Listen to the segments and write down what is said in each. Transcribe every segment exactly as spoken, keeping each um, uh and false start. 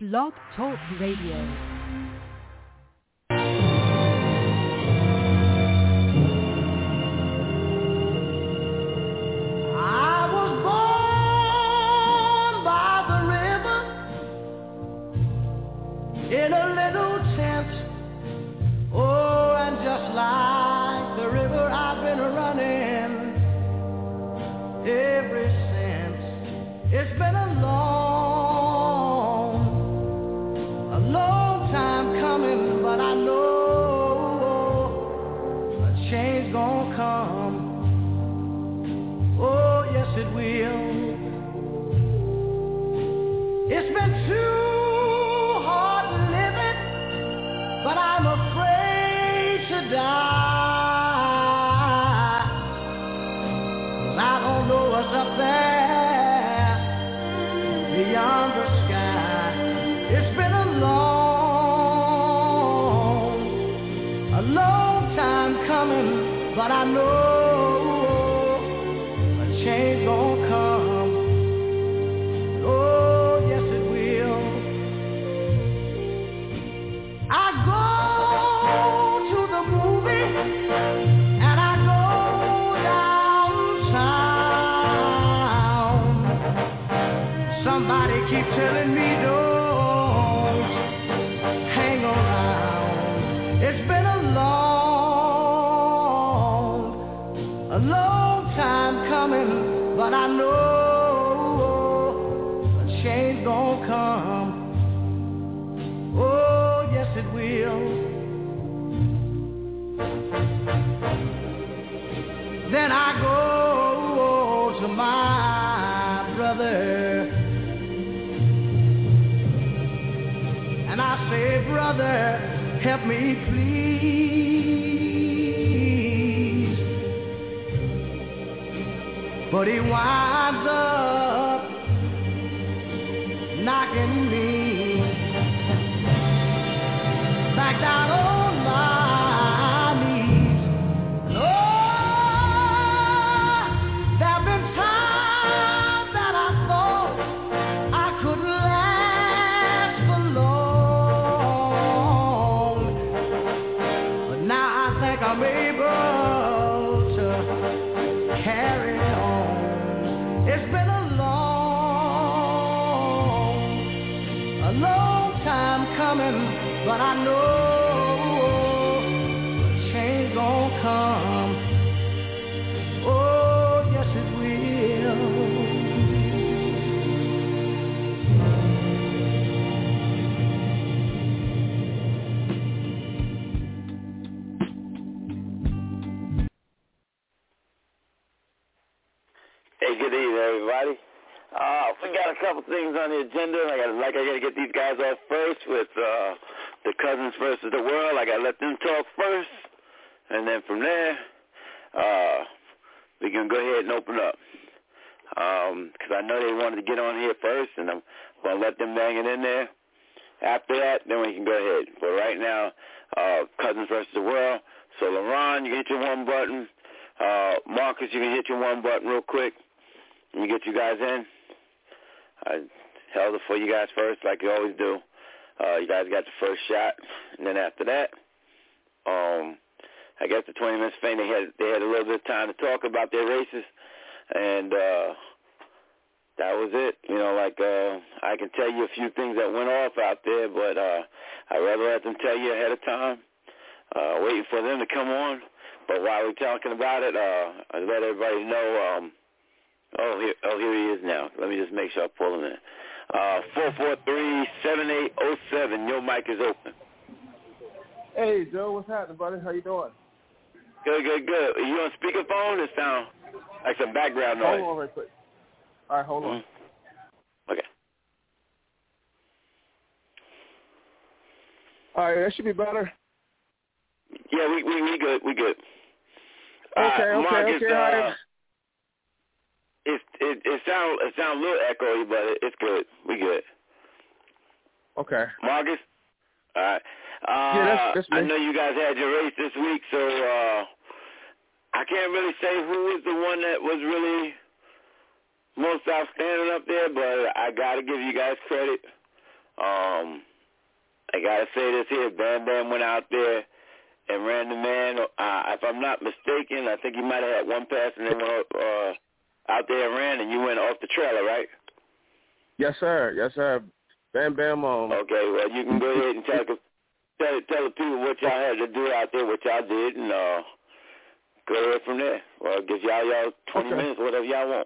Blog Talk Radio. In a little tent, oh, and just like the river I've been running ever since. It's been a long, a long time coming, but I know a change gonna come. Oh, yes it will. It's been too but I'm afraid to die, 'cause I don't know what's up there beyond the sky. It's been a long, a long time coming, but I know a change gonna come. Oh, yes it will. I go to the movie and I go downtown. Somebody keep telling me don't hang around. It's been a long, a long time coming, but I know a change gonna come. Oh, yes it will. Then I go to my brother and I say, brother, help me please. But he winds up knocking me back down on my knees. And oh, there have been times that I thought I couldn't last for long, but now I think I'm able to carry on. It's been a long, a long time coming, but I know a change gon' come. Oh, yes it will. Hey, good evening, everybody. Uh, we got a couple things on the agenda. I got, like I got to get these guys off first with uh, the Cousins versus the World. I got to let them talk first, and then from there, uh, we can go ahead and open up. Because um, I know they wanted to get on here first, and I'm going to let them bang it in there. After that, then we can go ahead. But right now, uh, Cousins versus the World. So, LaRon, you can hit your one button. Uh, Marcus, you can hit your one button real quick. Let me get you guys in. I held it for you guys first, like you always do. Uh, you guys got the first shot, and then after that, um, I guess the twenty minutes thing, they had they had a little bit of time to talk about their races, and uh, that was it. You know, like uh, I can tell you a few things that went off out there, but uh, I'd rather let them tell you ahead of time, uh, waiting for them to come on. But while we're talking about it, uh, I let everybody know. Um, Oh, here, oh, here he is now. Let me just make sure I pull him in. Uh, four four three, seven eight zero seven. Your mic is open. Hey, Joe. What's happening, buddy? How you doing? Good, good, good. Are you on speakerphone? It sound like some background noise. Hold on right quick. All right, hold on. Mm-hmm. Okay. All right, that should be better. Yeah, we we, we good. We good. Okay, uh, okay, Marcus, okay. Uh, It it it sound it sound a little echoey, but it, it's good. We good. Okay. Marcus. All right. Uh, yeah, that's, that's me. I know you guys had your race this week, so uh, I can't really say who was the one that was really most outstanding up there, but I got to give you guys credit. Um, I gotta say this here. Bam Bam went out there and ran the man. Uh, if I'm not mistaken, I think he might have had one pass and then went uh, out there and ran, and you went off the trailer, right? Yes, sir. Yes, sir. Bam Bam. Um, okay, well, you can go ahead and tell, tell, tell the people what y'all had to do out there, what y'all did, and uh, go ahead from there. Well, give y'all y'all twenty okay. minutes, whatever y'all want.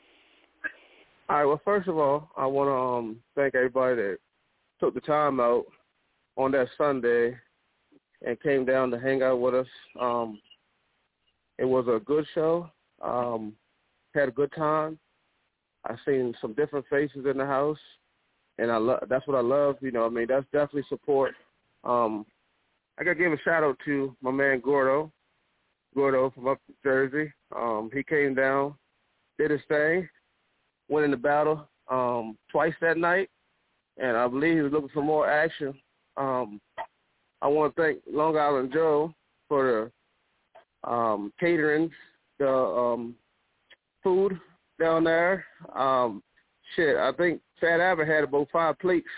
All right. Well, first of all, I want to um, thank everybody that took the time out on that Sunday and came down to hang out with us. Um, it was a good show. Um, had a good time. I seen some different faces in the house, and I love. That's what I love. You know, I mean, that's definitely support. Um, I got to give a shout out to my man Gordo, Gordo from up Jersey. Um, he came down, did his thing, went in the battle um, twice that night, and I believe he was looking for more action. Um, I want to thank Long Island Joe for the um, catering, the um, food down there. Um, shit, I think Fat Albert had about five plates,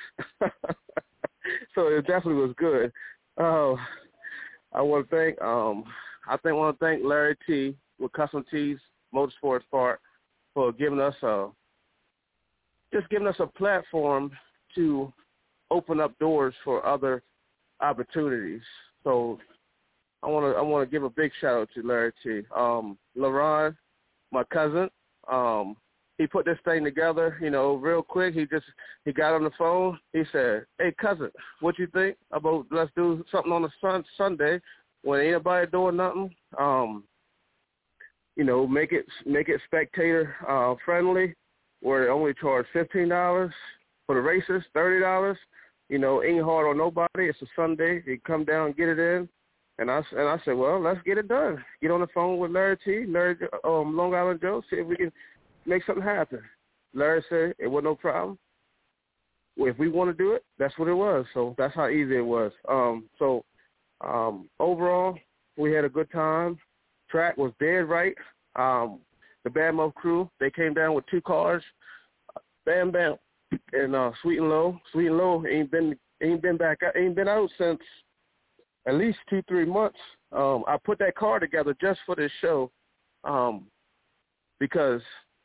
so it definitely was good. Uh, I want to thank, um, I think, want to thank Larry T with Custom Tees Motorsports Park for giving us a, just giving us a platform to open up doors for other opportunities. So I want to I want to give a big shout out to Larry T. Um, LaRon, my cousin, um, he put this thing together, you know, real quick. He just he got on the phone. He said, "Hey, cousin, what you think about let's do something on a sun, Sunday when ain't nobody doing nothing? Um, you know, make it make it spectator uh, friendly, where they only charge fifteen dollars for the races, thirty dollars. You know, ain't hard on nobody. It's a Sunday. You come down and get it in." And I, and I said, well, let's get it done. Get on the phone with Larry T, Larry, um, Long Island Joe, see if we can make something happen. Larry said it was no problem. Well, if we want to do it, that's what it was. So that's how easy it was. Um, so um, overall, we had a good time. Track was dead right. Um, the Bad Muff crew, they came down with two cars. Bam Bam. And uh, Sweet and Low, Sweet and Low ain't been ain't been back ain't been out since at least two three months. Um, I put that car together just for this show, um, because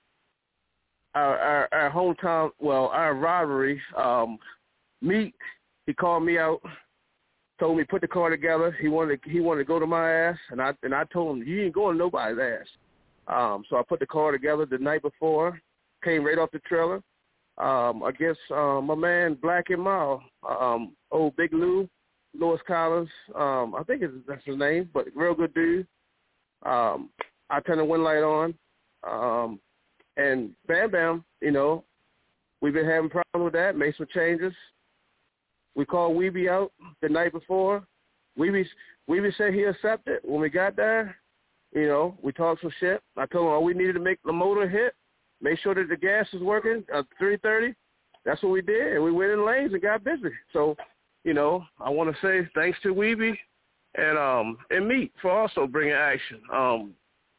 our, our our hometown, well, our rivalry, um, Meek, he called me out, told me put the car together. He wanted to, he wanted to go to my ass, and I and I told him you ain't going to nobody's ass. Um, so I put the car together the night before, came right off the trailer. Um, against uh, my man Black and Mild, um, old Big Lou, Lewis Collins. Um, I think it's, that's his name, but real good dude. Um, I turned the wind light on, um, and Bam Bam, you know, we've been having problems with that, made some changes. We called Weeby out the night before. Weeby, Weeby said he accepted. When we got there, you know, we talked some shit. I told him all we needed to make the motor hit. Make sure that the gas is working at three thirty. That's what we did, and we went in lanes and got busy. So, you know, I want to say thanks to Weeby and um and Meat for also bringing action. Um,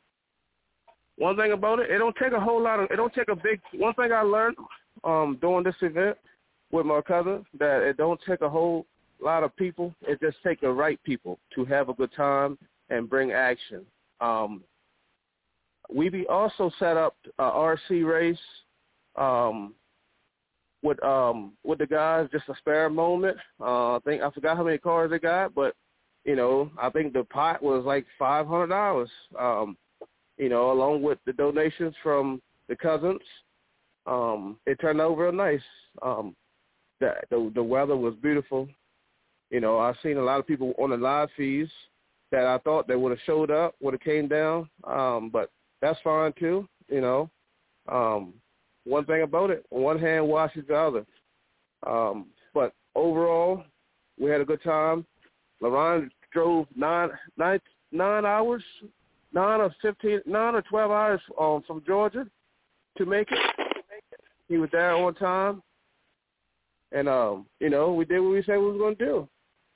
one thing about it, it don't take a whole lot of, it don't take a big. One thing I learned um during this event with my cousin, that it don't take a whole lot of people. It just takes the right people to have a good time and bring action. Um, Weeby also set up a R C race um, with um, with the guys, just a spare moment. Uh, I think I forgot how many cars they got, but you know, I think the pot was like five hundred dollars. Um, you know, along with the donations from the cousins, um, it turned out real nice. Um, the, the the weather was beautiful. You know, I've seen a lot of people on the live feeds that I thought they would have showed up, would have came down, um, but that's fine too, you know. Um, one thing about it, one hand washes the other. Um, but overall, we had a good time. LaRon drove nine, nine, nine hours, nine or fifteen, nine or twelve hours um, from Georgia to make it. He was there on time, and um, you know, we did what we said we was going to do.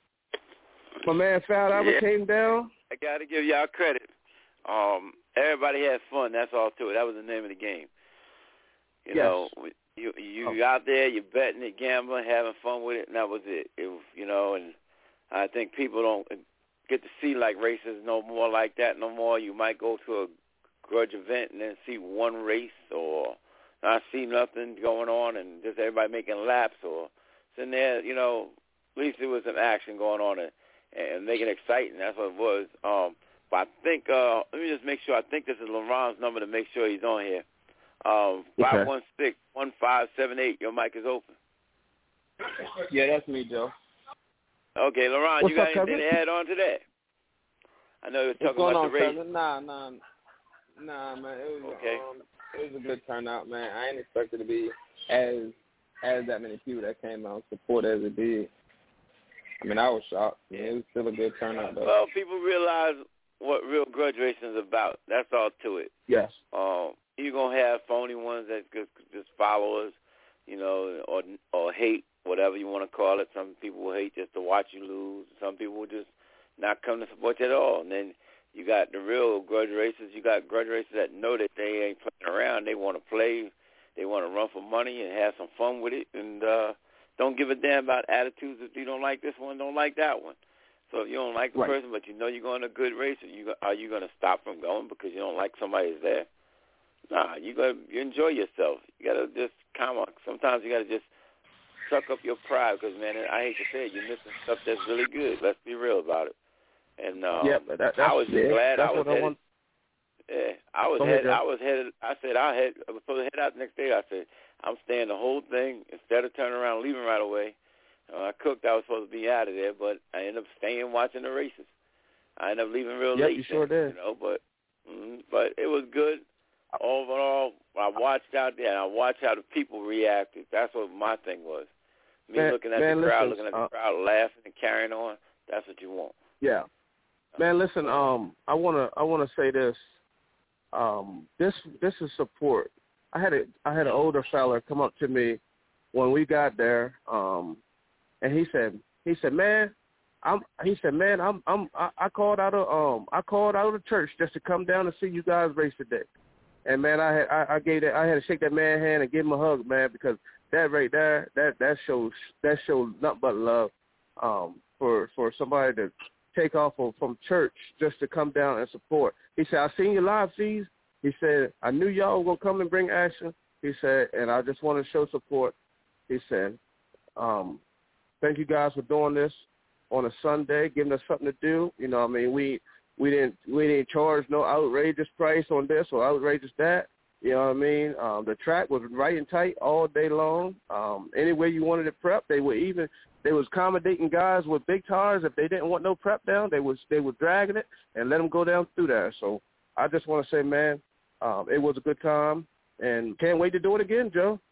My man Fat Albert yeah. came down. I got to give y'all credit. Um, everybody had fun. That's all to it. That was the name of the game. You yes. know, You you Oh. out there, you're betting it, gambling, having fun with it, and that was it. It was, you know, and I think people don't get to see like races no more like that no more. You might go to a grudge event and then see one race or not see nothing going on and just everybody making laps or sitting there, you know, at least there was some action going on and, and making it exciting. That's what it was. Um, but I think, uh, let me just make sure, I think this is LaRon's number to make sure he's on here. Um, five one six, one five seven eight, your mic is open. Yeah, that's me, Joe. Okay, LaRon, What's you got up, anything Kevin? to add on to that? I know you were What's talking going about on, the race. cousin? Nah, nah, nah, man. It was Okay. um, it was a good turnout, man. I ain't expected to be as as that many people that came out and support as it did. I mean, I was shocked. Yeah, it was still a good turnout, though. Well, people realize what real grudge racing is about. That's all to it. Yes. Um, you're going to have phony ones that just, just followers, you know, or or hate, whatever you want to call it. Some people will hate just to watch you lose. Some people will just not come to support you at all. And then you got the real grudge racers. You got grudge racers that know that they ain't playing around. They want to play. They want to run for money and have some fun with it. And uh, don't give a damn about attitudes. If you don't like this one, don't like that one. So if you don't like the Right. person, but you know you're going to a good race, are you, are you going to stop from going because you don't like somebody that's there? Nah, you got you enjoy yourself. You got to just come on. Sometimes you got to just suck up your pride because, man, I hate to say it, you're missing stuff that's really good. Let's be real about it. And um, yeah, but that, that's, I was just yeah, glad that's I was what I headed. want. Yeah, I was Go ahead, headed. Joe. I was headed. I said I had. I was supposed to head out the next day. I said I'm staying the whole thing instead of turning around and leaving right away. Uh, I cooked. I was supposed to be out of there, but I ended up staying watching the races. I ended up leaving real Yep, late. you sure then, did. You know, but mm, but it was good. Overall, I watched out there and I watched how the people reacted. That's what my thing was. Me Man, looking at man, the crowd, listen, looking at the uh, crowd, laughing and carrying on. That's what you want. Yeah. Man, listen, um, I wanna I wanna say this. Um, this this is support. I had a I had an older fella come up to me when we got there, um, and he said he said, Man, I'm he said, Man, I'm I'm I, I called out of um I called out of the church just to come down and see you guys race today. And man, I had I, I gave that I had to shake that man's hand and give him a hug, man, because that right there, that that shows that shows nothing but love. Um, for for somebody to take off of, from church just to come down and support. He said, I seen your live feeds. He said, I knew y'all were going to come and bring action. He said, and I just want to show support. He said, um, thank you guys for doing this on a Sunday, giving us something to do. You know what I mean? We we didn't we didn't charge no outrageous price on this or outrageous that. You know what I mean? Um, the track was right and tight all day long. Um, any way you wanted it prep, they were even they was accommodating guys with big tires. If they didn't want no prep down, they was they were dragging it and let them go down through there. So I just want to say, man, um, it was a good time and can't wait to do it again, Joe.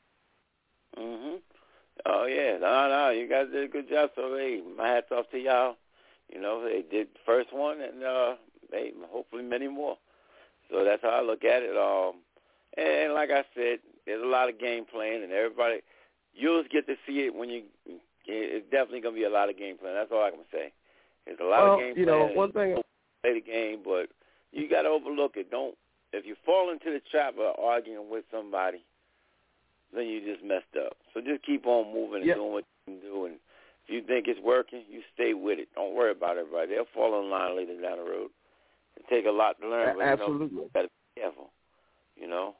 Mhm. Oh yeah, no, no, you guys did a good job. So hey, my hats off to y'all. You know, they did the first one, and uh, hey, hopefully many more. So that's how I look at it. Um, and like I said, there's a lot of game playing, and everybody, you'll get to see it when you. It's definitely gonna be a lot of game playing. That's all I can say. There's a lot well, of game you playing. know, one thing. Play the game, but you got to overlook it. Don't if you fall into the trap of arguing with somebody, then you just messed up. So just keep on moving and Yep. doing what you can do. And if you think it's working, you stay with it. Don't worry about everybody. They'll fall in line later down the road. It take a lot to learn, A- but absolutely. you know, you got to be careful. You know,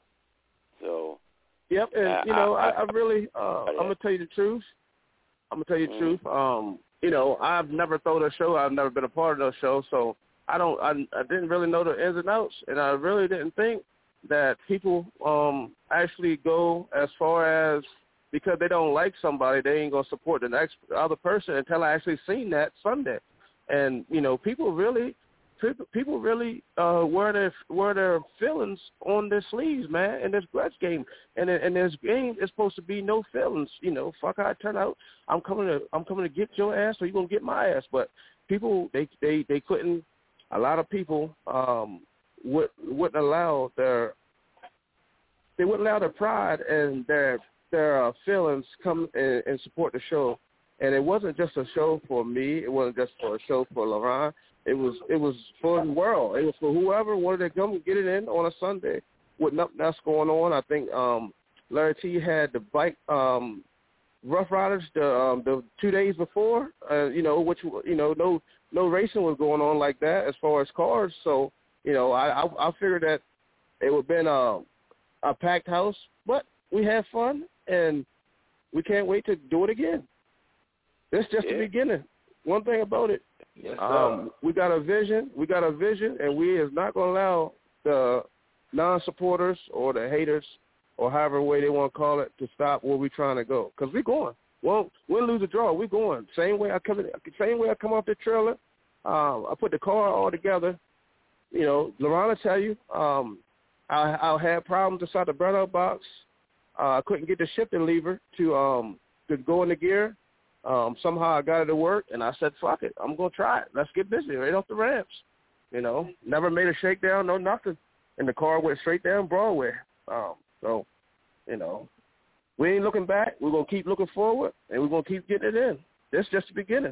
so. Yep, and I, you know, I, I, I really, uh, yeah. I'm gonna tell you the truth. I'm gonna tell you the Mhm. truth. Um, you know, I've never thrown a show. I've never been a part of those shows, so I don't. I, I didn't really know the ins and outs, and I really didn't think that people um actually go as far as because they don't like somebody, they ain't gonna support the next other person until I actually seen that Sunday, and you know, people really. People, people really uh, wear their wear their feelings on their sleeves, man. In this grudge game, and in, in this game, it's supposed to be no feelings. You know, fuck how it turn out. I'm coming to I'm coming to get your ass, or you gonna get my ass. But people, they they they couldn't. A lot of people um, would wouldn't allow their they wouldn't allow their pride and their their uh, feelings come and, and support the show. And it wasn't just a show for me. It wasn't just for a show for LaRon. It was it was for the world. It was for whoever wanted to come and get it in on a Sunday with nothing else going on. I think um, Larry T had the bike um, Rough Riders the um, the two days before, uh, you know, which you know no no racing was going on like that as far as cars. So you know, I I, I figured that it would have been a a packed house, but we had fun and we can't wait to do it again. This is just yeah. the beginning. One thing about it, yes, um, we got a vision. We got a vision, and we is not going to allow the non-supporters or the haters or however way they want to call it to stop where we're trying to go. Because we're going. Well, win, lose, or draw, we're going. Same way I come. Same way I come off the trailer. Um, I put the car all together. You know, LaRon will tell you, um, I, I had problems inside the burnout box. Uh, I couldn't get the shifting lever to um, to go in the gear. Um, somehow I got it to work, and I said, fuck it. I'm going to try it. Let's get busy right off the ramps. You know, never made a shakedown, no nothing. And the car went straight down Broadway. Um, so, you know, we ain't looking back. We're going to keep looking forward, and we're going to keep getting it in. This is just the beginning.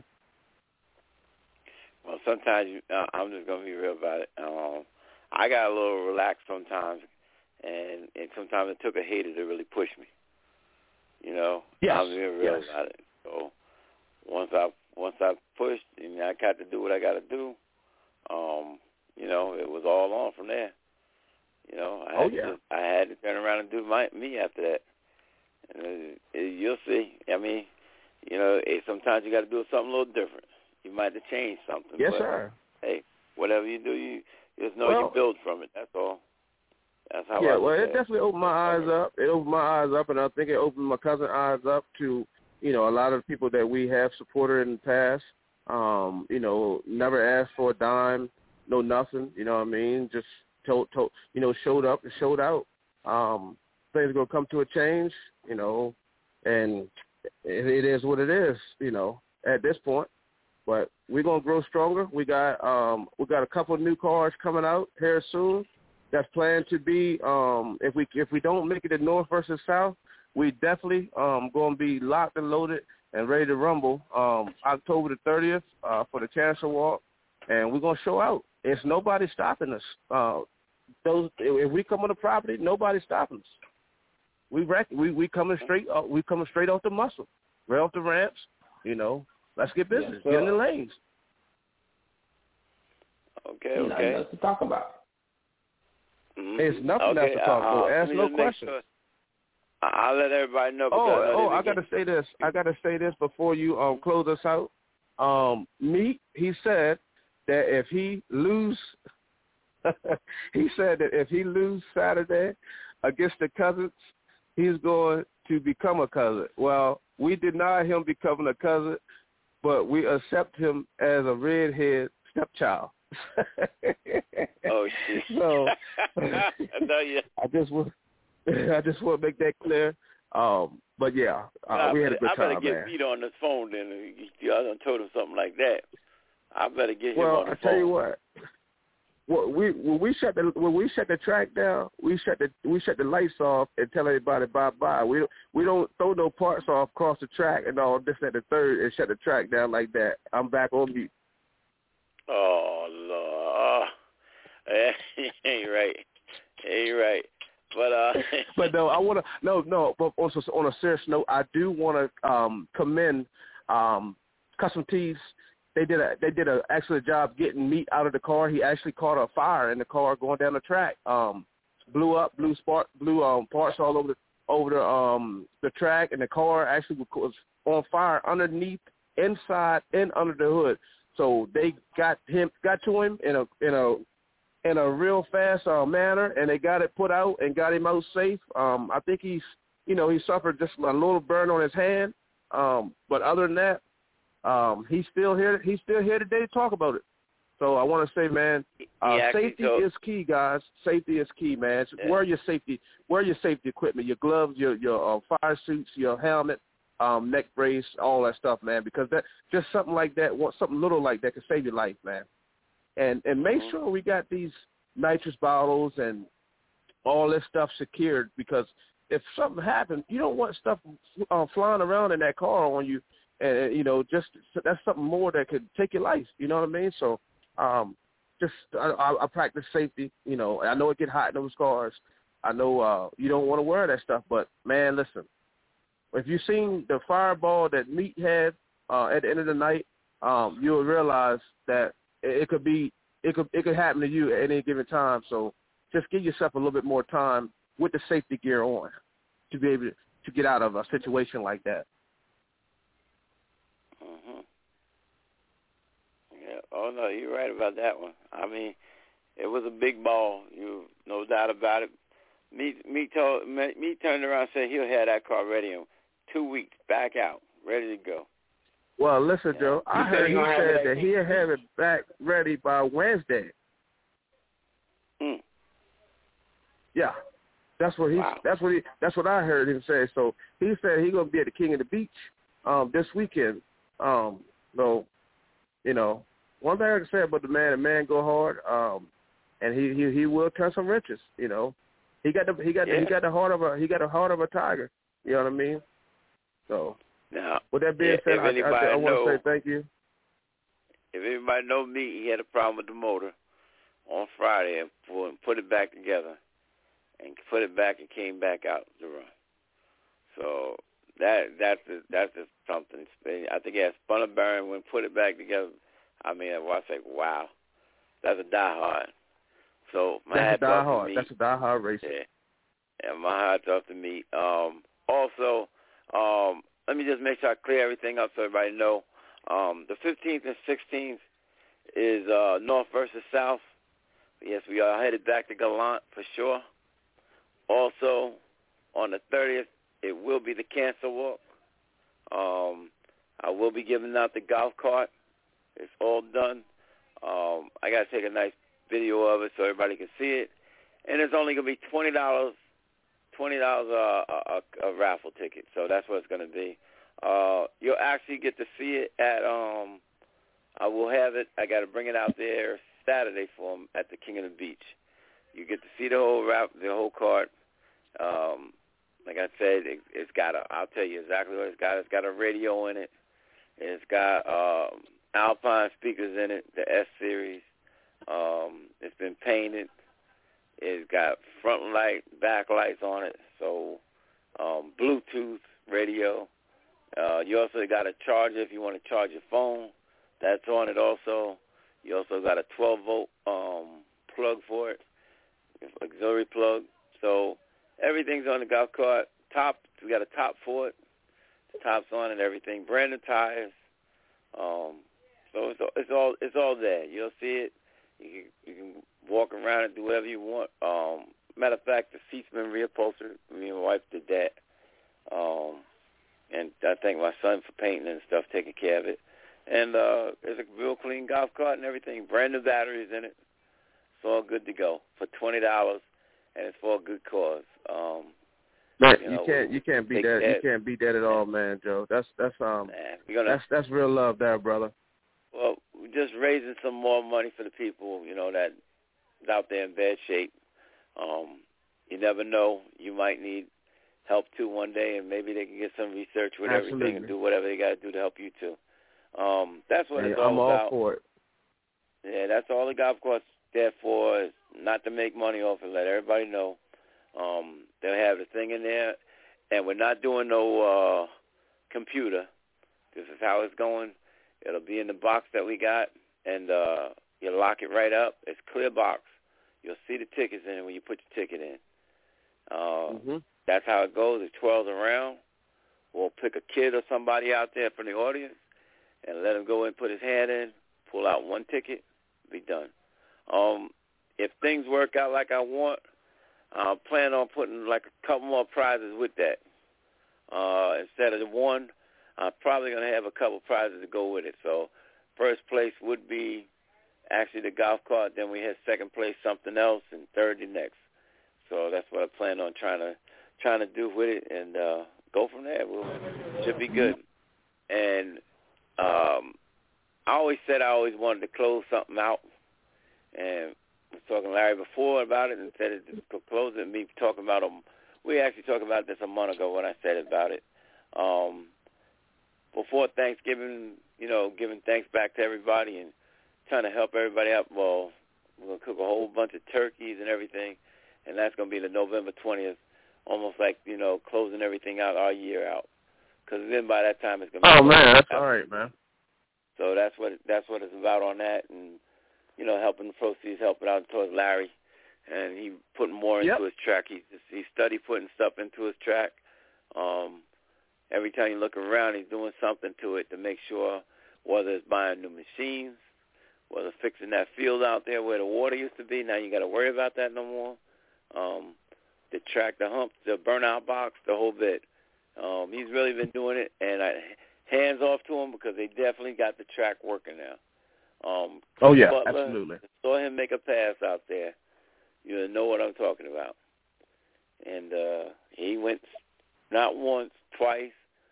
Well, sometimes you, uh, I'm just going to be real about it. Um, I got a little relaxed sometimes, and, and sometimes it took a hater to really push me. You know, yes. I'm being real yes. about it. So once I once I pushed, and I got to do what I got to do, um, you know, it was all on from there. You know, I had, oh, yeah. to, I had to turn around and do my me after that. And it, it, you'll see. I mean, you know, it, sometimes you got to do something a little different. You might have to change something. Yes, but, sir. Hey, whatever you do, you just know well, you build from it. That's all. That's how yeah, I well, it at. definitely opened my eyes up. It opened my eyes up, and I think it opened my cousin's eyes up to, you know, a lot of people that we have supported in the past. Um, you know, never asked for a dime, no nothing. You know what I mean? Just told, told you know, showed up and showed out. Um, things are gonna come to a change, you know, and it, it is what it is, you know, at this point. But we're gonna grow stronger. We got um, we got a couple of new cars coming out here soon. That's planned to be, um, if we if we don't make it to North versus South, we definitely um, going to be locked and loaded and ready to rumble um, October the thirtieth uh, for the Chancellor Walk, and we're going to show out. It's nobody stopping us. Uh, those if we come on the property, nobody's stopping us. We wreck, we we coming straight uh, we coming straight off the muscle, right off the ramps. You know, let's get busy, yes, get in the lanes. Okay, you okay. know, to talk about. Mm-hmm. There's nothing okay, else to talk uh, about. uh, Ask no question. Sure. I'll let everybody know. Oh, I know oh, I got gotta say this. I gotta say this before you um close us out. Um, Meek, he said that if he lose, he said that if he lose Saturday against the Cousins, he's going to become a cousin. Well, we deny him becoming a cousin, but we accept him as a redhead stepchild. Oh shit! So I know you. I just want, I just want to make that clear. Um, but yeah, uh, we had a good I time, better get man. Pete on this phone then. I done told him something like that. I better get him well, on the I phone. tell you what. Well, we when we shut the when we shut the track down, we shut the we shut the lights off and tell everybody bye bye. We don't we don't throw no parts off across the track and all this at the third and shut the track down like that. I'm back on mute. Oh Lord, ain't right, ain't right. But uh, but no, I want to no no. But also on a serious note, I do want to um, commend um, Custom Tees. They did a they did an excellent job getting meat out of the car. He actually caught a fire in the car going down the track. Um, blew up, blew spark, blew um, parts all over the over the um, the track, and the car actually was on fire underneath, inside, and under the hood. So they got him, got to him in a in a in a real fast uh, manner, and they got it put out and got him out safe. Um, I think he's, you know, he suffered just a little burn on his hand, um, but other than that, um, he's still here. He's still here today to talk about it. So I want to say, man, uh, safety told- is key, guys. Safety is key, man. Yeah. Wear your safety, wear your safety equipment, your gloves, your your uh, fire suits, your helmet. Um, neck brace, all that stuff, man, because that just something like that, something little like that can save your life, man. And and make mm-hmm. sure we got these nitrous bottles and all this stuff secured, because if something happens, you don't want stuff uh, flying around in that car on you, and you know, just that's something more that could take your life. You know what I mean? So, um, just I, I, I practice safety. You know, I know it get hot in those cars, I know uh, you don't want to wear that stuff, but, man, listen, if you've seen the fireball that Meat had uh, at the end of the night, um, you'll realize that it, it could be it could it could happen to you at any given time. So just give yourself a little bit more time with the safety gear on to be able to, to get out of a situation like that. Mm-hmm. Yeah. Oh no, you're right about that one. I mean, it was a big ball. You no doubt about it. Me, me told me, me turned around and said he'll have that car ready in two weeks, back out, ready to go. Well, listen, Yeah. Joe. I He heard said he he said that he'll have it back ready by Wednesday. Mm. Yeah, that's what he. Wow. That's what he. That's what I heard him say. So he said he's gonna be at the King of the Beach um, this weekend. Um, so, you know, one thing I can say about the man, the man go hard, um, and he, he he will turn some wrenches. You know, he got the he got Yeah. the, he got the heart of a he got the heart of a tiger. You know what I mean? So. Now, With that being if, said, if I, anybody I, I want know, to say thank you. If anybody know me, he had a problem with the motor on Friday and put it back together and put it back and came back out to run. So that that's a, that's just something. I think he had spun a bearing when put it back together. I mean, I was like, wow, that's a diehard. So my That's hat's a off to diehard. me. That's a diehard racer. Yeah, and my hat's off to me. Um, also, um, let me just make sure I clear everything up so everybody know. Um, the fifteenth and sixteenth is uh, North versus South. Yes, we are headed back to Gallant for sure. Also, on the thirtieth, it will be the Cancer Walk. Um, I will be giving out the golf cart. It's all done. Um, I got to take a nice video of it so everybody can see it. And it's only going to be twenty dollars. twenty dollars a, a, a raffle ticket, so that's what it's going to be. Uh, you'll actually get to see it at, um, I will have it, I got to bring it out there Saturday for them at the King of the Beach. You get to see the whole rap, the whole cart. Um, like I said, it, it's got a, I'll tell you exactly what it's got. It's got a radio in it. It's got um, Alpine speakers in it, the S-Series. Um, it's been painted. It's got front light, back lights on it, so um, Bluetooth radio. Uh, you also got a charger if you want to charge your phone. That's on it also. You also got a twelve-volt um, plug for it, auxiliary plug. So everything's on the golf cart. Top, we got a top for it. The top's on and everything. Brand new tires. Um, so it's, it's all it's all there. You'll see it. You can, you can walk around and do whatever you want. Um, matter of fact, the seat's been reupholstered. Me and my wife did that. Um, and I thank my son for painting and stuff, taking care of it. And uh, it's a real clean golf cart and everything. Brand new batteries in it. It's all good to go for twenty dollars, and it's for a good cause. Um, Man, you, you know, can't you can't beat that. that. You can't beat that at all, man, Joe. That's that's um Man, we're gonna, that's that's real love there, brother. Well, we're just raising some more money for the people, you know, that is out there in bad shape. Um, you never know. You might need help, too, one day, and maybe they can get some research with Absolutely. everything and do whatever they got to do to help you, too. Um, that's what Hey, it's all I'm about. all for it. Yeah, that's all the golf course is there for, is not to make money off it, let everybody know. Um, they'll have the thing in there, and we're not doing no uh, computer. This is how it's going. It'll be in the box that we got, and uh, you lock it right up. It's clear box. You'll see the tickets in it when you put your ticket in. Uh, mm-hmm. That's how it goes. It twirls around. We'll pick a kid or somebody out there from the audience and let him go and put his hand in, pull out one ticket, be done. Um, if things work out like I want, I plan on putting like a couple more prizes with that. Uh, instead of the one, I'm probably going to have a couple prizes to go with it. So first place would be actually the golf cart. Then we had second place something else, and third the next. So that's what I plan on trying to trying to do with it, and uh, go from there. We'll, should be good. And um, I always said I always wanted to close something out, and I was talking to Larry before about it, and said it to close it. And me talking about them. We actually talked about this a month ago when I said about it. Um, before Thanksgiving, you know, giving thanks back to everybody and trying to help everybody out. Well, we're going to cook a whole bunch of turkeys and everything, and that's going to be the November twentieth, almost like, you know, closing everything out, our year out. Because then by that time it's going to be... Oh, man, that's all right, man. So that's what that's what it's about on that, and, you know, helping the proceeds, helping out towards Larry. And he putting more into yep. his track. He, he study putting stuff into his track. Um, every time you look around, he's doing something to it to make sure, whether it's buying new machines, whether fixing that field out there where the water used to be. Now you got to worry about that no more. Um, the track, the hump, the burnout box, the whole bit. Um, he's really been doing it, and I, hands off to him because they definitely got the track working now. Um, oh, yeah, Butler, absolutely. Saw him make a pass out there. You know what I'm talking about. And uh, he went not once, twice.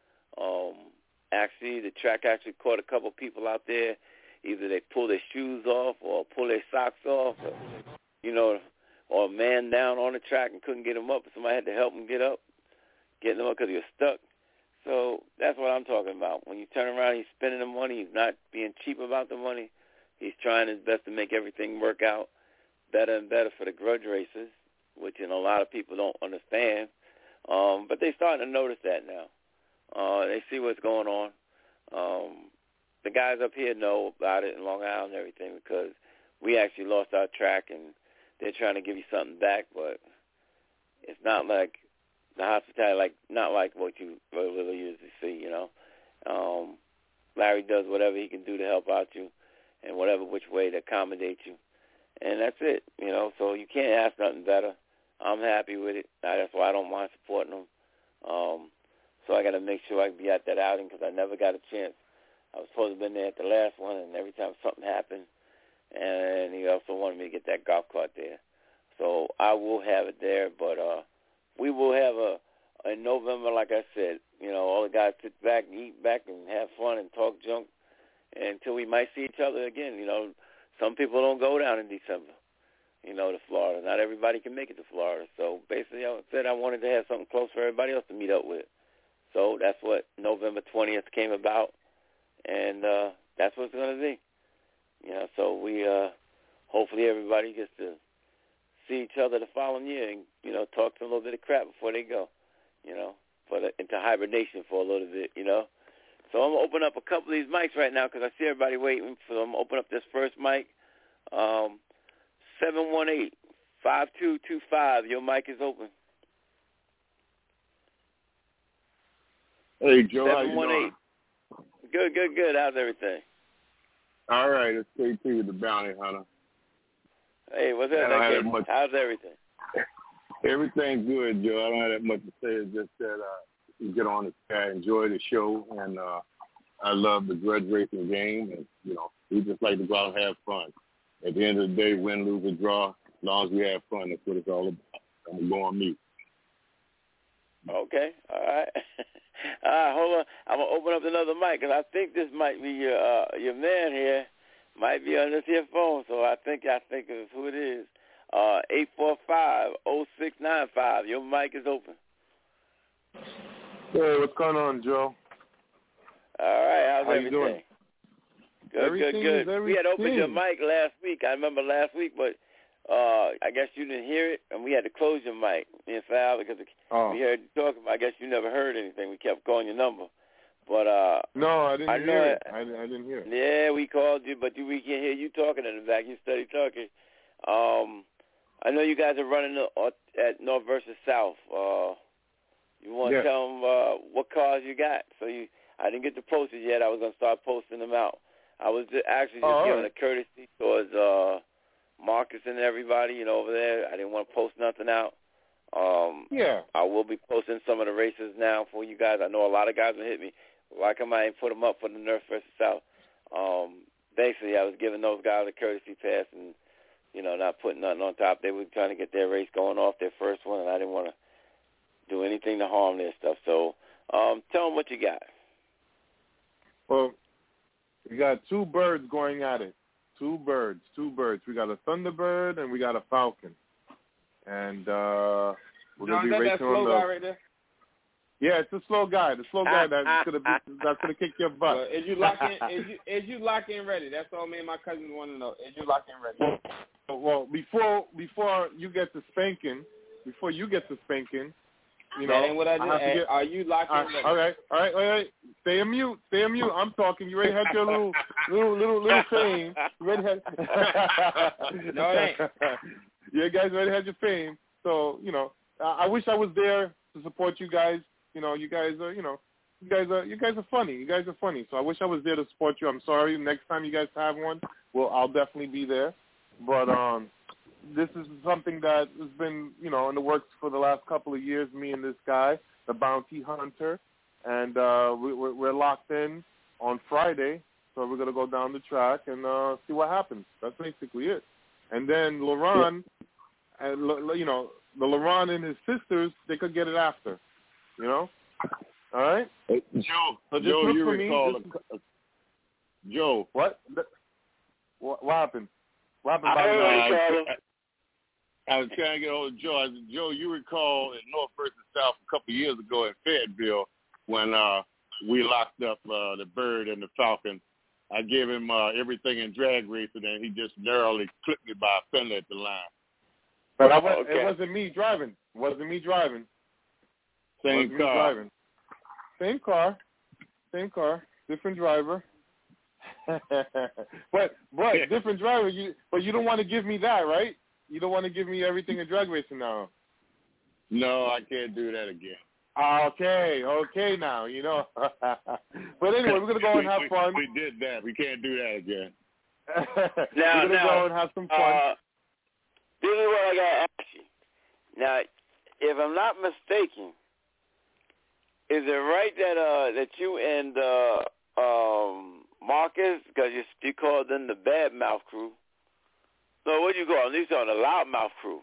Um, actually, the track actually caught a couple people out there. Either they pull their shoes off or pull their socks off, or, you know, or a man down on the track and couldn't get him up. Somebody had to help him get up, getting him up because he was stuck. So that's what I'm talking about. When you turn around, he's spending the money. He's not being cheap about the money. He's trying his best to make everything work out better and better for the grudge racers, which you know, a lot of people don't understand. Um, but they're starting to notice that now. Uh, they see what's going on. Um, the guys up here know about it in Long Island and everything because we actually lost our track, and they're trying to give you something back, but it's not like the hospitality, like not like what you really usually see, you know. Um, Larry does whatever he can do to help out you and whatever which way to accommodate you. And that's it, you know, so you can't ask nothing better. I'm happy with it. That's why I don't mind supporting them. Um, so I got to make sure I can be at that outing because I never got a chance. I was supposed to have been there at the last one, and every time something happened, and he also wanted me to get that golf cart there. So I will have it there, but uh, we will have a, in November, like I said, you know, all the guys sit back and eat back and have fun and talk junk until we might see each other again, you know. Some people don't go down in December, you know, to Florida. Not everybody can make it to Florida. So basically I said I wanted to have something close for everybody else to meet up with. So that's what November twentieth came about, and uh, that's what it's going to be. You know, so we uh, hopefully everybody gets to see each other the following year and, you know, talk to a little bit of crap before they go, you know, for the, into hibernation for a little bit, you know. So I'm going to open up a couple of these mics right now because I see everybody waiting. So I'm going to open up this first mic. Um, seven one eight, five two two five. Your mic is open. Hey, Joe, how you doing? Good, good, good. How's everything? All right, it's K T with the Bounty Hunter. Hey, what's up? That much... How's everything? Everything's good, Joe. I don't have that much to say. It's just that uh, you get on the I enjoy the show, and uh, I love the grudge racing game, and you know, we just like to go out and have fun. At the end of the day, win, lose, or draw, as long as we have fun, that's what it's all about. I'm going to go on mute. Okay, all right. all right, hold on. I'm going to open up another mic, because I think this might be your uh, your man here. Might be on this here phone, so I think I think it's who it is. Uh, eight four five, oh six nine five. Your mic is open. Hey, what's going on, Joe? All right, how's How everything? You doing? Good, everything good, good. We had opened your mic last week. I remember last week, but uh, I guess you didn't hear it, and we had to close your mic, me and Sal, because oh. we heard you talking. I guess you never heard anything. We kept calling your number. But uh, no, I didn't I hear it. it. I, I didn't hear it. Yeah, we called you, but you, we can hear you talking in the back. You steady talking. Um, I know you guys are running at North versus South. Uh, you want to yes. tell them uh, what cars you got? So you, I didn't get the posters yet. I was going to start posting them out. I was just actually just oh, giving right. a courtesy towards uh, Marcus and everybody, you know, over there. I didn't want to post nothing out. Um, yeah. I will be posting some of the races now for you guys. I know a lot of guys will hit me. Why come I ain't put them up for the North versus South? Um, basically, I was giving those guys a courtesy pass and, you know, not putting nothing on top. They were trying to get their race going off, their first one, and I didn't want to do anything to harm their stuff. So um, tell them what you got. Well, we got two birds going at it. Two birds, two birds. We got a Thunderbird and we got a Falcon. And uh, we're going to be racing on the... Right there? Yeah, it's a slow guy. The slow guy that's gonna be, that's gonna kick your butt. Well, is you lock in? Is you is you lock in ready? That's all me and my cousins want to know. Is you lock in ready? Well, well, before before you get to spanking, before you get to spanking, you know, that ain't what I did. I get, Are you locked in uh, ready? all right, all right, all right. Stay on mute. Stay on mute. I'm talking. You ready to have your little little little little fame? You ready to have? No, it ain't. You guys ready to have your fame? So you know, I, I wish I was there to support you guys. You know, you guys are, you know, you guys are, you guys are funny. You guys are funny. So I wish I was there to support you. I'm sorry. Next time you guys have one, well, I'll definitely be there. But um, this is something that has been, you know, in the works for the last couple of years. Me and this guy, the bounty hunter, and uh, we, we're, we're locked in on Friday. So we're gonna go down the track and uh, see what happens. That's basically it. And then LaRon, and you know, the LaRon and his sisters, they could get it after. You know, all right. Hey, Joe, so just Joe, look you for recall? me. Just... A, Joe, what? what? What happened? What happened? I, About heard I, I was trying to get hold of Joe. I said, Joe, you recall in North versus South a couple of years ago in Fayetteville when uh, we locked up uh, the Bird and the Falcon. I gave him uh, everything in drag racing, and he just narrowly clipped me by a fender at the line. But I was, okay. it wasn't me driving. It wasn't me driving. Same wasn't car. Me driving. Same car. Same car. Different driver. but but different driver. You but you don't want to give me that, right? You don't want to give me everything in drag racing now. No, I can't do that again. Okay, okay now, you know. But anyway, we're going to go and have we, fun. We did that. We can't do that again. now, we're going to now, go and have some fun. Uh, this is what I got to ask you. Now, if I'm not mistaken, is it right that uh, that you and uh, um, Marcus, because you, you called them the bad mouth crew. No, what do you call them? These are the loudmouth crew,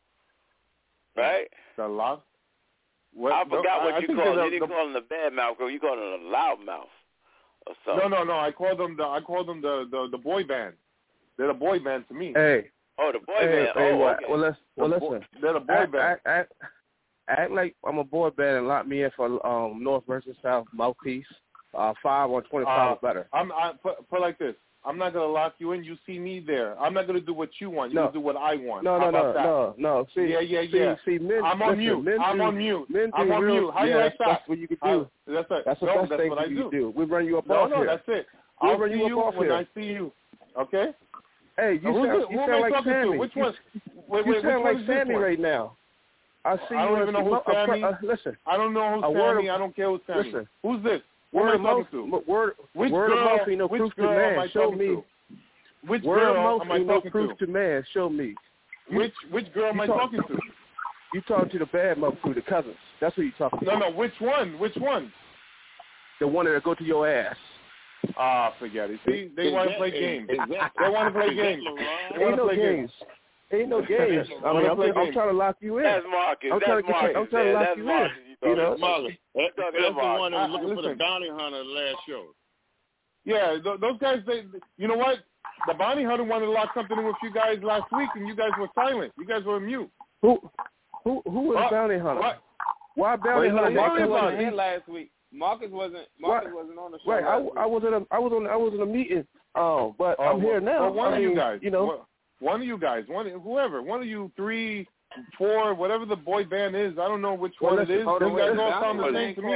right? The loud? What, I forgot no, what I, you I called them. the, You didn't the, call them the bad mouth crew. You called them the loudmouth or something. No, no, no. I called them the I called them the, the, the boy band. They're the boy band to me. Hey. Oh, the boy hey, band. Hey, oh, well, okay. well, let's, well, the listen. Boy, they're the boy act, band. Act, act, act like I'm a boy band and lock me in for um, North versus South mouthpiece. Uh, five or twenty-five uh, or better. I'm I, put, put like this. I'm not gonna lock you in. You see me there. I'm not gonna do what you want. You no. do what I want. No, How no, about no, that? no, no. See, yeah, yeah, see, yeah. See, men, I'm on listen, mute. Men I'm do, on mute. Men I'm on real, mute. How yeah, you like that's, that? that's what you can do. I, that's it. That's the no, best that's thing what I you do. can do. We run you up no, off no, here. that's it. We I'll run see you up you off when here. I see you. Okay. Hey, you who's sound, it, you who sound am I like talking Sammy. to? Which you, one? Wait, you wait, sound which like one Sammy one? right now. I see I don't you even as know who's a, Sammy. A, uh, listen. I don't know who's A Sammy. word of, I don't care who's Sammy. Listen. Who's this? Who Word am I of talking mouth, to? word, Which word girl, of mouth ain't no which proof girl to man. am I Show talking me. to? Which word girl of mouth am I ain't no talking proof to? to man. Show me. Which which girl am I talk, talking to? You talking to the bad mouth crew, the cousins. That's who you talking to. No, no. Which one? Which one? The one that'll go to your ass. Ah, forget it. See, they want to play games. They want to play games. Ain't no games. Ain't no games. I mean, I'm, I'm trying to lock you in. That's Marcus. I'm That's trying to get Marcus. you, I'm trying to lock that's you Marcus. in. You know, Marcus. That's, that's the one that was I, looking listen. for the bounty hunter last show. Yeah, th- those guys. They, you know what? The bounty hunter wanted to lock something in with you guys last week, and you guys were silent. You guys were mute. Who, who, who was what? bounty hunter? What? Why bounty Well, hunter? you know, Marcus about wasn't it. in last week. Marcus wasn't. Marcus what? wasn't on the show. Right, last I, week. I was in a, I was on, I was in a meeting. Um, but Oh, I'm here now. Well, one I of mean, you guys. you know, Well, one of you guys. One, whoever. One of you three, four, whatever the boy band is. I don't know which well, one it is. oh, You guys all sound the Bounty same to me.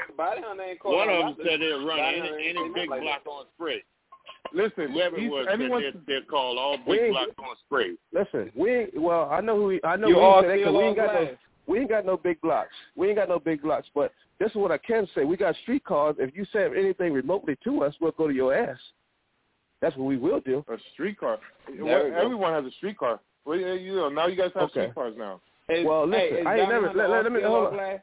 One of them said they'd run any, any big like block on spray. Listen, Whoever it was anyone, said they'd, they'd call all We big ain't- blocks on spray. listen, we ain't, well, I know who we, I know You we all ain't, they, still we on ain't got no, glass. we ain't got no big blocks. We ain't got no big blocks. But this is what I can say: we got street cars. If you say anything remotely to us, we'll go to your ass. That's what we will do. a streetcar. There Well, we go. everyone has a streetcar. Well, yeah, you know, now you guys have Okay. streetcars now. Is, Well, listen, hey, is I ain't Bounty never- Hunter let- let- let me- still hold on on. glass?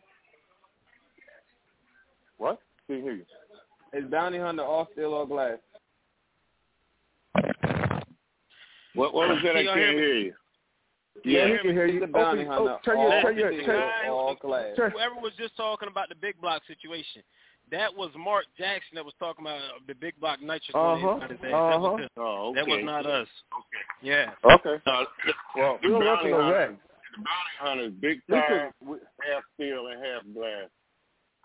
What? Can't hear you. Is Bounty Hunter all still on glass? What, what was that? I can't hear you. Yeah, he can hear you. It's the Bounty Open, Hunter. oh, turn your, all turn your, still turn, all glass. turn, Whoever was just talking about the big block situation, that was Mark Jackson that was talking about uh, the big block nitrous. Uh-huh, That, that, uh-huh. was him. Oh, okay. That was not us. Okay. Yeah. Okay. Uh, Well, we don't run bounty for no hunter, wreck. the bounty hunter's big Listen, car, half steel and half glass.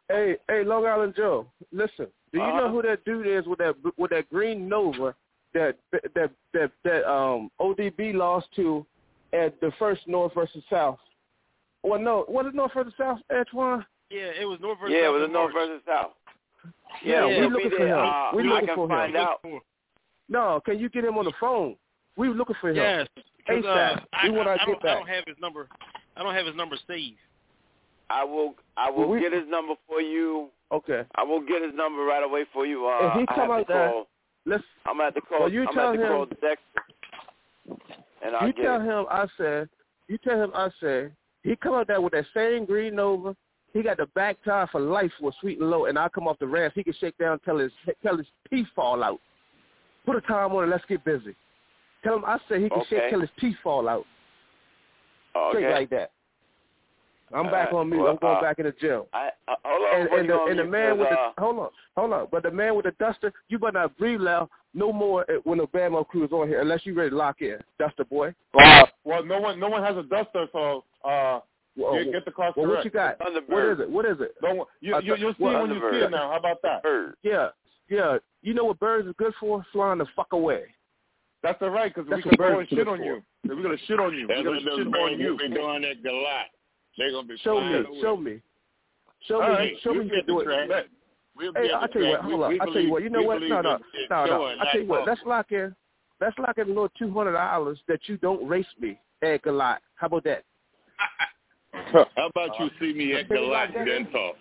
Hey, hey, Long Island Joe, listen. Do you uh-huh. know who that dude is with that with that green Nova that that that that um O D B lost to at the first North versus South? Well, no, was it North versus South, Antoine? Yeah, it was North versus yeah, South. it was in North March. versus South. Yeah, Yeah, we we'll looking be for there. him. Uh, we I looking can for find him. out. No, can you get him on the phone? We were looking for him. Yes, because ASAP. uh, I, we want I, to I, get don't, back. I don't have his number. I don't have his number saved. I will. I will we, get his number for you. Okay. I will get his number right away for you. Uh, if he I come have out to there, call. let's. I'm gonna have to call. Well, you I'm tell gonna have to him. call Dexter. And I'll You get tell it. him I said. You tell him I said. He come out there with that same green Nova. He got the back tire for life with Sweet and Low, and I come off the ramp. He can shake down till his till his teeth fall out. Put a time on it. Let's get busy. Tell him I said he can Okay. shake till his teeth fall out. Okay. Straight like that. I'm All back right. on mute. Well, I'm going uh, back in the gym. I, uh, hold on. And, before and, you the, go on and the mute, man with the uh, hold on, hold on. But the man with the duster, you better not breathe loud no more when the Bama crew is on here, unless you ready to lock in, Duster boy. Uh, well, no one, no one has a duster, so uh, Well, get, get the cost well, correct. what you got? Thunderbird. What is it? What is it? Don't, you, Uh, you, you'll see well, when you see Thunderbird. it now. How about that? Bird. Yeah, yeah. You know what birds is good for? Flying the fuck away. That's all right, because we That's can what go birds and is shit good on for. you. We're gonna shit on you. That's We're what gonna those shit birds on you. be doing at the lot. They're gonna be Show flying me, away. show me, show All me, right, show you me you get do the it. track. We'll Hey, be at I the tell you what, track. hold we, on. we I tell you believe, what, you know we what? believe No, no, in- in no, no. showing, I not tell you what, talking. let's lock in. Let's lock in a little two hundred dollars that you don't race me at Galat. How about that? How about you see me at the Think lot about that. and then talk?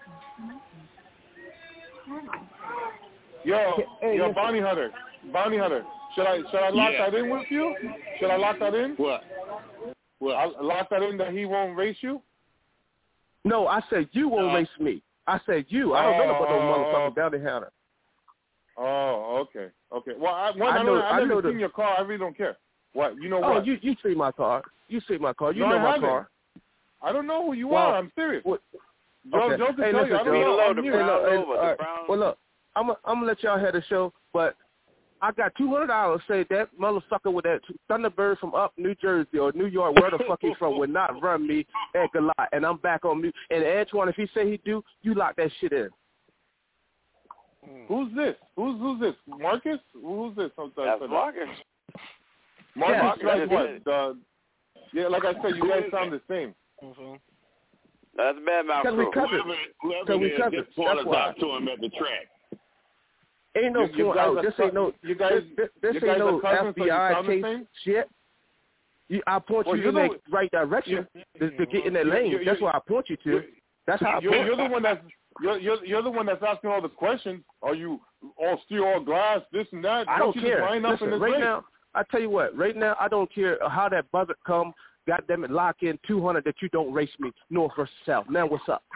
Yo, Hey, yo, listen. bounty hunter, bounty hunter. Should I should I lock Yeah. that in with you? Should I lock that in? What? What? I lock that in that he won't race you. No, I said you won't No. race me. I said you. I don't know about no Oh. motherfucking bounty hunter. Oh, okay, okay. Well, I, one, I I, know- don't, I, I never know seen the- your car. I really don't care. What you know? Oh, what? you you see my car. You see my car. You No, know I my haven't. car. I don't know who you Well, are. I'm serious. What? Joe, Okay. Joe can Hey, tell listen, you. I don't Joe. know. Below I'm the new. Hey, look, hey, Nova, the all right. brown- Well, look, I'm I'm gonna let y'all have the show, but I got two hundred dollars. Say that motherfucker with that Thunderbird from up New Jersey or New York, where the fuck he's from, would not run me at Galat, and I'm back on mute. And Antoine, if he say he do, you lock that shit in. Who's this? Who's who's this? Marcus? Who's this? Oh, That's uh, Marcus. Marcus, Marcus, like yes. what? The, yeah, like I said, you guys sound the same. Mm-hmm. That's Bad Mouth Because we Crew. cousins. Whoever, whoever So we it is, cousins. just point That's us why. out to him at the track. Ain't no You- you point guys out. are This cou- ain't no. you guys- this this, you this guys ain't are no cousins, so you F B I sound the case same? shit. You, I point Well, you you're in the that one- right direction to, to get in that you- lane. you- That's you- why I point you to. you- That's how I You're, point. you're the one that's you're, you're you're the one that's asking all the questions. Are you all steel, all glass, this and that? I don't you care. Just line up Listen, in this right race? now, I tell you what. Right now, I don't care how that buzzer come. Goddamn it, lock in two hundred that you don't race me north versus south. Now what's up?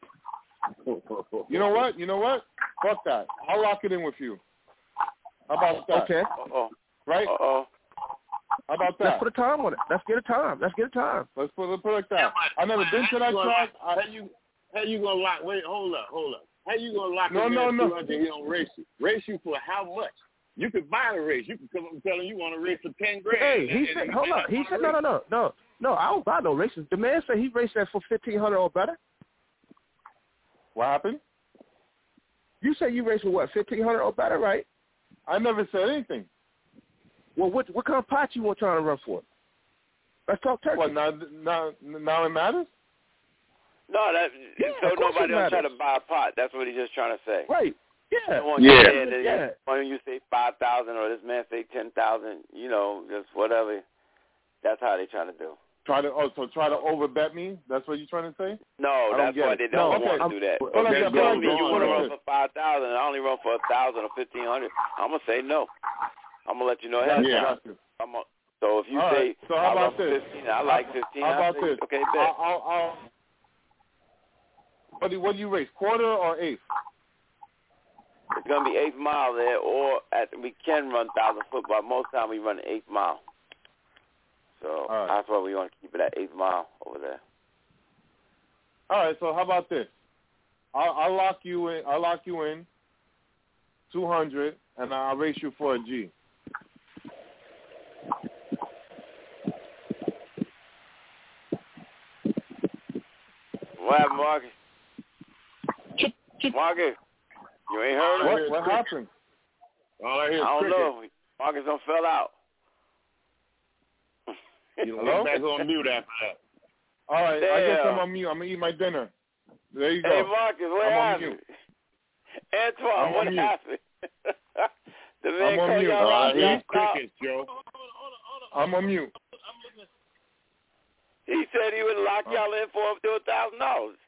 You know what? You know what? Fuck that. I'll lock it in with you. How about that? Okay. Uh-oh. Right? Uh-oh. How about Let's that? put a time on it. Let's get a time. Let's get a time. Let's put let's put it like that. I've never been to that How you track. gonna- I, How you how you gonna lock? Wait, hold up, hold up. How you gonna lock No, him no, in no. two hundred? He don't race you. Race you for how much? You could buy the race. You can come up and tell him you want to race for ten grand. Hey, he and- said, and hold may up. not He wanna said, no, race. no, no, no, no. I don't buy no races. The man said he raced that for fifteen hundred or better. what happened? You say you raced for what, fifteen hundred or better, right? I never said anything. Well, what what kind of pot you want trying to run for? Let's talk turkey. What now? Now now it matters. No, that Yeah, so of course nobody it don't try matters. to buy a pot. That's what he's just trying to say. Right. Yeah. Don't want Yeah. you to say that Yeah. when you say five thousand or this man say ten thousand, you know, just whatever. That's how they trying to do. Try to oh so try to overbet me. That's what you're trying to say. No, I don't that's get why it. they don't No, okay. want to do that. Well, like If that, you but tell like me that, you want to but run like for five thousand, and I only run for a thousand or fifteen hundred. I'm gonna say no. I'm gonna let you know ahead. Gotcha, Yeah. gotcha. I'm a, so if you All say right, so how I run about for this? fifteen, I like fifteen. How I about say, this? Okay, bet. I'll, I'll, I'll, what do what do you race? Quarter or eighth? It's gonna be eighth mile there, or at, we can run thousand foot, but most time we run eighth mile. So All right. that's why we want to keep it at eighth mile over there. All right. So how about this? I'll, I'll lock you in. I'll lock you in. Two hundred, and I'll race you for a G. What happened, Marcus? Marcus, you ain't heard of What, it? what happened? All I hear is I don't cricket. know. Marcus done fell out. You Hello? went back on mute after that. All right, I guess Damn. I'm on mute. I'm going to eat my dinner. There you go. Hey, Marcus, what I'm on happened? mute. Antoine, I'm on what mute. happened? The man I'm on called mute. y'all All I out. hear Y'all is stopped. crickets, Joe. I'm on mute. He said he would lock y'all in for up to a thousand dollars.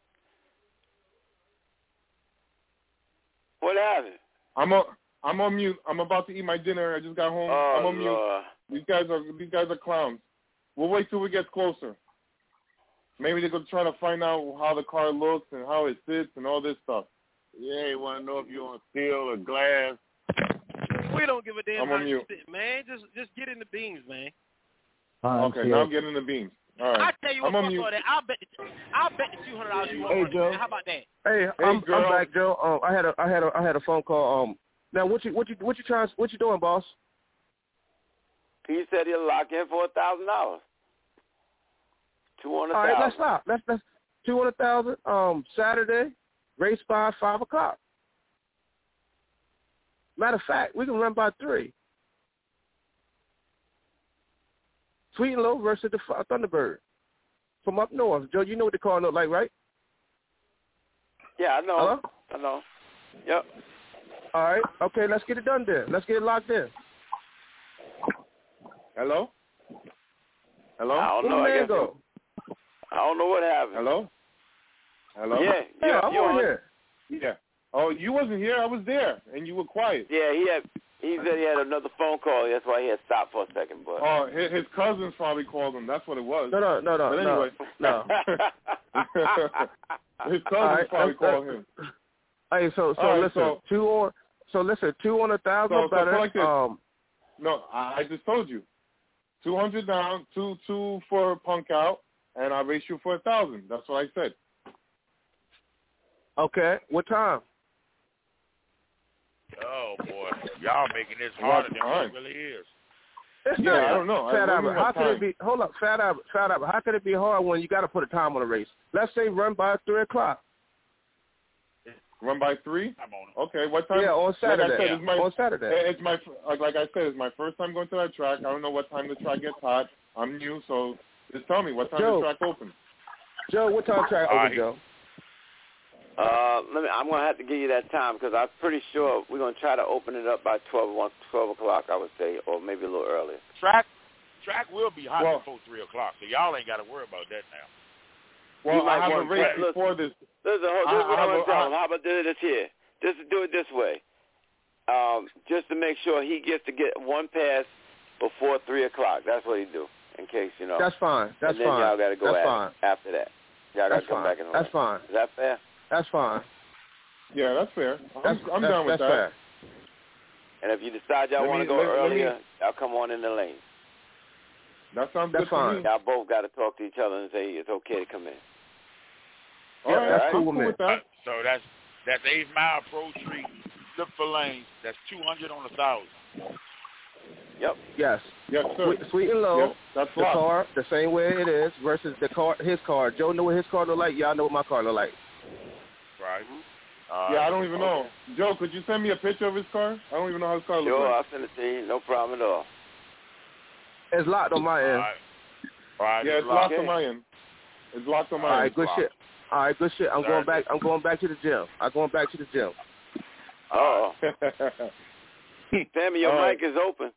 What happened? I'm on. I'm on mute. I'm about to eat my dinner. I just got home. Oh, I'm on Lord. mute. These guys are these guys are clowns. We'll wait till we get closer. Maybe they're gonna try to find out how the car looks and how it sits and all this stuff. Yeah, you want to know if you're on steel or glass. We don't give a damn I'm how on you mute. sit, man. Just just get in the beans, man. Okay, now I'm getting the beans. All right. I tell you what, I'm on fuck mute. all that. I'll bet. I'll bet the two hundred dollars you want. Hey, on it, Joe. man. How about that? Hey, Hey, I'm, girl. I'm back, Joe. Um, I had a I had a I had a phone call. Um, now what you what you what you trying what you doing, boss? He said he'll lock in for a thousand dollars. Two hundred All right, let's thousand. stop. Let's let's two hundred thousand. Um, Saturday, race by five o'clock. Matter of fact, we can run by three. Sweet and Low versus the F- Thunderbird from up north. Joe, you know what the car look like, right? Yeah, I know. Hello? I know. Yep. All right. Okay, let's get it done then. Let's get it locked in. Hello. Hello. I don't Where know. the I man guess go? I don't know what happened. Hello. Hello. Yeah, Yeah, yeah, I'm you on on? here. Yeah. Oh, you wasn't here. I was there, and you were quiet. Yeah, he had. He said he had another phone call. That's why he had stopped for a second. But Oh, his, his cousins probably called him. That's what it was. No, no, no, no, But anyway. no. His cousins All right, probably that's- called him. Hey, so so All right, listen, so- two on. So listen, two on a thousand So- so better. like this. um, No, I, I just told you. Two hundred down, two two for Punk out, and I race you for a thousand. That's what I said. okay, what time? Oh boy, y'all making this harder than What it really is. It's Yeah, not, I don't know. I- Fat what do you Albert, mean how what could it time? be? Hold up, Fat Albert, Fat Albert. How could it be hard when you got to put a time on a race? Let's say run by three o'clock. Run by three. I'm on it. Okay, what time? Yeah, on Saturday. Like I said, it's my, on Saturday. It's my like like I said, it's my first time going to that track. I don't know what time the track gets hot. I'm new, so just tell me what time Joe. the track opens. Joe, what time track All open, right. Joe? uh, let me. I'm gonna have to give you that time because I'm pretty sure we're gonna try to open it up by twelve, one, twelve o'clock. I would say, or maybe a little earlier. Track, track will be hot Well- before three o'clock, so y'all ain't got to worry about that now. Well, You might I have a want- race look, before this. Listen, hold, I- this is what I I'm have gonna a- tell I- him. How about do this here? Just do it this way. Um, just to make sure he gets to get one pass before three o'clock. That's what he do. In case you know. That's fine. That's and then fine. y'all got to go That's at fine. it after that. Y'all got That's to come fine. back and That's fine. Is that fair? That's fine. Yeah, that's fair. I'm, That's, I'm that's, down with that's that. fair. And if you decide y'all Let want me- to go let- let me- earlier, y'all come on in the lane. That sounds That's good fine. to me. Y'all both got to talk to each other and say it's okay to come in. All Yeah, right, that's I'm cool cool with me. with that. So that's that's eight mile pro tree, look for lanes. That's two hundred on a thousand. Yep. Yes. Yes, sir. Sweet, sweet and low. Yes, that's The locked. car, the same way it is, versus the car, his car. Joe know what his car look like. Y'all know what my car look like. Right. Mm-hmm. Uh, Yeah, I don't even know. Joe, could you send me a picture of his car? I don't even know how his car looks Sure, like. I'll send it to you. No problem at all. It's locked on my All end. right. All right. Yeah, it's locked. locked on my end. It's locked on All my right, end. good shit. All right, good shit. I'm going Saturday. back. I'm going back to the gym. I'm going back to the gym. Oh, Sammy, your All right. mic is open.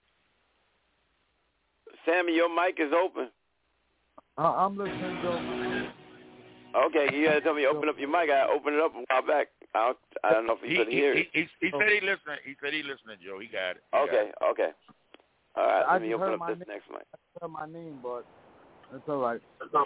Sammy, your mic is open. Uh, I'm listening, Joe. Okay, you got to tell me open up your mic. I opened it up a while back. I don't, I don't know if you He, couldn't he, hear he, it. he, he said he listening. He said he listening, Joe. He got it. He got Okay, it. okay. All right, I let me just open heard up my this name. next mic. I heard my name, but it's all right.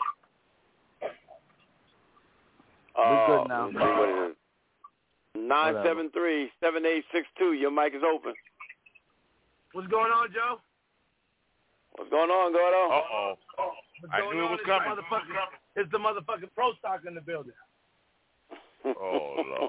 Oh, good now. let me see what it is. nine seven three, seven eight six two. Your mic is open. What's going on, Joe? What's going on, Gordo? Uh-oh. What's I going knew it on? was It's coming. The motherfucking, it's the motherfucking pro stock in the building. Oh, Lord.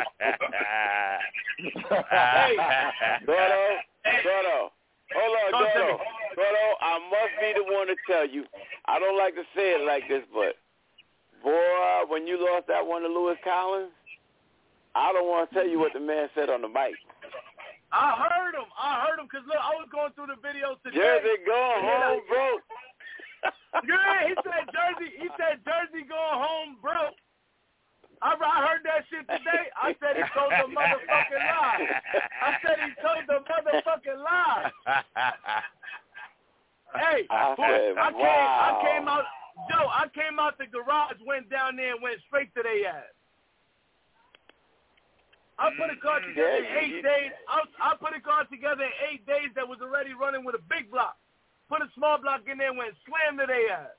Hey, Gordo, Gordo. Hold on, Talk to Gordo. me. Gordo, I must be the one to tell you. I don't like to say it like this, but, boy, when you lost that one to Lewis Collins, I don't want to tell you what the man said on the mic. I heard him. I heard him because, look, I was going through the videos today. Jersey going home, bro. Yeah, he said Jersey. He said Jersey going home, bro. I, I heard that shit today. I said he told the motherfucking lie. I said he told the motherfucking lie. Hey, I, said, I wow. came. I came out. Joe, I came out the garage, went down there, and went straight to their ass. I put a car together in eight days. I, I put a car together in eight days that was already running with a big block. Put a small block in there and went slam to their ass.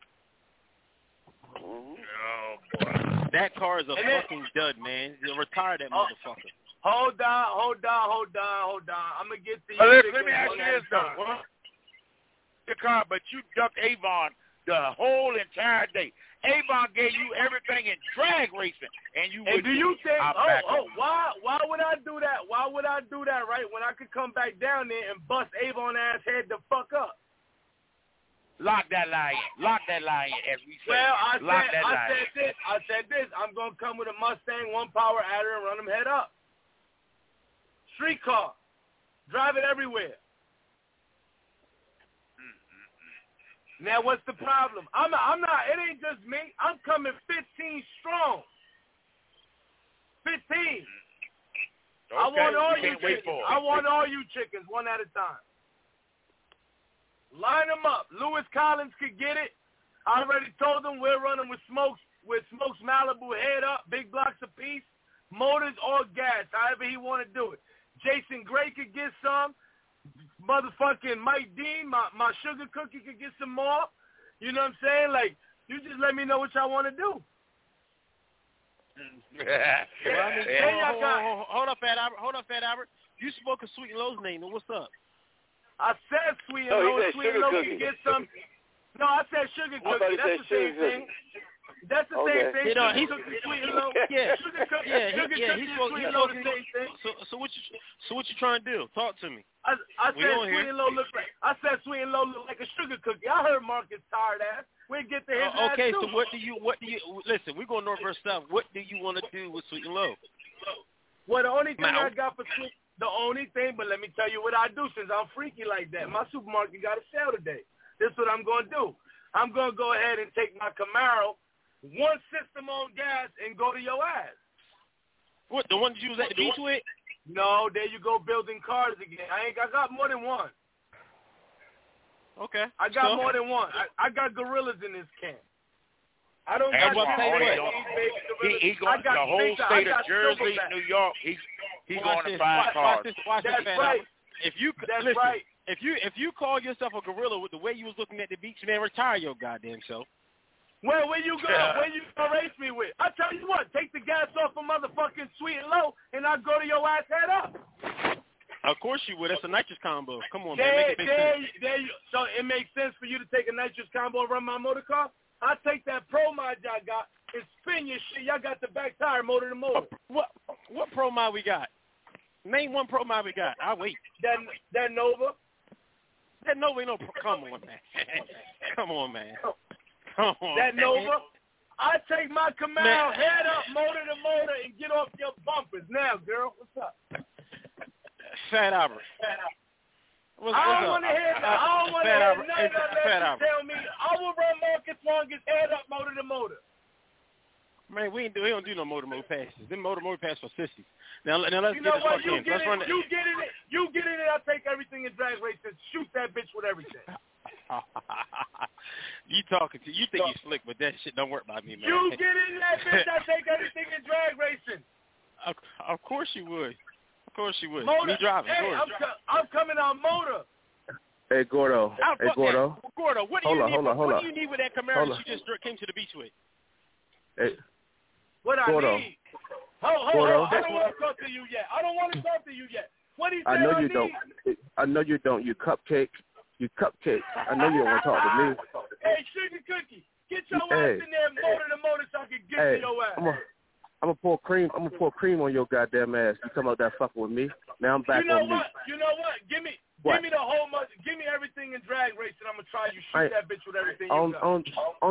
Oh, boy. That car is a And then- fucking dud, man. You retire that Oh. motherfucker. Hold on, hold on, hold on, hold on. I'm going to get to you. Well, listen, chicken let me ask one you at a this, though. time. Well, the car, but you ducked Avon the whole entire day. Avon gave you everything in drag racing, and you And would do you think, I'm oh, back oh, on. why why would I do that? Why would I do that, right, when I could come back down there and bust Avon ass head the fuck up? Lock that lie in. Lock that lie in, as we say. Well, I Lock said, that I lie said in. this. I said this. I'm going to come with a Mustang, one power adder, and run them head up. Street car. Drive it everywhere. Now, what's the problem? I'm not, I'm not, it ain't just me. I'm coming fifteen strong. fifteen. Okay, I want all we you can't wait chickens. for it. I want all you chickens one at a time. Line them up. Lewis Collins could get it. I already told them we're running with Smokes, with Smokes Malibu head up, big blocks apiece, motors or gas, however he want to do it. Jason Gray could get some. Motherfucking Mike Dean, my, my sugar cookie could get some more. You know what I'm saying? Like, you just let me know what y'all want to do. Well, I mean, Yeah. hold, hold, hold, hold, hold up, Fat Albert. Hold up, Fat Albert. You spoke of Sweet and Low's name. What's up? I said Sweet and No, he Low, said Sweet and sugar Low cookie. can get some. No, I said sugar I thought cookie. he That's said the same sugar thing. That's the Okay. same thing. You know, Sugar he's- cookie, Sweet and Low. Yeah, Sugar cookie, yeah, he, sugar yeah. cookie He's and supposed, Sweet he's and Low supposed the to. same thing. So, so what you, so what you trying to do? Talk to me. I, I We said on Sweet here. and Low look like. I said Sweet and Low look like a sugar cookie. I heard Marcus tired ass. We get to his Uh, okay, ass so too. what do you? What do you? Listen, we're going north versus south. What do you want to do with Sweet and Low? Well, the only thing Now- I got for Sweet, the only thing, but let me tell you what I do since I'm freaky like that. My supermarket got a sale today. This is what I'm going to do. I'm going to go ahead and take my Camaro, one system on gas, and go to your ass. What, the one that you was at the beach with? No, there you go building cars again. I ain't. I got more than one. Okay. I got so, more than one. I, I got gorillas in this camp. I don't And got what- shit hey, with what? these baby He, gorillas. he I going got the whole big- I state of got Jersey, silverback. New York. He he watch going to this, find watch, cars. watch this, watch this, That's Fat right. Albert. If you That's listen, right. if you if you call yourself a gorilla with the way you was looking at the beach, man, retire your goddamn self. Where where you go? Yeah. Where you gonna race me with? I tell you what, take the gas off of motherfucking Sweet and Low, and I'll go to your ass head up. Of course you would. That's a nitrous combo. Come on, man, There, make it make there, sense. there you, so it makes sense for you to take a nitrous combo and run my motor car? I take that Pro Mod y'all got and spin your shit. Y'all got the back tire motor to motor. What what pro mod we got? Name one pro mod we got. I'll wait. That that Nova. That Nova ain't no pro. Come on, man. Come on, man. Come on. That man. Nova. I take my Camaro Man. head up, motor to motor, and get off your bumpers. Now, girl, what's up? Fat Albert. What's, I what's don't up? want to hear that. I don't want to Fat hear Albert. none Hey, of that Fat unless you Albert. tell me I will run Marcus Longest head up, motor to motor. Man, we ain't do we don't do no motor mode passes. Them motor mode passes for sissies. Now, now let's You get know this what? fuck You in. get Let's it. run it. You get in it. You get in it. I'll take everything in drag racing. Shoot that bitch with everything. You talking to you think you slick, but that shit don't work by me, man. You get in that bitch. I take everything in drag racing. Of, of course you would. Of course you would. Motor. Me driving. Hey, Gordo. I'm, co- I'm coming on motor. Hey, Gordo. Ah, Hey, fuck Gordo. that. Gordo, what do Hold you on, need? hold on, what hold do on. you need with that Camaro Hold that on. you just came to the beach with? Hey, What I Gordo. need. Hold, hold, Gordo. hold. I don't want to talk to you yet. I don't want to talk to you yet. What he said I know I you need. don't. I know you don't. You cupcake. You cupcake. I know you don't want to talk to me. Hey, Sugar Cookie, get your Hey. ass in there, motor to motor, so I can get Hey, to your ass. I'm gonna I'm gonna pour cream. I'm gonna pour cream on your goddamn ass. You come out that fucking with me. Now I'm back you know on me. what? You know what? Give me, What? give me the whole, mother, give me everything in drag racing. I'm gonna try you. Shoot I- that bitch with everything On you got. on on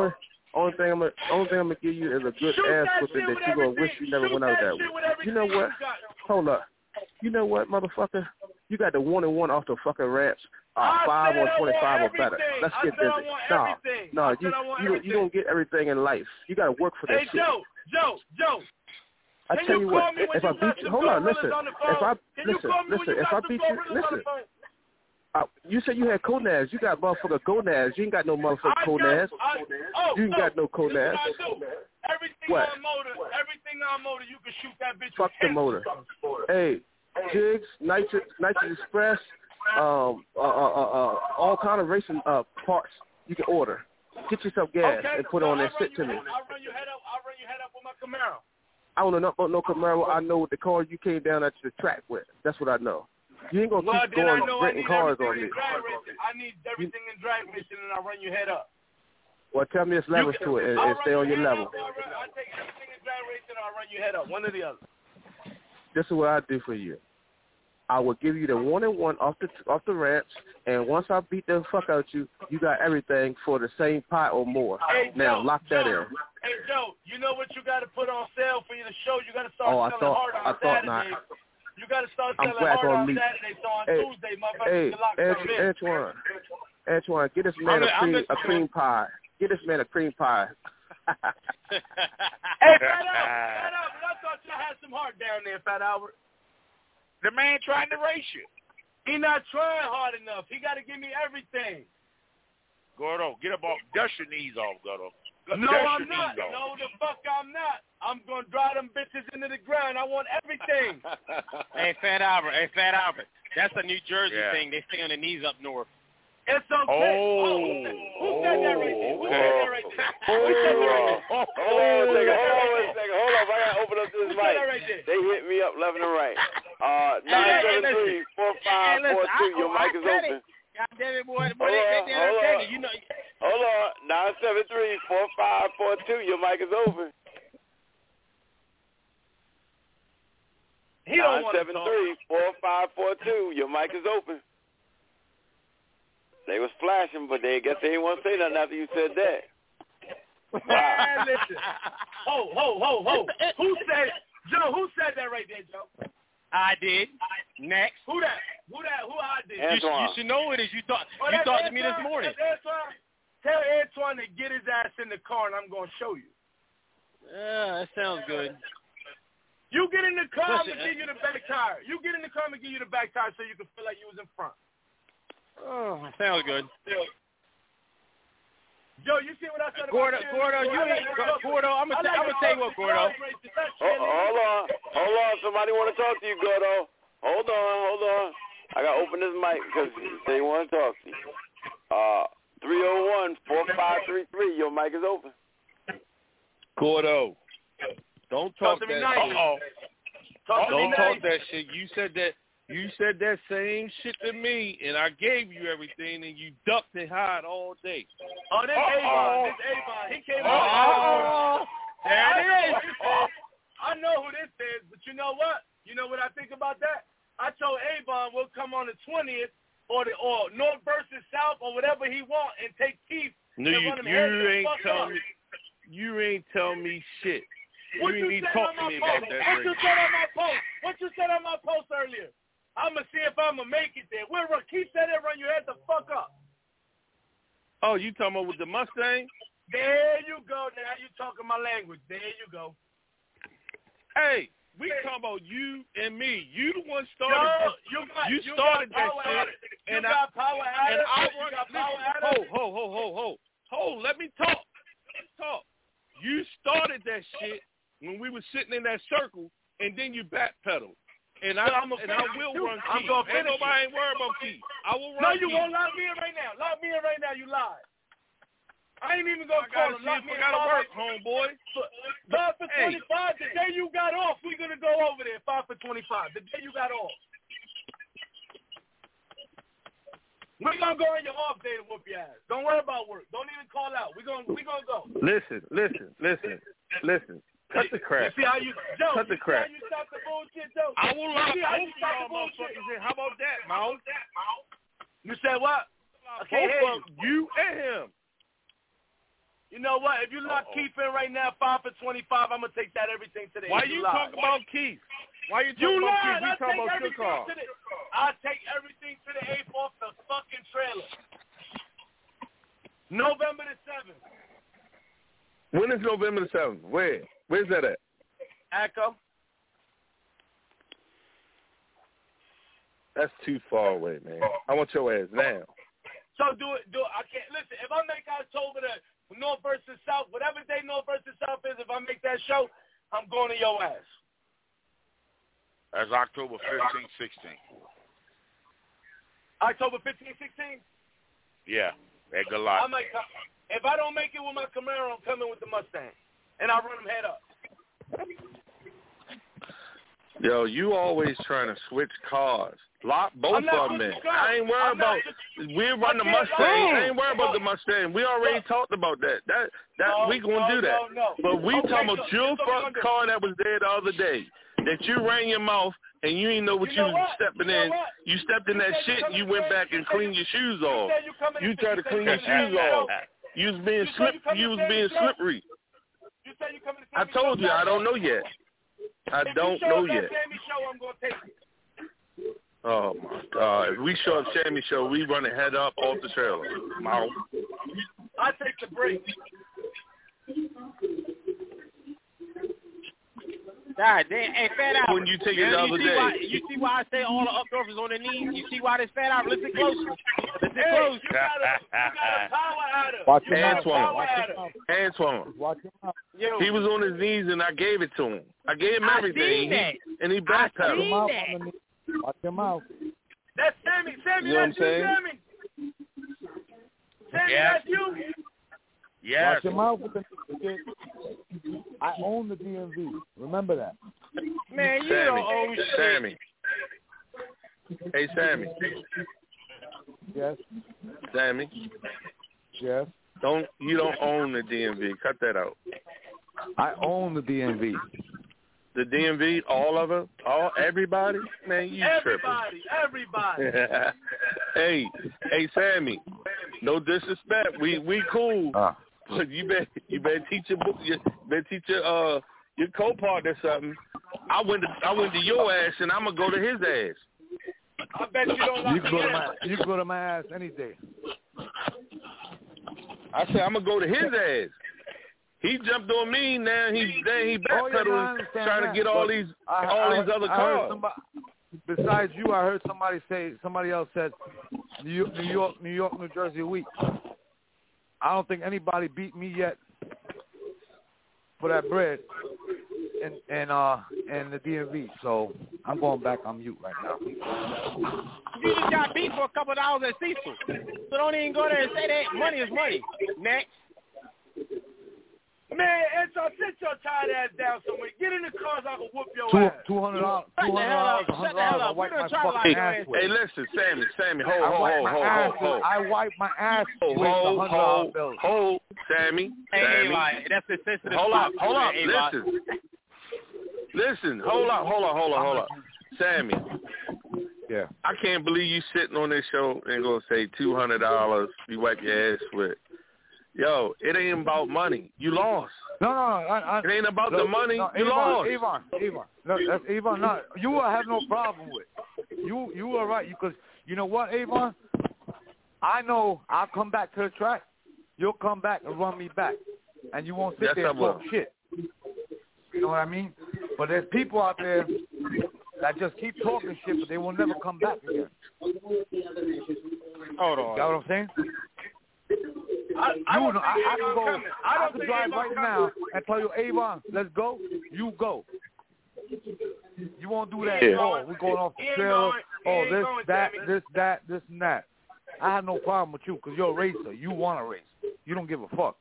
Only thing I'm gonna, only thing I'm gonna give you is a good Shoot ass that whipping shit that with you gonna everything. wish you never Shoot went out that there shit with. with You know everything what? you got. Hold up. You know what, motherfucker? You got the one and one off the fucking raps. Uh, I five said or I twenty-five or want better. everything. Let's I get said I busy. want No, everything. no, I you said I want you everything. you don't get everything in life. You gotta work for that Hey, shit. Joe, Joe, Joe. I Can tell you you call what, me when if you I got beat you, some hold on, gorillas listen. on the phone? If I Can you listen, call me when listen, you if got I some beat you, gorillas on listen. the phone? Uh, you said you had conads. You got motherfucker gonads. You ain't got no motherfucker I conads. got, I, oh, You ain't oh, got no this is what conads. I do. Everything What? on motor, everything on motor, you can shoot that bitch Fuck with the motor. Hey, jigs, nitrous, nitrous express, um, uh, uh, uh, uh, all kind of racing uh parts you can order. Get yourself gas okay, and put so on that I'll shit run to you me. head, I'll run you head up. I'll run you head up with my Camaro. I don't know nothing about no Camaro. I know what the car you came down at the track with. That's what I know. You ain't gonna Well, keep then I going know I renting need cars everything on in me. drag racing. I need everything in drag racing, and I'll run you head up. Well, tell me it's levels to it and, and stay on your level. Up, I'll, run, I'll take everything in drag racing, and I'll run you head up. One or the other. This is what I do for you. I will give you the one and one off the off the ramps, and once I beat the fuck out you, you got everything for the same pot or more. Hey, now Joe, lock that Joe, in. Hey Joe, you know what you got to put on sale for you to show? You got to start Oh, I selling thought hard on I thought Saturday. not. You got to start I'm selling glad hard on on me. Saturday, so on Hey, Tuesday, motherfuckers hey, can lock some in. Antoine, Antoine, get this man I'm a the- cream I'm the- a cream pie. Get this man a cream pie. Hey, Fat Albert, Fat Albert, I thought you had some heart down there, Fat Albert. The man trying to race you. He not trying hard enough. He got to give me everything. Gordo, get up off. Dust your knees off, Gordo. No, Dust I'm your not. knees off. No, the fuck I'm not. I'm going to drive them bitches into the ground. I want everything. Hey, Fat Albert. Hey, Fat Albert. That's a New Jersey Yeah. thing. They stay on the knees up north. It's okay. Oh. Who said that right there? Who said that right there? Hold Who said that right on, there? hold on a second, hold on a second, hold on. I gotta open up this Who mic. said that right there? They hit me up left and right. Uh, Hey, nine hey, seven listen. three four Hey, five four listen, two. I- Your oh, mic I is said open. it. God damn it, boy. boy Hold they, on, they, hold they, on. you know. Hold on, nine seven three four five four two. Your mic is open. He don't Nine want to seven talk. three four five four two. Your mic is open. They was flashing, but they guess they didn't want to say nothing after you said that. Man, listen. Ho, ho, ho, ho. Who said, Joe, who said that right there, Joe? I did. Next. Who that? Who that? Who I did? You, sh- you should know it as you thought. Oh, you that's talked to me this Antoine? morning. That's Antoine? Tell Antoine to get his ass in the car, and I'm going to show you. Yeah, that sounds good. You get in the car, I'm Listen, going to give you the back tire. You get in the car, I'm going to give you the back tire so you can feel like you was in front. Oh, sounds good. Joe, you see what I said Gordo, about Gordo, you ain't, Gordo, I'm going to I'm gonna tell you what, Gordo. Oh, hold on, hold on. Somebody want to talk to you, Gordo. Hold on, hold on. I got to open this mic because they want to talk to you. Uh, three oh one four five three three. Your mic is open. Gordo, don't talk, Talk to me that nice. shit. Uh-oh. Talk to me Don't talk nice. that shit. You said that. You said that same shit to me, and I gave you everything, and you ducked and hid all day. Oh, this Avon. This Avon. He came Uh-oh. out. There it is. I know who this is, but you know what? You know what I think about that? I told Avon we'll come on the twentieth or the or North versus South or whatever he want and take Keith No, and you, run him you head the ain't fuck tell up. me. You ain't tell me shit. What you you ain't even said talk on to my me post? about that What you race. said on my post? What you said on my post earlier? I'm going to see if I'm going to make it there. We'll run, keep that and run your head the fuck up. Oh, you talking about with the Mustang? There you go. Now you talking my language. There you go. Hey, we talking about you and me. You the one Yo, started this. you got, You you started got that power shit. at it. You And got I, power at and it. I You run. got power Listen, at ho, it. ho, ho, ho, ho. Ho, let me talk. Let me talk. You started that shit when we were sitting in that circle, and then you backpedaled. And I, I'm and I will run I'm Keith. gonna Ain't finish nobody it. ain't worried about Keith. I will No, run you Keith. won't lock me in right now. Lock me in right now. You lied. I ain't even gonna I call gotta him. see Lock if me I in. gotta Five work, for- homeboy. Five for Hey. twenty-five. The day you got off, we're gonna go over there. Five for twenty-five. The day you got off. We're gonna go on your off day to whoop your ass. Don't worry about work. Don't even call out. We're gonna we gonna go. Listen, listen, listen, listen. Cut the crap. You see how you Joe? Cut the you crap. See how you stop the bullshit, Joe? I will lock You see how both you of stop y'all the bullshit? motherfuckers in. How about that, Mouse? You said what? I can't Both hear of you and him. You know what? If you lock Uh-oh. Keith in right now, five for twenty-five, I'm gonna take that everything to the Why end. you lied. talking about Keith? Why you talking You about lied. Keith? We I talking take about your everything car. to the. I take everything to the eighth off the fucking trailer. November the seventh. When is November the seventh? Where? Where's that at? Echo. That's too far away, man. I want your ass now. So do it. Do it. I can't listen. If I make October the North versus South, whatever day North versus South is, if I make that show, I'm going to your ass. That's October fifteenth, sixteenth. October fifteenth, sixteenth. Yeah, at I Galot. might come. If I don't make it with my Camaro, I'm coming with the Mustang, and I run them head up. Yo, you always trying to switch cars. Lock both of them in. I ain't worried about. We run the Mustang. I ain't worried about the Mustang. We already talked about that. That that no, we gonna no, do that. No, no. But we okay, talking about so, your so fucking car that was there the other day. That you ran your mouth and you didn't know what you, you know was what? stepping you know in. What? You stepped in you that shit. You went back and cleaned your shoes off. You, you tried to clean your shoes off. You was being slip. You was being slippery. You said you coming to I told you I don't know yet. I don't know yet. Show, I'm gonna take it. Oh my God! If we show up Sammy show, we run it head up off the trailer. Mouth. I take the break. God damn, hey, Fat Albert. When you take it the other you see day. Why, you see why I say all the updorfers on their knees? You see why this Fat Albert? Listen close. Listen hey, close. You got a, you got a power adder. Watch you your got mouth. a power adder. Antoine. Watch your mouth. Yo. He was on his knees and I gave it to him. I gave him I everything. seen that. He, and he I backpedaled. seen Mouth that. on the knee. Watch your mouth. That's Sammy. Sammy, You know that's what I'm you, saying? Sammy. Sammy, Yes. that's you. Yes. Watch your mouth with the kid. I own the D M V. Remember that. Man, you Sammy. don't own shit. Sammy. Hey, Sammy. Yes. Sammy. Yes. Don't you don't own the D M V. Cut that out. I own the D M V. The D M V, all of it, all everybody, man, you Everybody, everybody. tripping. hey, hey, Sammy, no disrespect, we we cool, Uh. but you better you better teach your book, you better teach your uh your co-partner something. I went to I went to your ass, and I'm gonna go to his ass. I bet you don't like You can go to my you can go to my ass any day. I said I'm gonna go to his ass. He jumped on me. Now he then he Oh, yeah, backpedaling, no, I understand trying that, to get all but these I, all I, these other I heard cars. somebody, besides you, I heard somebody say somebody else said New York, New York, New York, New Jersey week. I don't think anybody beat me yet for that bread and and uh and the D M V. So I'm going back on mute right now. You just got beat for a couple of dollars at Cecil. So don't even go there and say that. Money is money. Next. Man, Anton, sit your tired ass down somewhere. Get in the car so I can whoop your Two ass. two hundred dollars, Shut two the hundred hell dollars, up. a Shut hundred the hell dollars. I up. wipe We my done tried to fucking lie ass to with. Hey, listen, Sammy, Sammy, hold, I hold, wipe hold, my hold, ass hold, with. hold. I wipe my ass Hold, with a hold, hundred dollar hold, bill. hold, Sammy, Hey, Sammy. Eli, that's the sensitive Hold up, spot. hold up, Hey, Eli. listen. Listen, hold up, hold up, hold up, hold up. Sammy, Yeah. I can't believe you sitting on this show and gonna say two hundred dollars you wipe your ass with. Yo, it ain't about money. You lost. No, no, I, I, It ain't about look, the money. No, you Avon, lost. Avon, Avon. No, that's Avon. No, you I have no problem with. You, you are right. Because you know what, Avon? I know I'll come back to the track. You'll come back and run me back, and you won't sit Yes, there and I will. talk shit. You know what I mean? But there's people out there that just keep talking shit, but they will never come back again. Hold on. You know what I'm saying? I, I You don't know, think I, I can Avon go. coming. I I don't can think drive Avon right coming. now and tell you, Avon, let's go. You go. You won't do that. Yeah. Oh, we're going off the He ain't trailer. going. He Oh, ain't this, going, that, Sammy. this, that, this, and that. I have no problem with you because you're a racer. You want to race. You don't give a fuck.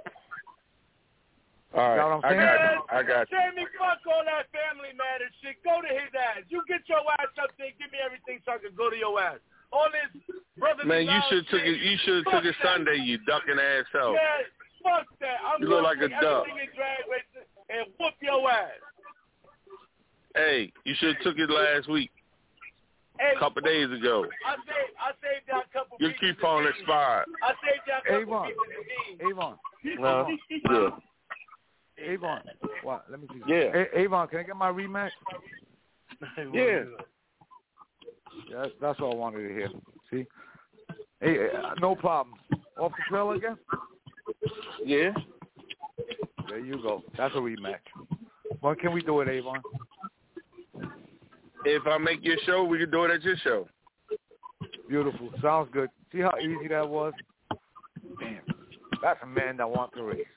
All right, You know what I'm I saying? got you. I got you. Sammy, fuck all that family matters shit. Go to his ass. You get your ass up there. Give me everything so I can go to your ass. All this brother. Man, you should took it. You should took it Sunday. You ducking ass out. Yeah, fuck that. I'm You look gonna like a take duck. everything in drag racing and whoop your ass. Hey, you should have took it last week, Hey, a couple days ago. I saved, I saved that cup couple your pieces coupon of expired. I saved y'all a couple Avon. pieces of Avon. No. Avon. Yeah. Avon. What? Let me see. Yeah. A- Avon, can I get my rematch? Yeah. Yeah, that's, that's all I wanted to hear. See? Hey, uh, no problem. Off the trailer again? Yeah. There you go. That's a rematch. When can we do it, Avon? If I make your show, we can do it at your show. Beautiful. Sounds good. See how easy that was? Damn. That's a man that wants to race.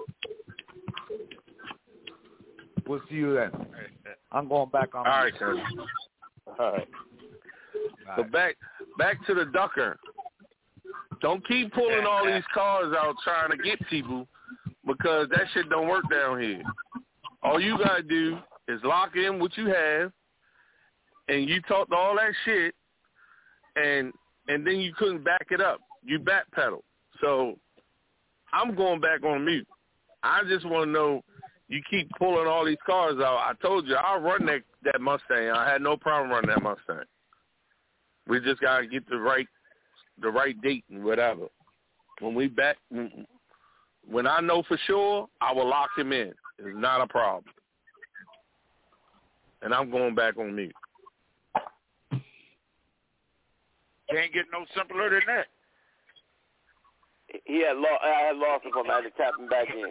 We'll see you then. I'm going back on. All right, sir. All right. So back back to the ducker. Don't keep pulling all these cars out trying to get people because that shit don't work down here. All you gotta do is lock in what you have, and you talked all that shit, and and then you couldn't back it up. You backpedal. So I'm going back on mute. I just want to know. You keep pulling all these cars out. I told you I'll run that that Mustang. I had no problem running that Mustang. We just gotta get the right the right date and whatever. When we back, when I know for sure, I will lock him in. It's not a problem. And I'm going back on mute. Can't get no simpler than that. He had lo- I had lost him from I had to tap him back in.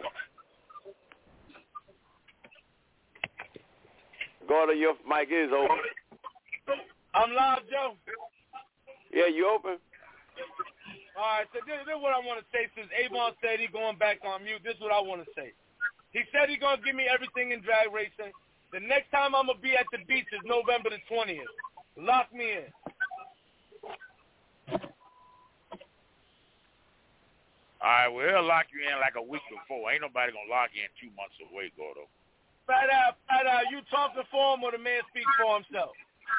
Gordo, your mic is open. I'm live, Joe. Yeah, you open? All right, so this, this is what I want to say. Since Avon said he's going back on mute, this is what I want to say. He said he's going to give me everything in drag racing. The next time I'm going to be at the beach is November the twentieth. Lock me in. All right, well, he'll lock you in like a week before. Ain't nobody going to lock you in two months away, Gordo. Fat out, fat out. You talking for him or the man speak for himself?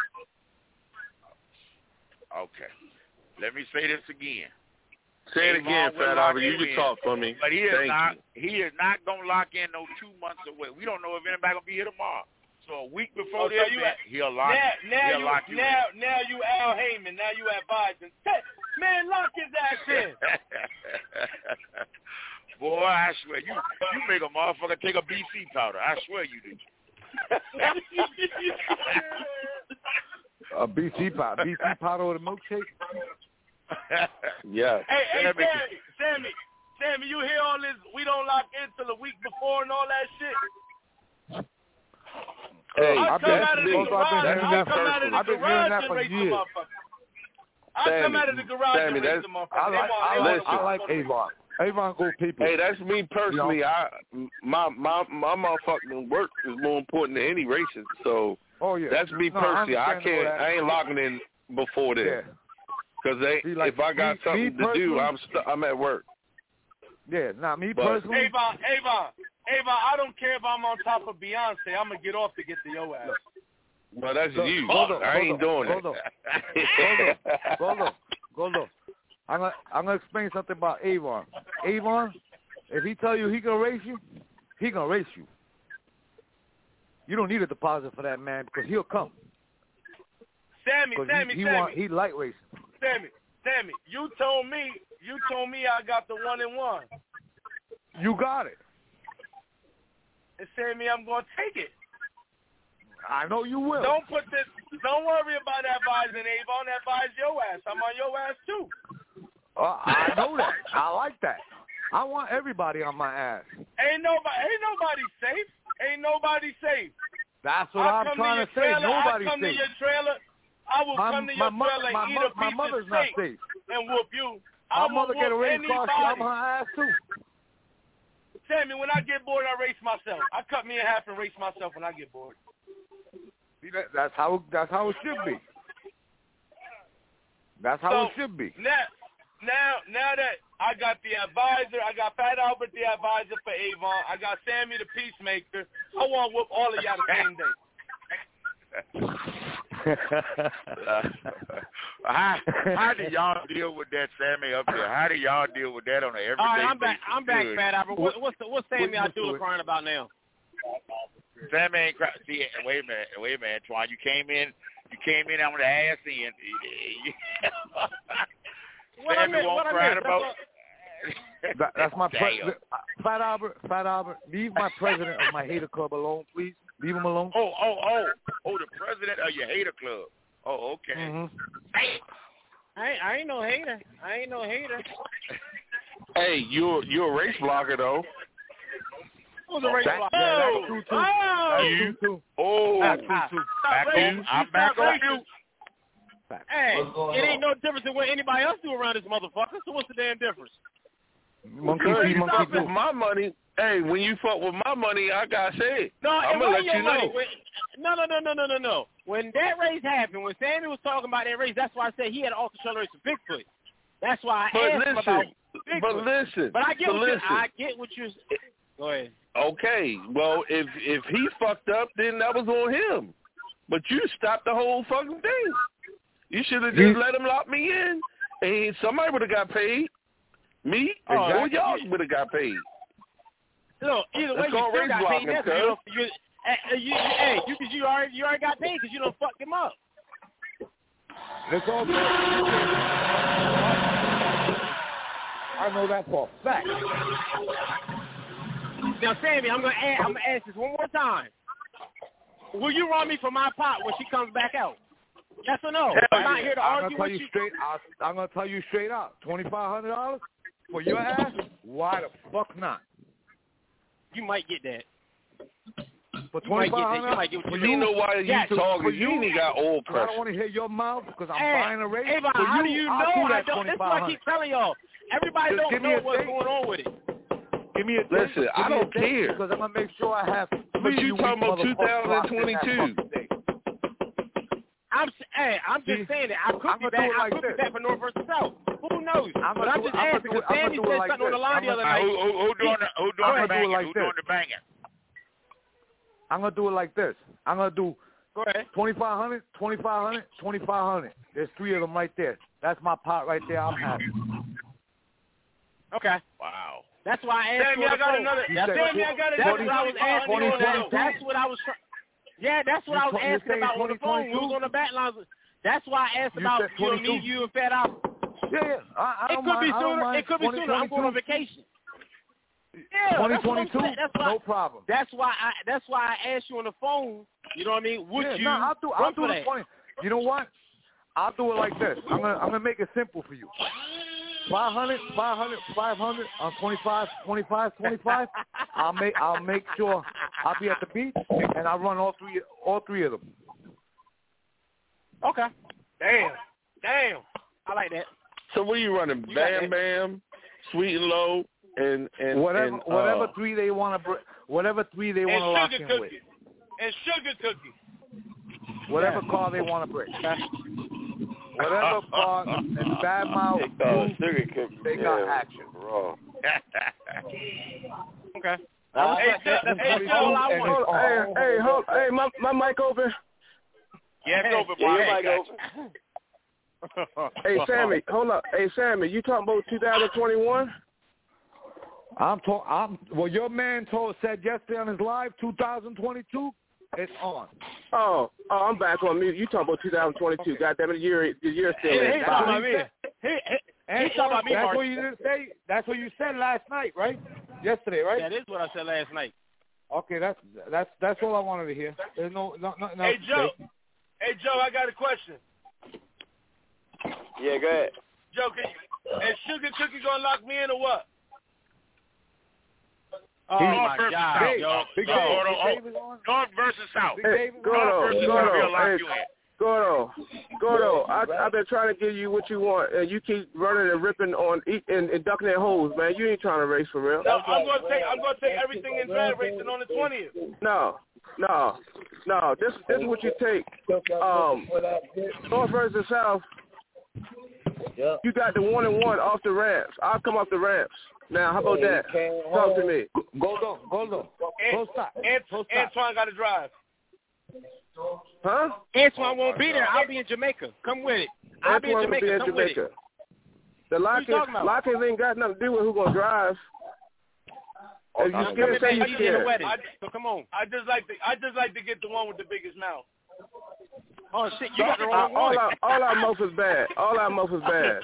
Okay. Let me say this again. Say it again, Fat Albert. You can talk for me. But he is Thank not. you. He is not gonna lock in no two months away. We don't know if anybody gonna be here tomorrow. So a week Oh, before the so event, you, he'll lock. Now, now he'll you, lock you now, in. now you Al Heyman. Now you advising. Man, lock his ass in. Boy, I swear you you make a motherfucker take a B C powder. I swear you do. A B C powder, B C powder with a milkshake. Yeah. Hey, hey, Sammy. Sammy, Sammy, Sammy, you hear all this? We don't lock in till the week before and all that shit. Hey, I come that's out of the me. garage. That's I me come out of the I've been hearing garage that and for race the years. motherfucker. I Sammy, come out of the garage Sammy, and race that's- the motherfucker. I like, I They like, want- I like Avon. Avon go people. Hey, that's me personally. You know? I my my my motherfucking work is more important than any races. So Oh yeah. that's me No, personally. I, understand can't. all that. I ain't locking in before then. Yeah. Because they, See, like, if I got me- something me to do, personally- I'm st- I'm at work. Yeah. Now me But- personally. Avon, Avon, Avon, I don't care if I'm on top of Beyonce. I'm going to get off to get to your ass. Well, that's Go- you. Gordo, I ain't Gordo, doing Gordo, it. Gordo, Gordo, Gordo. I'm gonna I'm gonna explain something about Avon. Avon, if he tell you he gonna race you, he gonna race you. You don't need a deposit for that man because he'll come. Sammy, 'Cause Sammy, he, he Sammy, want he light racing. Sammy, Sammy, you told me, you told me I got the one and one. You got it. And Sammy, I'm going to take it. I know you will. Don't put this, don't worry about advising Avon, advise your ass. I'm on your ass too. Uh, I know that. I like that. I want everybody on my ass. Ain't nobody, ain't nobody safe. Ain't nobody safe. That's what I'll I'm come trying to, to say. trailer, Nobody's I'll come safe. to your trailer. I will My, come to my your mother, trailer my, and eat mo- a my piece mother's of not steak safe. and whoop you. My I will mother get a whoop race car. She, I'm anybody. her ass too. Sammy, when I get bored, I race myself. I cut me in half and race myself when I get bored. See, that, that's how that's how it should be. That's how So, it should be. Now, now, now that I got the advisor, I got Fat Albert the advisor for Avon, I got Sammy the peacemaker. I want to whoop all of y'all the same day. how, how do y'all deal with that, Sammy, up there? How do y'all deal with that on an everyday All right, I'm back. basis? I'm back, Good. Fat Albert. What, what's the, what's Sammy What- Abdullah what- crying about now? Sammy ain't cry- see. Wait a minute, wait a minute, Twan. You came in, you came in on the ass end. what I Sammy missed? won't What I cry missed? about. That, that's my pre- Damn. Fat Albert. Fat Albert, leave my president of my hater club alone, please. Leave him alone. Oh, oh, oh, oh, the president of your hater club. Oh, okay. Mm-hmm. I ain't, I ain't no hater. I ain't no hater. Hey, you're you're a race blocker though. Who's a race That, blocker? yeah, Oh, that's true too. oh. That's You. true too. Oh, That's true too. back on, I'm back on you. Hey, it ain't no difference in what anybody else do around this motherfucker. So what's the damn difference? Monkey Because see, you monkey fuck do. with my money. Hey, when you fuck with my money, I gotta say it. No, I'm it gonna wasn't let your you money. know. When, no, no, no, no, no, no, no. When that race happened, when Sammy was talking about that race, that's why I said he had an ultra trailer race with Bigfoot. That's why I But asked him listen, about Bigfoot. but listen, But I get but what you. listen. I get what you. Go ahead. Okay, well, if if he fucked up, then that was on him. But you stopped the whole fucking thing. You should have just He- let him lock me in, and somebody would have got paid. Me Oh, or exactly. y'all would have got paid. Look, either way, Let's you go still race got paid. blocking, That's cuz. you, know, you, uh, you, hey, you, cause you already, you already got paid because you don't fuck him up. It's all good. I know that for a fact. Now, Sammy, I'm gonna ask, I'm gonna ask this one more time. Will you run me for my pot when she comes back out? Yes or no? Hell I'm not yeah. here to I'm argue gonna tell with you you. straight. I'll, I'm gonna tell you straight out. Twenty five hundred dollars for your ass? Why the fuck not? You might get that. For You twenty might get five that. You hundred. might get what You you you know why you Yes, talking? for You you, ain't got oil I pressure. don't want to hear your mouth because I'm Hey, buying a race. Avon, for how you, do you I'll know do I that don't? This is what I twenty-five hundred. keep telling y'all. Everybody Just don't give me know a what's date. going on with it. Give me a date. Listen, Give I me a don't date care. because I'm gonna make sure I have. But three you weak talking about motherfuckers locked in that twenty twenty-two. fucking day. I'm s- hey, I'm just See, saying that I could I'm be gonna back. do it I like could this. be back for North versus South. Who knows? I'm but gonna I'm do just it- I'm gonna asking do it- because I'm gonna Sammy do it said like something on the this. line I'm the other gonna- night. Who, who, who doing the who doing I'm the gonna do it banging? like Who this. doing the banging? I'm gonna do it like this. I'm gonna do Go ahead. twenty-five hundred, twenty-five hundred, twenty-five hundred. There's three of them right there. That's my pot right there. I'm happy. Okay. Wow. That's why I asked Sammy, you on I the got phone. another. You That's, said Sammy, I got that's another. what I was asking you. on the- That's what I was trying. Yeah, that's what You I was tw- you asking say about on the phone. We was on the back lines. That's why I asked You about said you know, me, twenty-two. you, and Fat Albert. Yeah, yeah. I, I It don't could mind. be I don't sooner. mind. It could be sooner. I'm going on vacation. Yeah, twenty that's what I'm twenty-two, saying. That's why. no problem. That's why I. That's why I asked you on the phone. You know what I mean? Would yeah, you no, I'll do, run I'll for do that? the twenty. You know what? I'll do it like this. I'm gonna I'm gonna make it simple for you. five hundred, five hundred, five hundred on twenty-five, twenty-five, twenty-five. I'll make I'll make sure I'll be at the beach and I'll run all three all three of them. Okay. Damn. Damn. I like that. So what are you running? You got Bam that. Bam, Sweet and Low, and and Whatever and, uh, whatever three they want to br- whatever three they want to And lock sugar in with. cookie. And sugar cookie. Whatever car they want to bring. Whatever car and Bad Mouth, They call it Blue, sugar cookie. they yeah, got action. Raw. Okay. Uh, Hey, hey, that's hey, all I and want. it's all- Hey, hey, hold, hey, my my mic open. Yeah, it's over, Yeah, Bob. your I mic got open. Hey, Sammy, hold up. Hey, Sammy, you talking about two thousand twenty-one? I'm talking. I'm well. Your man told said yesterday on his live, two thousand twenty-two. It's on. Oh, oh, I'm back on mute. You talking about two thousand twenty-two? God damn it, the year, the year still Hey, in. hey, That's talking what about you me. said. Hey, hey, And he talking about me, that's Mark. what you didn't say. That's what you said last night, right? Yesterday, right? That is what I said last night. Okay, that's that's that's all I wanted to hear. There's no no no. Hey, Joe. Hey, Joe, I got a question. Yeah, go ahead. Joe, can you, is Sugar Cookie going to lock me in or what? Oh, He- my versus God. South. Yo, Big yo, Dave, hold on, Big hold Dave is on. North versus South. Big Hey, Dave is on. Gordo, North versus South. Gordo, We'll lock hey, you in. Gordo, Gordo. I, I've been trying to give you what you want, and you keep running and ripping on eat and, and ducking their holes, man. You ain't trying to race for real. No, I'm going to take I'm going to take everything in drag racing on the twentieth. No, no, no. This this is what you take. Um, North versus South. You got the one and one off the ramps. I'll come off the ramps. Now, how about that? Talk to me. Goldo, Goldo. Close stop. Ant- Close stop. Antoine got to drive. Huh? Antoine won't be there. I'll be in Jamaica. Come with it. I'll be in Antoine will Jamaica. be in Come with Jamaica. it. The What you lockers, talking about? lockers ain't got nothing to do with who's gonna drive. If you I'm scared, coming say back you to you in the scared. wedding. I, So come on. I just like to I just like to get the one with the biggest mouth. Oh shit, you got the all, wrong all one. our all our mouth is bad. All our mouth is bad.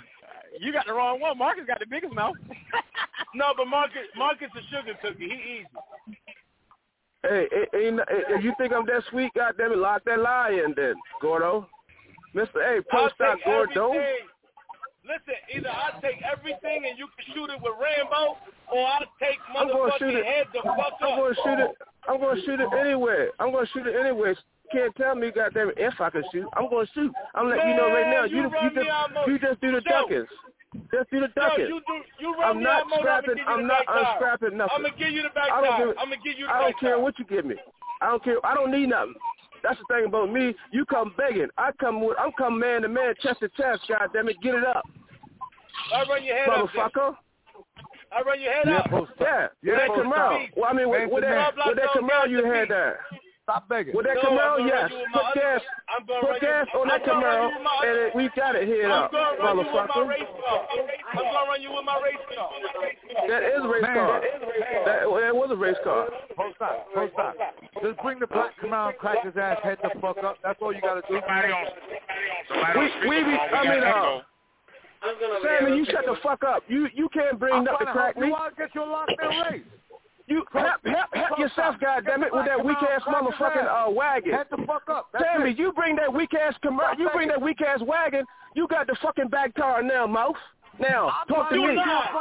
you got the wrong one. Marcus got the biggest mouth. No, but Marcus, Marcus the sugar cookie. He easy. Hey, hey, hey, if you think I'm that sweet, goddamn it, lock that lie in then, Gordo. Mister A, post out Gordo. Listen, either I take everything and you can shoot it with Rambo, or I take motherfucking head the fuck up. I'm gonna shoot it. I'm gonna shoot it anywhere. I'm gonna shoot it anywhere. Can't tell me, goddamn it, if I can shoot. I'm gonna shoot. I'm letting you know right now. You, you, you just, you just do the duckings. Just do the duckings. You do. You run I'm not me scrapping. I'm not unstrapping nothing. I'm gonna give you the back I don't time. give, I'm gonna give you the I back don't care time. what you give me. I don't care. I don't need nothing. That's the thing about me. You come begging. I come with. I'm come man to man, chest to chest. Goddamn it, get it up. I run your head motherfucker. up. I run your head yeah, up. Yeah, yeah. With that Camaro. Well, I mean, with, with that, with that Camaro you had there. Stop begging. With that no, Camaro, yes. Put gas, put gas you, on that Camaro, my, and it, we got it here up, motherfucker. I'm gonna run you with my race car. That is a race Man. car. That, that was a race car. Hold stop. Hold stop. Just bring the black Camaro and crack his ass head the fuck up. That's all you gotta do. Somebody on, somebody we, we, we, I mean, uh, Sammy, you shut the fuck up. You you can't bring nothing to crack me. You want to get your locked in race. You help, help, help yourself, goddammit, with that weak ass motherfucking uh, wagon. Head the fuck up. Sammy, you bring that weak ass Camaro, you bring that weak ass wagon. You got the fucking back tire now, mouth. Now, talk to me. Now,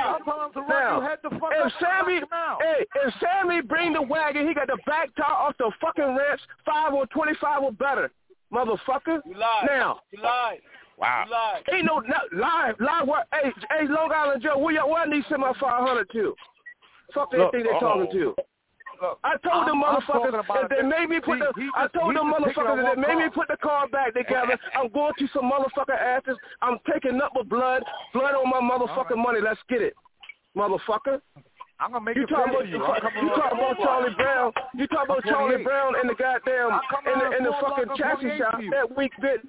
if Sammy, hey, if Sammy bring the wagon, he got the back tire off the fucking ranch, five or twenty-five or better, motherfucker. You lied. Now, you lied. Wow. You lied. Ain't no, no lie, lie. What? Hey, hey, Long Island Joe, where, where I need send my five hundred to? Fuck that thing they're talking to. Look, I told them motherfuckers if they made me put the, I told them motherfuckers if they made me put the car back together, I'm going to some motherfucker asses. I'm taking up with blood, blood on my motherfucking right. money. Let's get it, motherfucker. I'm gonna make you it talking about, you. You, you talking about Charlie Brown? You talking about Charlie Brown in the goddamn in the, in the fucking chassis shop? That weak bitch.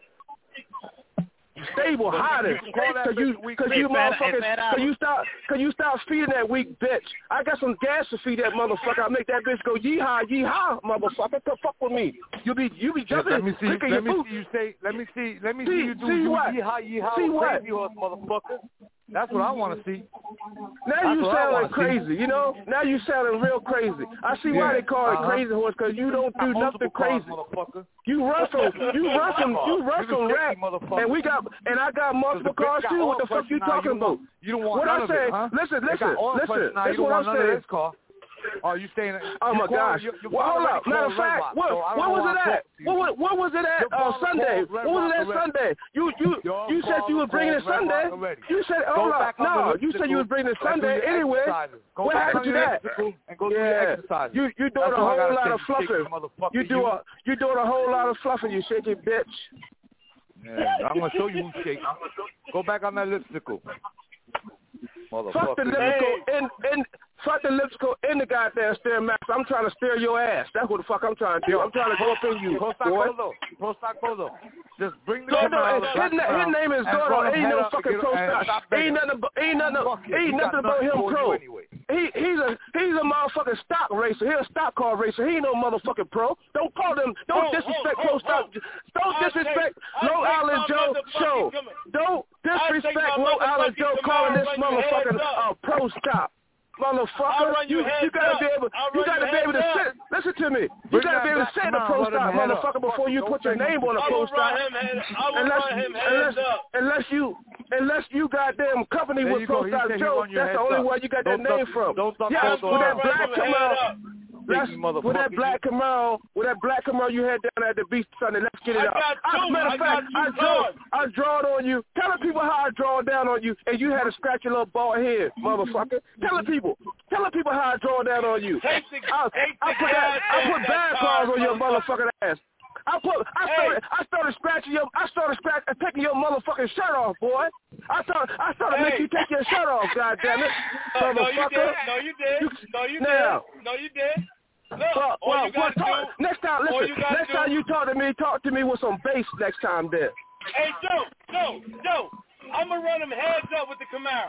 Stable hotter, cause you, cause you motherfuckers, cause you stop, cause you stop feeding that weak bitch. I got some gas to feed that motherfucker. I make that bitch go yeehaw, yeehaw, motherfucker. Come fuck with me. You be, you be jumping. Yeah, let me see. Let me food. see you say. Let me see. Let me see, see you do see you what? yeehaw, yeehaw, see what? crazy horse, motherfucker. That's what I want to see. Now That's you sounding crazy, see. you know? Now you sounding real crazy. I see yeah. why they call it uh-huh. crazy horse, because you don't do nothing crazy. Cars, you run from, you run from, you run from rap, and we got, and I got multiple cars too. What the fuck you talking about? You don't want what none I of say? It, huh? Listen, listen, listen. Now, That's you what I'm saying. Are you saying? Oh my gosh! Your, your well, hold up. Matter of fact, what, so what was it at? What, what was it at uh, Sunday? What was it at Sunday? You you your you said you was bringing it Sunday. You said hold up. No, you said you was bringing it Sunday anyway. What happened to that? Yeah, you you doing a whole lot of fluffing. You do a you doing a whole lot of fluffing. You shaky bitch. Yeah, I'm gonna show you who's shaking. Go back on that lipstickle. Fuck the lipstickle in in fuck the lipstickle in the goddamn stair max. I'm trying to steer your ass. That's what the fuck I'm trying to do. I'm trying to go up in you, boy. Prostacodo. Just bring the no, no, his, his, his name is Gordo. Ain't no fucking Prostac. Ain't nothing. Ain't nothing. Ain't nothing about him pro. He he's a he's a motherfucking stock racer. He's a stock car racer. He ain't no motherfucking pro. Don't call them. Don't disrespect Pro Stock. Don't disrespect Long Island Joe show. Don't disrespect Long Island Joe calling this motherfucking uh, Pro Stock. Motherfucker, you, you gotta be able, you gotta be able to sit. Listen to me. You gotta be able to sit in a pro stock, motherfucker, before you put your name on a pro stock. Unless, unless, unless you, unless you goddamn company with Pro Stock Joe, that's the only one you got that name from. Yes, with that black Camaro. That's, with that black Camaro, with that black Camaro you had down at the beach Sunday. Let's get it up. As a matter of fact, I draw, I drawed on you. Tell the people how I draw down on you, and you had to scratch your little bald head, motherfucker. Tell the people, tell the people how I draw down on you. I, I put that, I put bad claws on your motherfucking ass. I put, I started, I started scratching your, I started scratching, taking your motherfucking shirt off, boy. I started, I started hey. making you take your shirt off, goddammit, no, motherfucker. No, you did. No, you did. No, you now, did. No, you did. Look, well, well, well talk, do, next time, listen, next do, time you talk to me, talk to me with some bass next time, then. Hey, Joe, Joe, Joe, I'm going to run them heads up with the Camaro.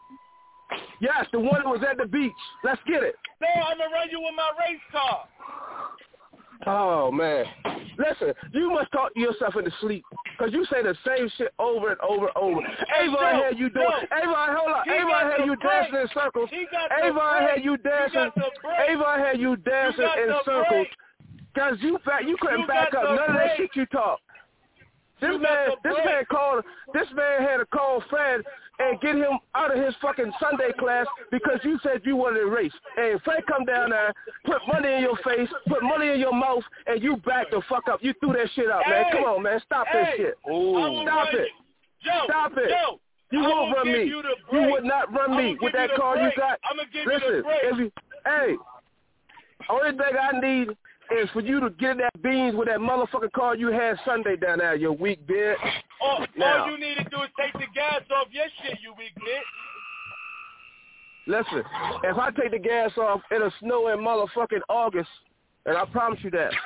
Yes, the one that was at the beach. Let's get it. No, I'm going to run you with my race car. Oh, man. Listen, you must talk to yourself in the sleep. Because you say the same shit over and over and over. Avon no, had you doing. no. Avon, hold on. He Avon had you break. dancing in circles. Avon had you dancing. Avon had you dancing in circles. Because you back, you couldn't you back up none of that shit you talk. This you man, this man called. This man had to call Fred and get him out of his fucking Sunday class because you said you wanted to race. And Fred come down there, put money in your face, put money in your mouth, and you back the fuck up. You threw that shit up, man. Hey, Come on, man. Stop hey, this shit. Ooh. Stop it. Joe, Stop it. Joe, you I won't will run give me. You, you would not run me with that car break. you got. I'm gonna give Listen, you the break. if you, hey, only thing I need is for you to get that beans with that motherfucking car you had Sunday down there, you weak bitch. All, now, all you need to do is take the gas off your shit, you weak bitch. Listen, if I take the gas off, it'll snow in motherfucking August, and I promise you that.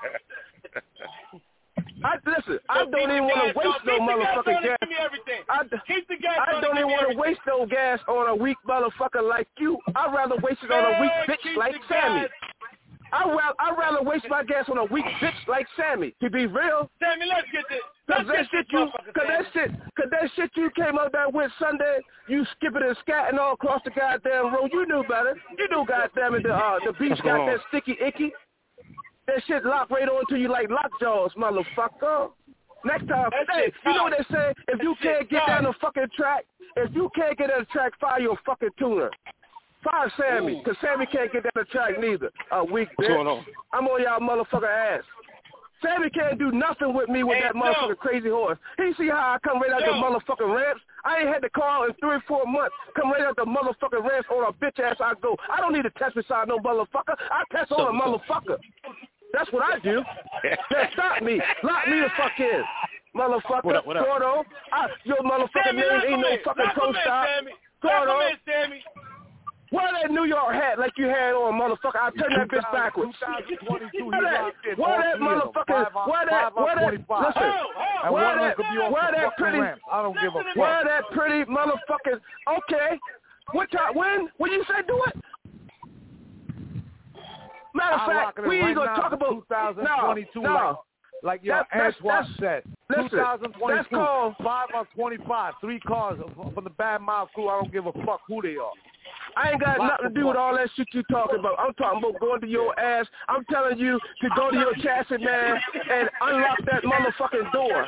I listen. So I don't even want to waste no motherfucking gas. I, keep the gas I don't even want to waste no gas on a weak motherfucker like you. I'd rather waste it on a weak bitch like Sammy. I'd rather, I'd rather waste my gas on a weak bitch like Sammy. To be real, Sammy, let's get this. Let's Cause that get shit this you, cause that shit, cause that shit you came out there with Sunday, you skipping and scatting all across the goddamn road. You knew better. You knew goddamn it, the uh, the beach got that sticky icky. That shit locked right onto you like lockjaws, motherfucker. Next time, hey, you know what they say? If you can't get down the fucking track, if you can't get down the track, fire your fucking tuner. Fire Sammy, because Sammy can't get down the track neither. A weak bitch. What's going on? I'm on y'all motherfucker ass. Sammy can't do nothing with me with hey, that motherfucking Joe. crazy horse. He see how I come right out Joe. the motherfucking ramps? I ain't had to call in three or four months. Come right out the motherfucking ramps on a bitch ass I go. I don't need to test beside no motherfucker. I test on a motherfucker. That's what I do. Just stop me. Lock me the fuck in. Motherfucker. What up, what up? Gordo. I, your motherfucking Sammy, name ain't no in. fucking Lock pro him in, stop. Sammy. Gordo. Lock him in, Sammy. Wear that New York hat like you had on, motherfucker. I'll turn that bitch backwards. twenty twenty-two, Wear that, wear that motherfucker. Wear that, wear that, listen. And Wear one that, could be off wear the that fucking pretty, ramp. I don't give a fuck. wear that pretty motherfucking, okay. What time, when? When you say do it? Matter of I'm fact, rocking it we right ain't gonna now talk about, twenty twenty-two no, no. like, like your That's- Antoine that's- said. listen, twenty twenty-two, that's called- five on twenty-five, three cars from the Bad Mouth crew. I don't give a fuck who they are. I ain't got Lock nothing to the do with fuck. all that shit you talking about. I'm talking about going to your ass. I'm telling you to go to your chassis, man, and unlock that motherfucking door.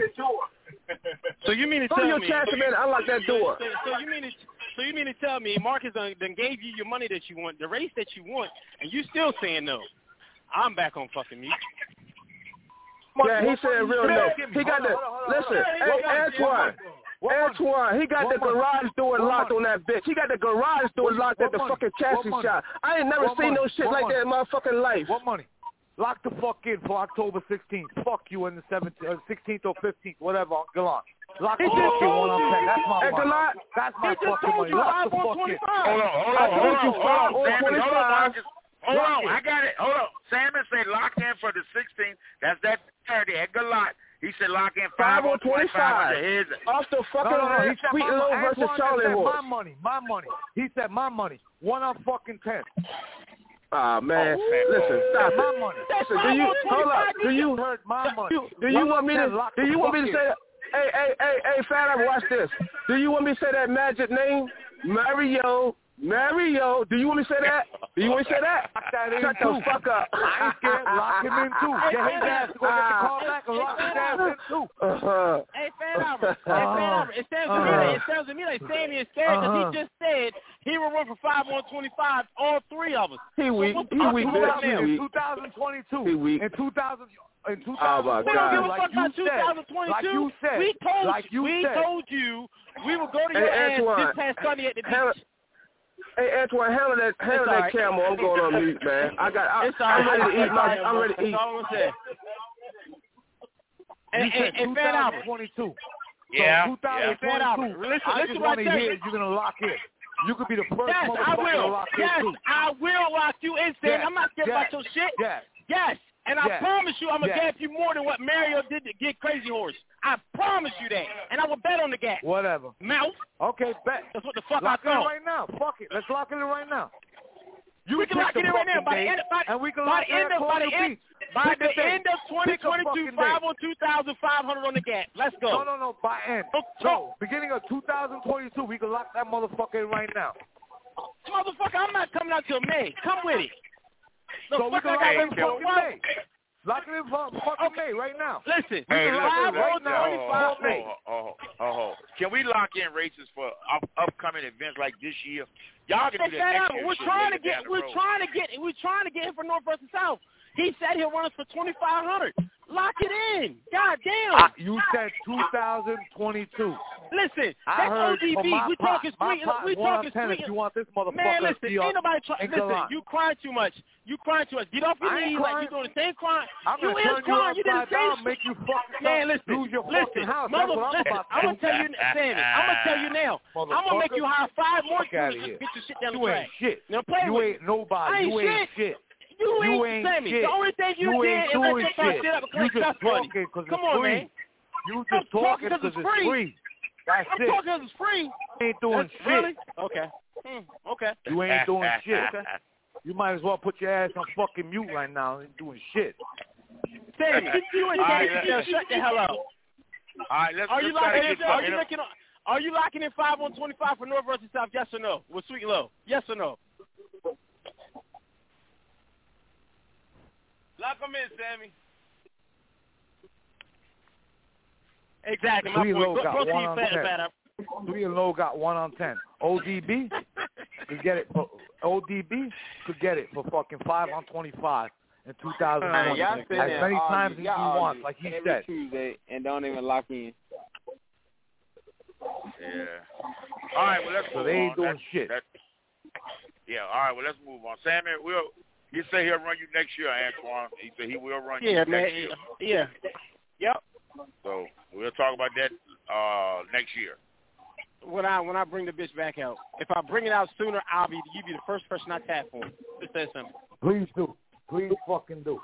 So you mean to Go tell to your me? chassis, man, and unlock that door. So, so you mean to, so you mean to tell me Marcus done, done gave you your money that you want, the race that you want, and you still saying no? I'm back on fucking mute. Yeah, he said real no. He got the, listen, hey, Antoine. Antoine, he got the garage door locked on that bitch. He got the garage door locked at the fucking chassis shop. I ain't never seen no shit like that in my fucking life. What money? Lock the fuck in for October sixteenth. Fuck you in the seventeenth, uh, sixteenth or fifteenth, whatever, on Galant. Lock the He fuck just in told one on you. ten. That's my At money. Galant, That's my he just fucking told money. you Lock five the on fuck in. twenty-five. Hold on, hold I on, told hold you on, five hold on, on Sammy, hold on, twenty-five. Marcus. Hold Lock on, it. I got it. Hold on. Salmon said lock in for the sixteenth. That's that Saturday at Galat. He said lock in five on twenty-five. Off the fucking No, no, no. He ranch, said Sweet my, Low versus Antoine Charlie said Horse. my money, my money. He said my money. One on fucking ten. Ah, man. Oh, Listen, stop my it. money. Listen, do you, hold up, do you, heard my money. do, do you want me to, Lock do the you want me to fuck say in. that? Hey, hey, hey, hey, Fat Albert, watch this. Do you want me to say that magic name? Mario, Mario. Do you want me to say that? Do you want me to say that? Lock that in Shut too. the fuck up. I ain't scared. Lock him in too. Get his ass to go get the call back and lock his ass in too. Uh-huh. Hey, Fat Albert. Hey, Fat Albert. It sounds to me like it sounds to me like Sammy is scared because Uh-huh. he just said he will run for five on twenty-five. All three of us. He So weak. what the He fuck weak, is bitch. going He on? weak. In twenty twenty-two. He weak. In two thousand. In two Oh, my thousand We don't give a God. fuck like you about said, twenty twenty-two. like you said, we told like you we said. told you we will go to Hey, your ass Antoine, this past Sunday at the handle- beach. Hey, Antoine, handle that, handle It's that all right. camel. I'm going on mute, man. I got, I, It's all I'm right. ready to eat my, It's all I'm right, ready to bro. eat. That's all I'm gonna say. You And, said and, and Fat Albert. twenty twenty-two. Yeah, So yeah. Fat Albert, twenty twenty-two. listen, I listen just what I want to tell hear you. you're gonna lock in. You could be the first Yes, I motherfucker to will. lock Yes, in too. I will lock you in, Sam. Yes, I'm not scared yes, about your shit. Yes. Yes. And I Yes. promise you I'm going to Yes. gap you more than what Mario did to get Crazy Horse. I promise you that. And I will bet on the gap. Whatever. Mouth. Okay, bet. That's what the fuck Lock I it in thought. right now. Fuck it. Let's lock it in right now. You we can lock it in right now. By the end, by, and we can by lock the end of by the end, by the end of twenty twenty-two, five on two thousand five hundred on the gap. Let's go. No, no, no. By end. No, beginning of two thousand twenty-two, we can lock that motherfucker in right now. Motherfucker, I'm not coming out till May. Come with it. The so we can I lock it in got fucking May. Lock it in fucking May right now. Listen, hey, we can lock it right now. Oh, oh, oh, oh, oh. Can we lock in races for up, upcoming events like this year? Y'all can do that next year. We're trying to get. We're trying to get. We're trying to get him for North versus South. He said he'll run us for twenty-five hundred. Lock it in. God damn. Uh, you said two thousand twenty-two. Listen, I that's heard O D B. We pot, talking street. We talking street. If you want this motherfucker, man, listen, ain't nobody trying. Listen, line. you crying too much. You crying too much. Get off your knees like you doing the same crying. I'm you gonna is turn crying. you You didn't upside say down, shit. make you fucking man, listen, lose your listen, fucking house. mother, That's what I'm listen. about to I'm gonna tell you, Sammy. I'm gonna tell you now. I'm gonna make you hire five more people to get your shit down you the track. Ain't shit. Now play you with ain't nobody. I ain't you ain't shit. shit. You, you ain't, ain't Sammy. shit. The only thing you, you did ain't is doing let your shit. shit up and You collect just dust money. talking because Come it's on, free. man. You I'm just talking because it's it's free. free. That's I'm it. talking because it's free. You ain't doing That's, shit. Really? Okay. Hmm. Okay. You ain't doing shit. Okay. You might as well put your ass on fucking mute right now. You ain't doing shit. Sammy, you ain't right, right, shut the hell up. All right, let's. Are you let's locking in? Are you looking? Are you locking in five on twenty-five for North versus South? Yes or no? With Sweet and Low? Yes or no? Lock them in, Sammy. Exactly. My Sweet point. Low Go, got go one see on fat, ten. fat up. Sweet and Low got one on ten. O D B could get it for O D B could get it for fucking five on twenty-five in two thousand twenty. Uh, y'all sit as there many argue. times as y'all you argue want, like he every said. Tuesday and don't even lock in. Yeah. All right, well let's So move they ain't on. doing That's, shit. That's, yeah. All right, well let's move on. Sammy, we'll. He said he'll run you next year, Antoine. He said he will run Yeah, you man. next year. Yeah. Yep. So we'll talk about that uh, next year. When I when I bring the bitch back out, if I bring it out sooner, I'll be you be the first person I tap for. Just that simple. Please do. Please fucking do.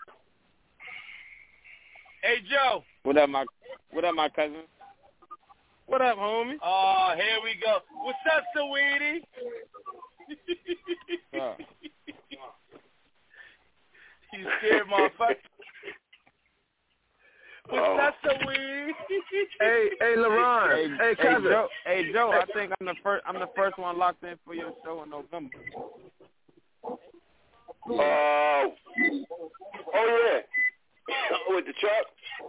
Hey, Joe. What up, my What up, my cousin? What up, homie? Oh, here we go. What's up, sweetie? Uh. You scared, motherfucker. What's Oh. up, sweetie? Hey, hey, LeBron. Hey, Hey, hey, cousin. Joe. Hey, Joe. I think I'm the first. I'm the first one locked in for your show in November. Oh, oh yeah, with the truck.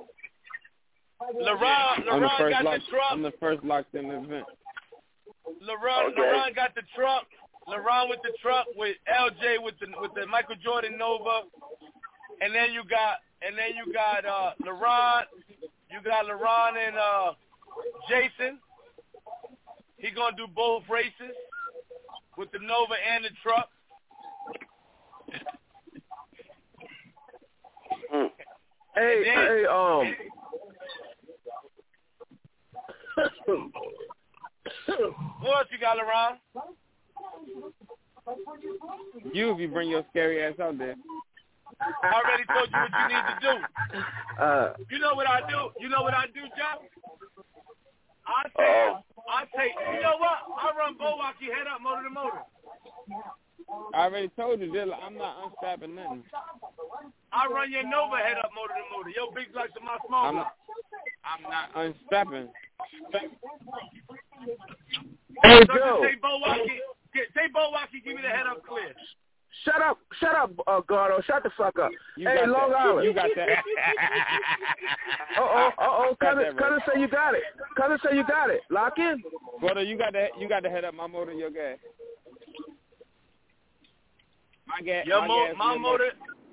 LeBron, I'm the LeBron first got lock, the truck. I'm the first locked in event. LeBron, Okay. LeBron got the truck. LeBron with the truck with L J with the with the Michael Jordan Nova, and then you got and then you got uh, LeBron. You got LeBron and uh, Jason. He gonna do both races with the Nova and the truck. Mm. Hey, then, hey, um. What else you got, LeBron? You, if you bring your scary ass out there. I already told you what you need to do. Uh, You know what I do? You know what I do, Joe? I take, I take, you know what? I run Milwaukee head up motor to motor. I already told you, Dilla, I'm not unstrapping nothing. I run your Nova head up motor to motor. Your big blocks are my small I'm blocks. not, I'm not unstrapping. hey, So Joe. just say Milwaukee, get, say Milwaukee, give me the head up clear. Shut up, shut up, uh, Gordo. Shut the fuck up. You hey, got Long that. Island. You got that. Uh-oh, uh-oh. Got Cousin, that right. cousin say you got it. Cousin say you got it. Lock in. Brother, you got that. You got to head up my motor, your gas. My gas. Your my mo- gas, my your motor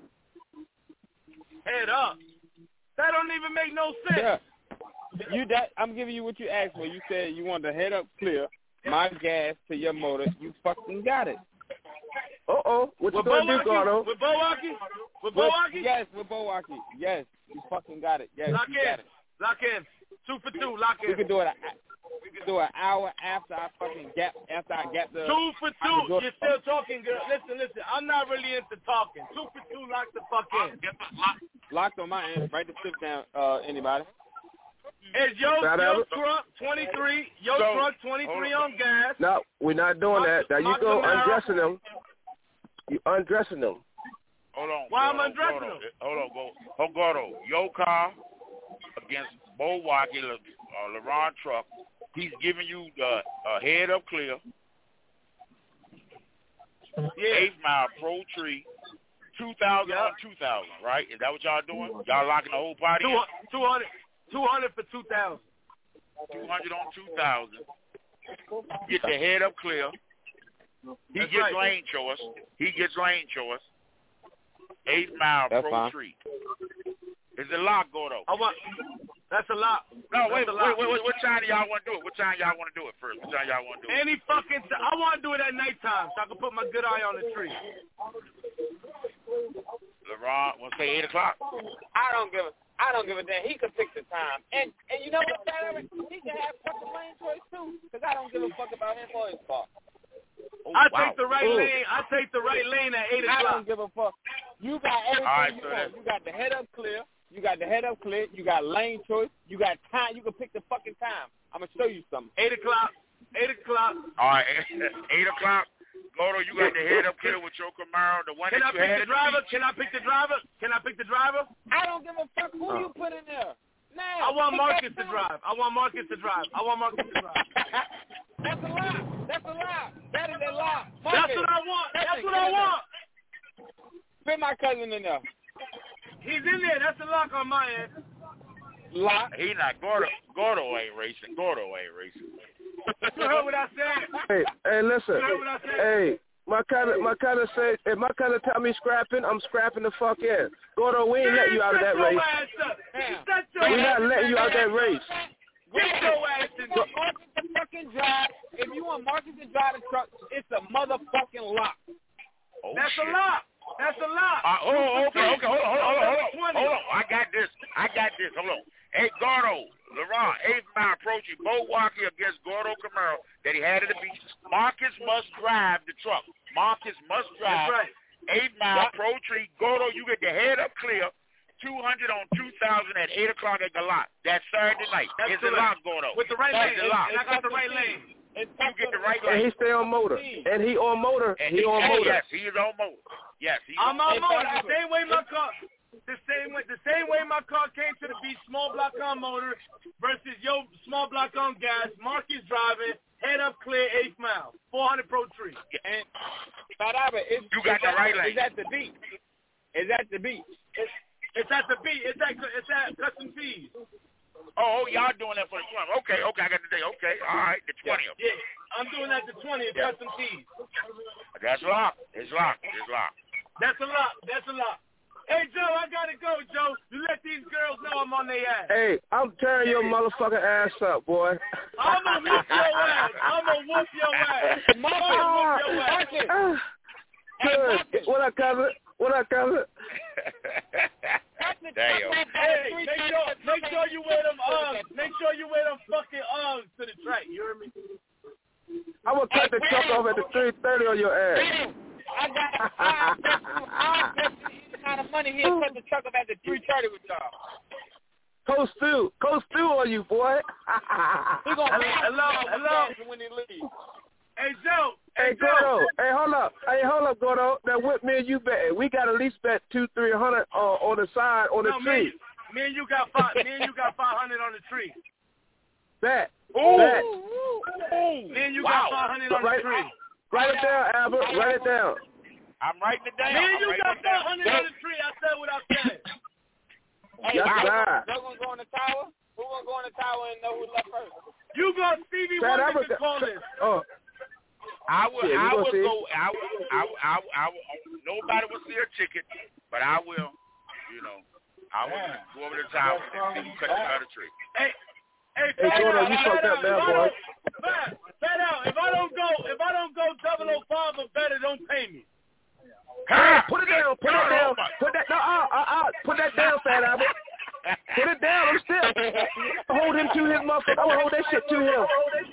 head up. That don't even make no sense. Yeah. You that I'm giving you what you asked for. You said you want the head up clear. My gas to your motor. You fucking got it. Uh-oh. What you With gonna do, Milwaukee? Gordo? With Milwaukee? With With- Milwaukee? Yes, with Milwaukee. Yes, you fucking got it. Yes, Lock you in. got it. Lock in. Two for two. Lock in. We could do it. A, we could do an hour after I fucking gap. After I gap the. Two for I two. could do it- You're still talking, girl. Listen, listen. I'm not really into talking. Two for two. Lock the fuck in. Locked on my end. Write the slip down. Uh, anybody? Is your, Shout your out. truck twenty-three? Your So, truck twenty-three on gas? No, we're not doing that. There you go, Mark Camaro. undressing them. You undressing them. Hold on. Why Gordo, am I undressing Gordo, them? Hold on, go. Hold Gordo. Your car against Milwaukee, Le, uh, LeRon Truck. He's giving you the uh, head up clear. Yeah. Eighth mile pro tree. Two thousand Yep. on two thousand, right? Is that what y'all doing? Y'all locking the whole party in? Two hundred, two hundred for two thousand. Two hundred on two thousand. Get the head up clear. He That's gets right. lane choice. He gets lane choice. Eighth mile That's pro fine. tree. Is it locked, Gordo? I want. That's a lot. No, That's wait, a wait, lot. wait, wait. What time do y'all want to do it? What time y'all want to do it first? What time y'all want to do it? Any fucking. T- I want to do it at nighttime so I can put my good eye on the tree. LeRon, want to say eight o'clock? I don't give a I don't give a damn. He can pick the time, and and you know what, Tyler? He can have fucking lane choice too, because I don't give a fuck about him or his car. Oh, I wow. take the right Ooh. lane. I take the right lane at eight I o'clock. don't give a fuck. You got everything All right, you so want. that's- You got the head up clear. You got the head up clear. You got lane choice. You got time. You can pick the fucking time. I'm gonna show you something. Eight o'clock. Eight o'clock. All right, eight o'clock. Gordo, you got the head up clear with your Camaro, the one Can I that you pick had the at the driver? beach. Can I pick the driver? Can I pick the driver? I don't give a fuck who you put in there. Now, I want pick Marcus that to too. drive. I want Marcus to drive. I want Marcus to drive. That's a lie. That's a lie. That is a lie. Fuck That's it. what I want. That's Listen, what get I in there. want. Put my cousin in there. He's in there. That's a lock on my end. Lock. He not Gordo. Gordo ain't racing. Gordo ain't racing. You heard what I said? Hey, hey, listen. You heard what I said? Hey, my kind of my kind of say if my kind of tell me scrapping, I'm scrapping the fuck in. Gordo, we ain't letting you out of that race. Shut your We ass not up. letting you out of that race. Get your ass in If you want Marcus to fucking drive, if you want Marcus to drive the truck, it's a motherfucking lock. Oh, That's shit. a lock. That's a lock. Uh, oh, okay, okay, hold on, hold on, hold on, hold on. twenty. Hold on. I got this. I got this. Hold on. Hey, Gordo, LeRon, eighth mile approaching Milwaukee against Gordo Camaro that he had at the beach. Marcus must drive the truck. Marcus must drive. That's right. Eight mile pro tree. Gordo, you get the head up clear. two hundred on two thousand at eight o'clock at the lot. That's Saturday night. That's It's a correct. lot, Gordo. With the right That's lane. the lot. And I got the right lane. It's You get the right And lane. he stay on motor. And he on motor. And He on hey, motor. Yes, he is on motor. Yes, he's I'm on on motor. The same way my car. The same way. The same way my car came to the beach. Small block on motor versus yo small block on gas. Marcus driving. Head up clear. Eighth mile. four hundred pro tree. And Baraba, it's, You got it's the at, right lane. It's at the beach. It's at the beach. It's, it's at the beach. It's at it's at Custom Fees. Oh, oh, y'all doing that for the twentieth. Okay, okay, I got the day. Okay, all right, the twentieth. Yeah, I'm doing that the twentieth. Yeah. Custom Fees. That's locked. It's locked. It's locked. That's a lot. That's a lot. Hey, Joe, I gotta go, Joe. You let these girls know I'm on their ass. Hey, I'm tearing your motherfucking ass up, boy. I'm gonna whoop your ass. I'm gonna whoop your ass. I'm gonna whoop your ass. Ah, good. What up, cousin? What up, cousin? Damn. Hey, make sure, make sure you wear them Uggs. Make sure you wear them fucking Uggs to the track. You hear me? I'm gonna cut the truck off at the three thirty on your ass. I got five the amount of money he'll cut the truck up at the three thirty with y'all. Coast stew, coast stew on you, boy. He gonna Hello, hello. when he leaves. Hey, Joe. Hey, Gordo. Hey, hold up. Hey, hold up, Gordo. Now, what me and you bet? We got at least bet two, three hundred uh, on the side on the No, tree. me, me and you got five. Me and you got five hundred on the tree. Bet. Ooh. Bet. Me and you Wow. got five hundred on Right, the tree. write it down, Albert. Write it down. I'm writing it down. Me and I'm you writing got it down. five hundred on the tree. I said what I said. Hey, Yes, Joe, sir. Joe gonna go in the tower? Who gonna go in the tower and know who left first? You go Stevie Chad, Wonder Albert to got- call this. Oh, I will. Yeah, you I gonna will see. go. I will. I will. I will, I will. Nobody will see a ticket, but I will. You know, I will go over the tower and see who cut the other tree. Hey, hey, Hey, fat Gordo, out, you fat fucked out. up now, If I boy. don't- Fat, fat out. If I don't go, if I don't go double oh five or better, don't pay me. Ha! put it down. Put it down. Put that. No, uh, uh, uh, put that down, Fat Albert. Put it down. I'm still. Hold him to his motherfucker. I'm gonna hold that shit to him.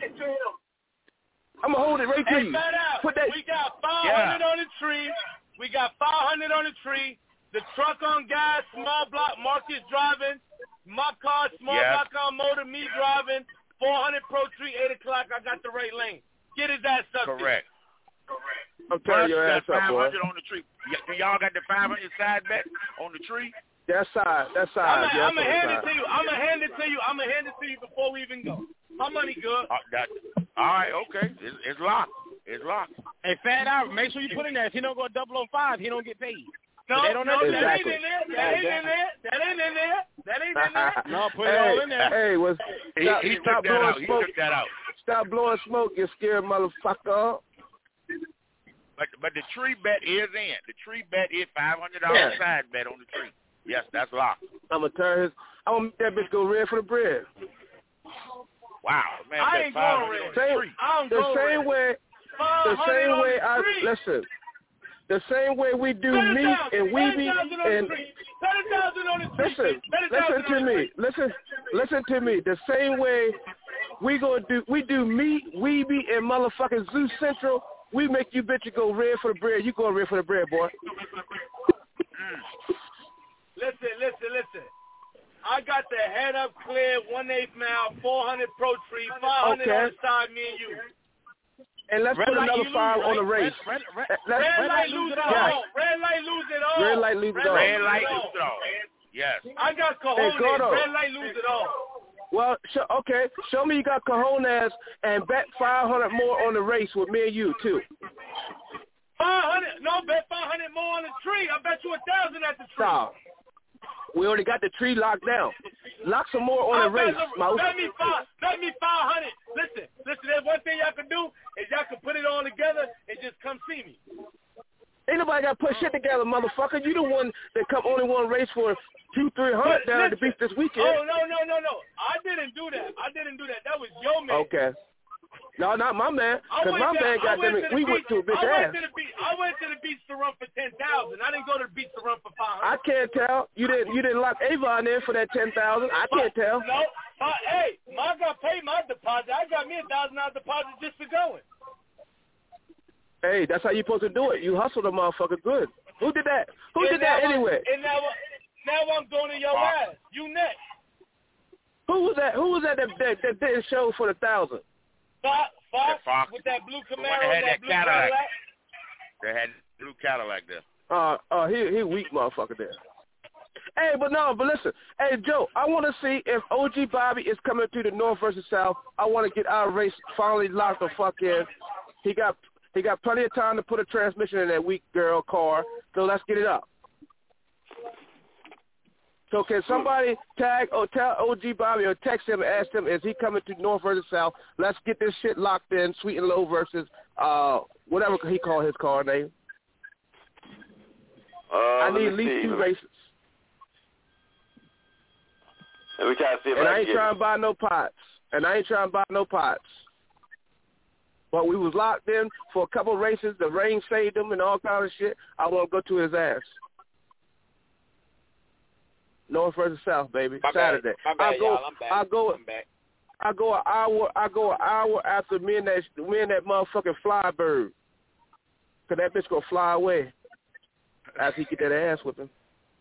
I'm gonna hold it right to Hey, you. fat out. Put that. We got five hundred Yeah. on the tree. We got five hundred on the tree. The truck on gas, small block, Marcus driving. My car, small Yes. block on motor, me driving. four hundred pro tree, eight o'clock. I got the right lane. Get his ass up there. Correct. I'm tearing your ass up, boy. five hundred on the tree. Y- Do y'all got the five hundred side bet on the tree? That side, that side. I'm gonna hand side. it to you. I'm gonna hand it to you. I'm gonna hand it to you before we even go. My money good. Uh, that, all right, okay. It's, it's locked. It's locked. Hey, Fat Out, make sure you put in there. If he don't go double oh five, he don't get paid. No, they don't no, know that exactly. ain't in there. That ain't in there. That ain't in there. That ain't in there. No, put it hey, all in there. Hey, was stop, he, he stop took that blowing out. smoke. He took that out. Stop blowing smoke, you scared motherfucker. But but the tree bet is in. The tree bet is five hundred dollars Yeah. side bet on the tree. Yes, that's locked. I'm gonna turn his. I'm gonna make that bitch go red for the bread. Wow, man, I bet ain't five going hundred red. on the Same, tree. I don't the go same red. way, the same way I listen. The same way we do meat and we be and listen, listen to me, listen, listen to me. The same way we gonna do, we do meat, we be and motherfucking Zoo Central. We make you bitch you go red for the bread. You go red for the bread, boy. Listen, listen, listen. I got the head up clear, one eighth mile, four hundred pro tree, five hundred Okay. on the side, me and you. And let's Red put light, another you five lose, on the right? race. Red, red, red, Let's, Red red light lose it yeah. all. Red light lose it all. Red light lose it all. Red light lose it all. Yes. I got Hey, cojones. Gordo. Red light lose it all. Well, sh- okay. Show me you got cojones and bet five hundred more on the race with me and you too. five hundred. No, bet five hundred more on the tree. I bet you a thousand at the tree. Stop. We already got the tree locked down. Lock some more on the I race, bet, mouse. let me five. Let me five hundred. Listen, listen. There's one thing y'all can do is y'all can put it all together and just come see me. Ain't nobody got to put shit together, motherfucker. You the one that come only one race for two, three hundred But down at the listen, beach this weekend. Oh no, no, no, no. I didn't do that. I didn't do that. That was your man. Okay. No, not my man. I Because went my to- man I got went them. to the We beach- went to a bitch I ass. went to the beach. I went to the beach to run for ten thousand. I didn't go to the beach to run for five hundred. I can't tell. You didn't. You didn't lock Avon in for that ten thousand. I can't tell. No, my, hey, I got paid my deposit. I got me a thousand dollar deposit just for going. Hey, that's how you supposed to do it. You hustle the motherfucker good. Who did that? Who And did that now I'm- anyway? And now, now I'm going to your ass. You next. Who was that? Who was that that, that, that didn't show for the thousand? Fox, Fox, Fox. with that blue The one Camaro, that had that that blue Cadillac. Cadillac. They had blue Cadillac there. Uh, uh, he he weak motherfucker there. Hey, but no, but listen. Hey, Joe, I want to see if O G Bobby is coming to the North versus South. I want to get our race finally locked the fuck in. He got he got plenty of time to put a transmission in that weak girl car. So let's get it up. So can somebody tag or tell O G Bobby or text him and ask him, is he coming to North versus South? Let's get this shit locked in. Sweet and Low versus uh whatever he called his car name. Uh, I let need me at least see. two Let me- races. Let me try to see if And I I can ain't get trying it. to buy no pots. And I ain't trying to buy no pots. But we was locked in for a couple of races. The rain saved them and all kind of shit. I want to go to his ass. North versus South, baby. My Saturday. bad. My bad, I go. y'all. I'm back. I go. I'm back. I go an hour. I go an hour after me and that me and that motherfucking fly bird. Cause that bitch gonna fly away after he get that ass with him.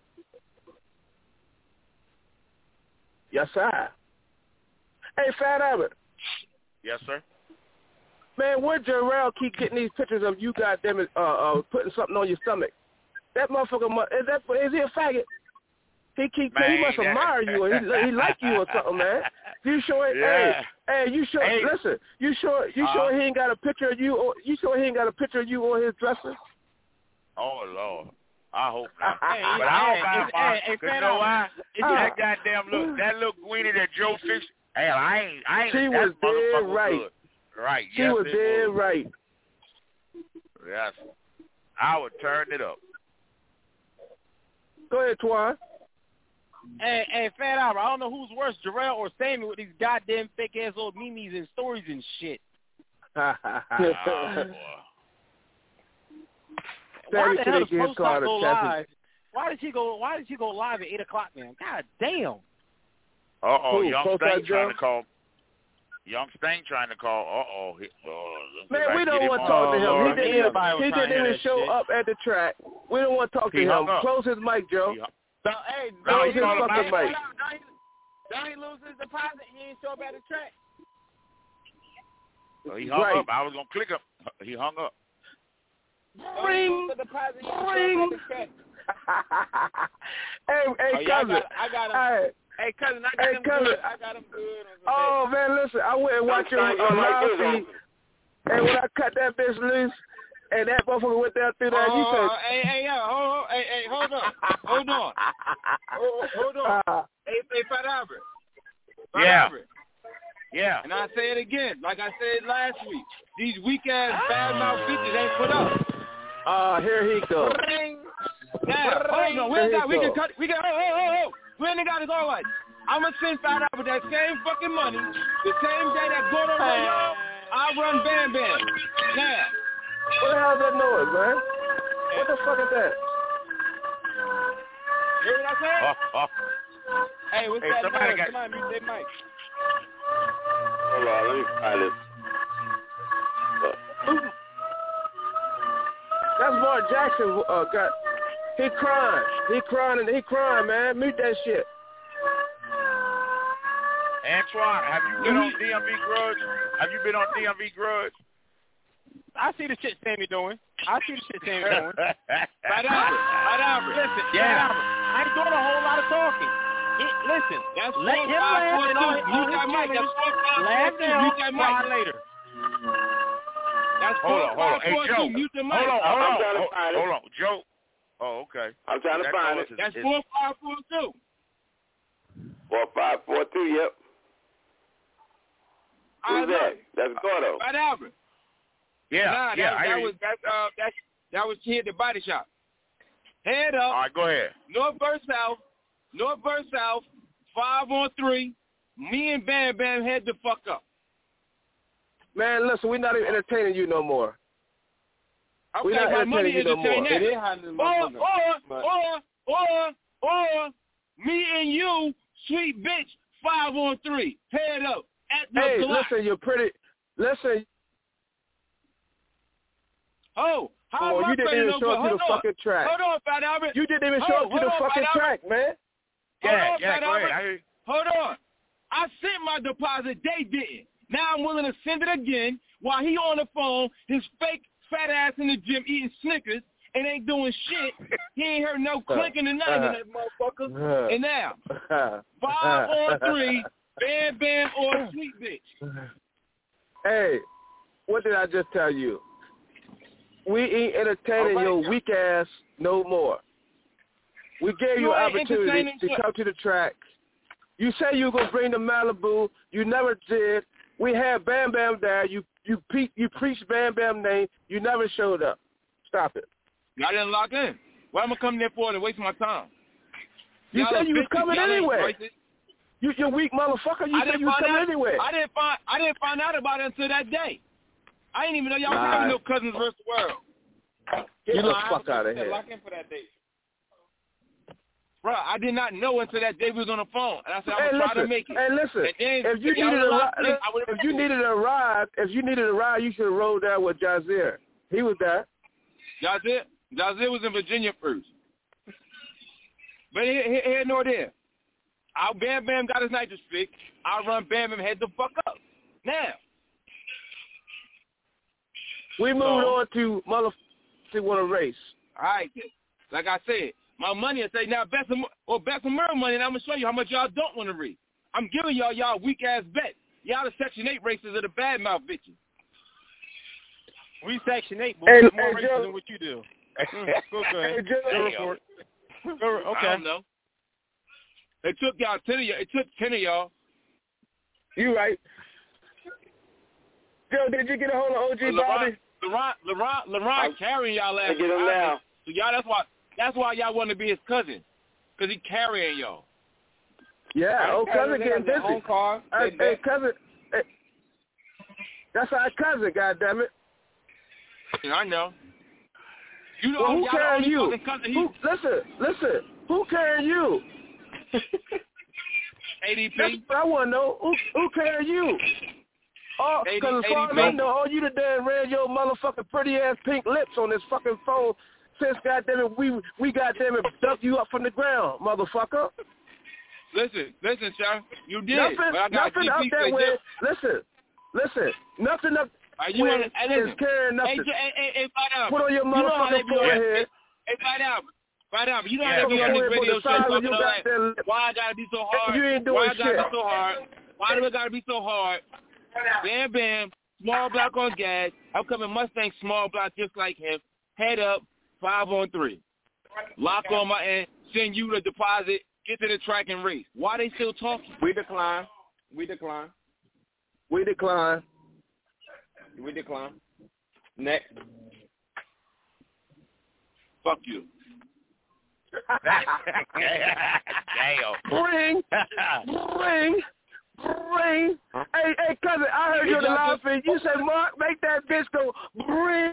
Yes, sir. Hey, Fat Abbott. Yes, sir. Man, where Jarrell keep getting these pictures of you goddamn it, uh, uh, putting something on your stomach? That motherfucker, mu- is that is he a faggot? He keep Man, he must that- admire you or he he like you or something, man. You sure? Yeah. Hey, hey, you sure? Hey. Listen, you sure? You Uh-huh. sure he ain't got a picture of you? Or, you sure he ain't got a picture of you on his dresser? Oh, Lord. I hope not. Hey, but I don't hey, mind hey, Fox. hey, Cause Fat you know Out. why? Is Uh, That goddamn look, that little Gwenie that Joe fixed. Hell, I ain't, I ain't. She that was dead motherfucker was right. good. Right. She yes, was it dead was. right. Yes. I would turn it up. Go ahead, Twan. Hey, hey, Fat Albert, I don't know who's worse, Jarrell or Sammy with these goddamn fake-ass old memes and stories and shit. Oh, boy. Why Sammy the said hell he does get his Post car not to go test his- live? Why did he go? Why did he go live at eight o'clock, man? God damn. Uh oh, Who, Young Post Stain Joe? trying to call. Young Stain trying to call. Uh oh. Uh, Man, we get don't him want to on. talk to him. Lord. He didn't even, Everybody was he trying didn't to hear even that show shit. up at the track. We don't want to talk to He him. hung up. Close his mic, Joe. He hung- So, hey, No, Close he his called him fucking out. mic. Don't he, don't he lose his deposit? He ain't show up at the track. Oh, he hung Right. up. I was gonna click him. He hung up. Ring, ring. Hey, hey, oh, yeah, cousin. I got, I got him. Hey, hey, cousin, I got hey, him cousin. good. I got him good. Oh, man, listen, I went and watched your uh, live feed, and when I cut that bitch loose, and that motherfucker went down through there, oh, you said... Hey, hey, yeah, hold, hold, hey, hey, hold on. Hold on. Hold, hold on. Uh, hey, hey, Fat Albert. Fat yeah. Albert. Yeah. And I say it again, like I said last week. These weak-ass, bad-mouth bitches ain't put up. Uh, here he goes. Now, hold on. We ain't got, we can cut, we can, oh, oh, oh, oh. We ain't got to go like, I'm going to send Fat Albert that same fucking money, the same day that Gordo run y'all, I run Bam Bam. Now. What the hell is that noise, man? What the fuck is that? Hear what I said? Oh, oh. Hey, what's hey, that somebody noise? got... Come on, mute that mic. Hold on, let me find it. That's Mark Jackson. Uh, got he crying. He crying and he crying, man. Mute that shit. Antoine, have you been on D M V Grudge? Have you been on D M V Grudge? I see the shit Sammy doing. I see the shit Sammy doing. Fat Albert, Fat Albert. Listen, yeah. Fat Albert, I ain't doing a whole lot of talking. He, listen, that's let him laugh and all his mic. That's four, five, laugh four, now, mute that mic later. That's hold on, hold on. Hey, Joe. Mute the mic. Hold on, hold I'm on. trying to Hold, find it. hold on, Joe. Oh, okay. I'm trying to that find it. Is, That's is, four five four two. Four five four two. Yep. Who's that? That's Gordo. Fat Albert. Yeah, nah, yeah. That, I that hear was that. Uh, that that was here at the body shop. Head up. All right, go ahead. North versus south. North versus south. Five on three. Me and Bam Bam head the fuck up. Man, listen, we're not even entertaining you no more. Okay, we're not my money entertaining you no more. That. It is or, or, or, or, or, me and you, sweet bitch, five on three. Head up. At the hey, block. listen, you're pretty. Listen. Oh, how oh, am I you didn't even no show up to the on. fucking track. Hold on, Fat Albert. You didn't even oh, show up to the on, fucking track, man. Hold yeah, on, yeah, Fat go Albert. ahead. I hear Hold on. I sent my deposit. They didn't. Now I'm willing to send it again while he on the phone, his fake fat ass in the gym eating Snickers and ain't doing shit. He ain't heard no clinking or nothing in that motherfucker. And now, five on three, Bam Bam or Sweet Bitch. Hey, what did I just tell you? We ain't entertaining right, your yeah. weak ass no more. We gave you, you an opportunity to come to the track. You say you were going to bring the Malibu. You never did. We had Bam Bam there. You you pe- you preached Bam Bam name. You never showed up. Stop it. Y'all didn't lock in. Why am I coming there for to waste my time? You y'all said you was coming anyway. You you weak motherfucker. You I said you was coming out, anyway. I didn't find I didn't find out about it until that day. I didn't even know y'all was having no Cousins versus the World. Get the fuck out of here. Lock in for that date. Bro, I did not know until that day we was on the phone, and I said I'm hey, gonna listen, try to make it. Hey, listen, then, if you if needed a ride, in, if you needed a ride, if you needed a ride, you should have rolled down with Jazier. He was there. Jazier, Jazier was in Virginia first, but here, here nor there. Our Bam Bam got his nitrous fixed. I run Bam Bam head the fuck up. Now we moved so, on to motherfucker want to race. All right, like I said. My money and say now bet some or bet some more money, and I'm gonna show you how much y'all don't want to read. I'm giving y'all y'all weak ass bet. Y'all the Section Eight races are the bad mouth bitches. We Section Eight, but hey, we more hey, races Joe. than what you do. Mm, go ahead. Hey, Joe. Go report. Go re- okay. I don't know. It took y'all ten of y'all. It took ten of y'all. You right. Joe, did you get a hold of O G well, Bobby? LeBron, LeBron, LeBron carrying y'all last. I get him now. So y'all, that's why. That's why y'all want to be his cousin, because he carrying y'all. Yeah, oh, cousin getting busy. Home car, hey, hey, cousin. Hey. That's our cousin, goddammit. I know. You know, well, who carrying you? Who, listen, listen. Who carrying you? A D P. That's what I want to know. Who, who carrying you? Oh, because as far as I know, all you the damn ran your motherfucking pretty-ass pink lips on this fucking phone since, goddammit, we, we goddammit, dug you up from the ground, motherfucker. Listen, listen, Sean. You did. Nothing, but I got nothing up that way. Listen, listen. Nothing up. Right, you wanna, hey, listen. It's carrying nothing. Hey, hey, hey, hey, find out. Put on your you know how they motherfucking be on, forehead. Hey, find out. Find out. You know Yeah. how they be on this radio show talking you about like, there. why I gotta be so hard? You ain't doing why I gotta shit. be so hard? Why do it gotta be so hard? Bam, bam. Small block on gas. I'm coming Mustang small block just like him. Head up. Five on three. Lock on my end. Send you the deposit. Get to the track and race. Why they still talking? We decline. We decline. We decline. We decline. Next. Fuck you. Damn. Bring, bring, bring. Hey, hey, cousin, I heard you in the live feed. You said, Mark, make that bitch go bring.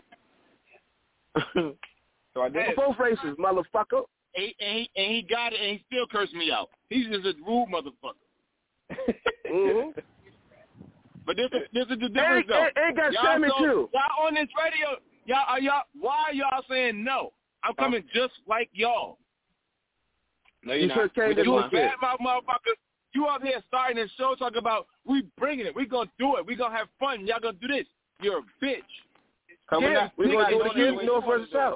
So I did. Both races, motherfucker. And he, and, he, and he got it, and he still cursed me out. He's just a rude motherfucker. mm-hmm. But this is this is the difference, Hey, though. hey, hey, got y'all, Sammy so, too. Y'all on this radio, y'all are y'all. Why are y'all saying no? I'm coming just like y'all. No, you're you not. Came you a bad mouth motherfucker. You up here starting this show talking about we bringing it. We gonna do it. We gonna have fun. Y'all gonna do this. You're a bitch. Coming yeah, up, we're gonna do it again, North versus South.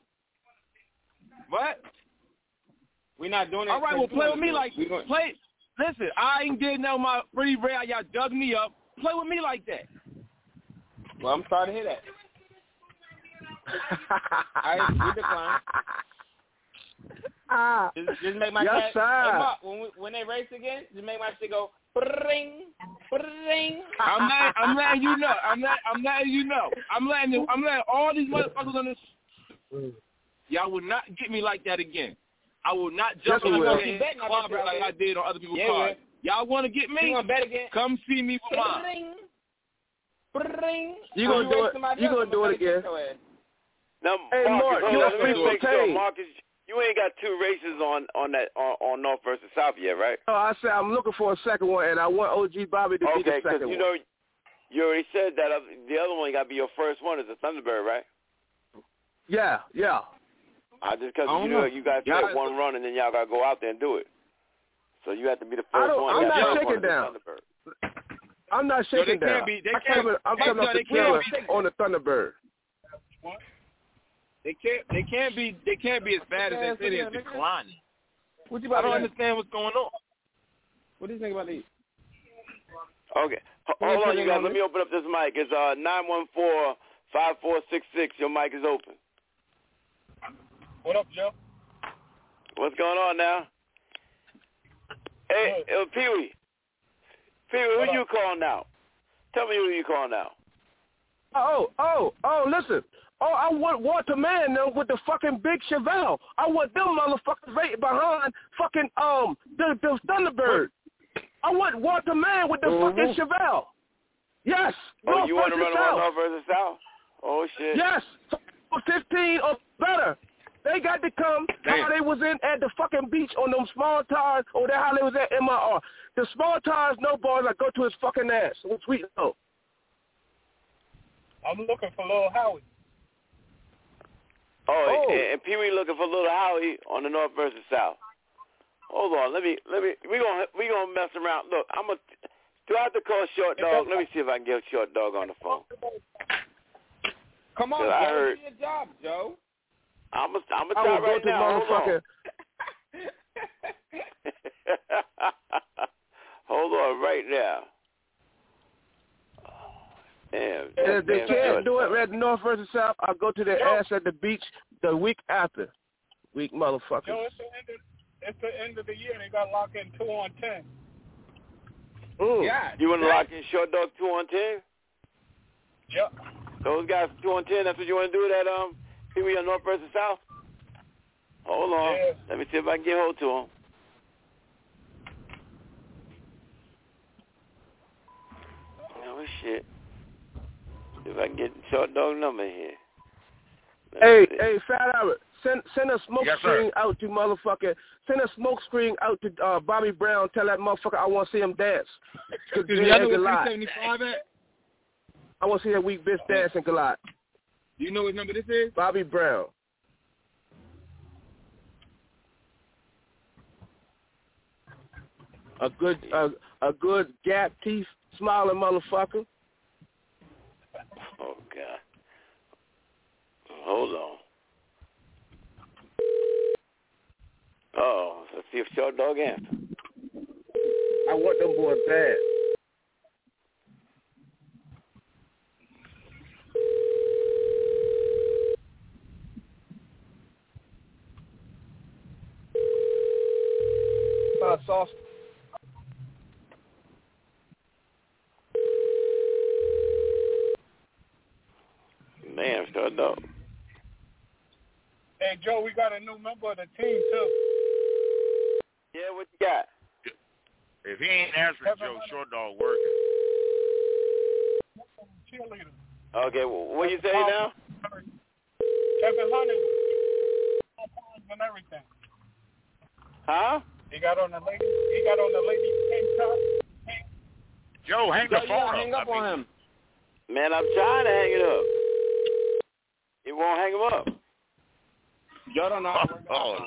What? We're not doing it. All right, well, play with me like gonna... play. Listen, I ain't getting on my pretty rare. Y'all dug me up. Play with me like that. Well, I'm sorry to hear that. All right, we decline. Ah, just, just make my yes, cat. Sir. Hey, Mark, when, we, when they race again, just make my shit go ring, ring. I'm letting, I'm letting you know. I'm letting, I'm letting you know. I'm letting, you, I'm letting all these motherfuckers on this. Y'all will not get me like that again. I will not jump yes, on will. the club like I did on other people's yeah, cars. Y'all want to get me? You gonna bet again? Come see me for mine. Ring, ring. You gonna do it? You gonna do it again? Now, hey, Marcus, Mark, you let a me free make sure, contain. Marcus, you ain't got two races on on that on, on North versus South yet, right? No, I said I'm looking for a second one, and I want O G Bobby to okay, be the second you one. know, you already said that uh, the other one got to be your first one is the Thunderbird, right? Yeah, yeah. I just because you know. know you guys y'all take one run and then y'all gotta go out there and do it. So you have to be the I first don't, one. I'm that not first shaking one down. Thunderbird. I'm not No, shaking they down. can't be. They I'm can't. coming, I'm Hey, coming no, up they the killer can't on the Thunderbird. What? They can't. They can't be. They can't be as bad as they say they're declining. What you I about don't to understand what's going on. What do you think about these? Okay, H- hold on, you guys. Let me open up this mic. It's uh nine one four five four six six. Your mic is open. What up, Joe? What's going on now? Hey, uh, Pee Wee. Pee Wee, who you calling now? Tell me who you calling now. Oh, oh, oh, listen. Oh, I want Walter Mann them with the fucking big Chevelle. I want them motherfuckers right behind fucking um the the Thunderbird. I want Walter Mann with the mm-hmm. fucking Chevelle. Yes. Oh, North you want to run South. around North versus South? Oh shit. Yes. Fifteen or better. They got to come Damn. how they was in at the fucking beach on them small tires, or that how they was at M I R. The small tires, no balls, like go to his fucking ass. With sweet no. I'm looking for Lil Howie. Oh, Oh. and, and Pee Wee looking for Little Howie on the North versus South. Hold on, let me let me we gonna we gonna mess around. Look, I'm gonna do I have to call Short Dog? Let me see if I can get Short Dog on the phone. Come on, I Joe. heard- Do your job, Joe. I'm gonna I'm I gonna will try go right to now. motherfucker. Hold on. Hold on, right now. Damn. And if they damn can't Short do Dog. it at North versus South, I'll go to their ass at the beach the week after. Weak motherfuckers. Joe, it's the end of it's the end of the year. They got locked in two on ten. Mm. Yeah. You want to lock in Short Dog two on ten? Yep. Those guys two on ten. That's what you want to do? That um, Pee Wee on North versus South. Hold on. Yeah. Let me see if I can get hold to him. Oh shit. See if I can get Short Dog number here. Let me Hey, see. hey, Fat Albert, send send a smoke Yes, screen sir. out to motherfucker. Send a smoke screen out to uh, Bobby Brown. Tell that motherfucker I want to see him dance. Excuse me, y'all know what three seventy-five at? I want to see that weak bitch dance in Galot. Do you know what number this is? Bobby Brown. A good, uh, a good gap teeth smiling motherfucker. Oh, God. Hold on. Oh, let's see if Short Dog answers. I want them boys bad. Uh, sauce. Man, Short Dog. Hey, Joe, we got a new member of the team, too. Yeah, what you got? If he ain't answering, Joe, Short Dog working. Cheerleader. Okay, well, what you say now? Kevin Hunter and everything. Huh? He got on the lady. He got on the lady tank top. Joe, hang the Joe, phone yeah, up. hang up I mean, on him. Man, I'm trying to hang it up. It won't hang him up. Joe don't know. Oh.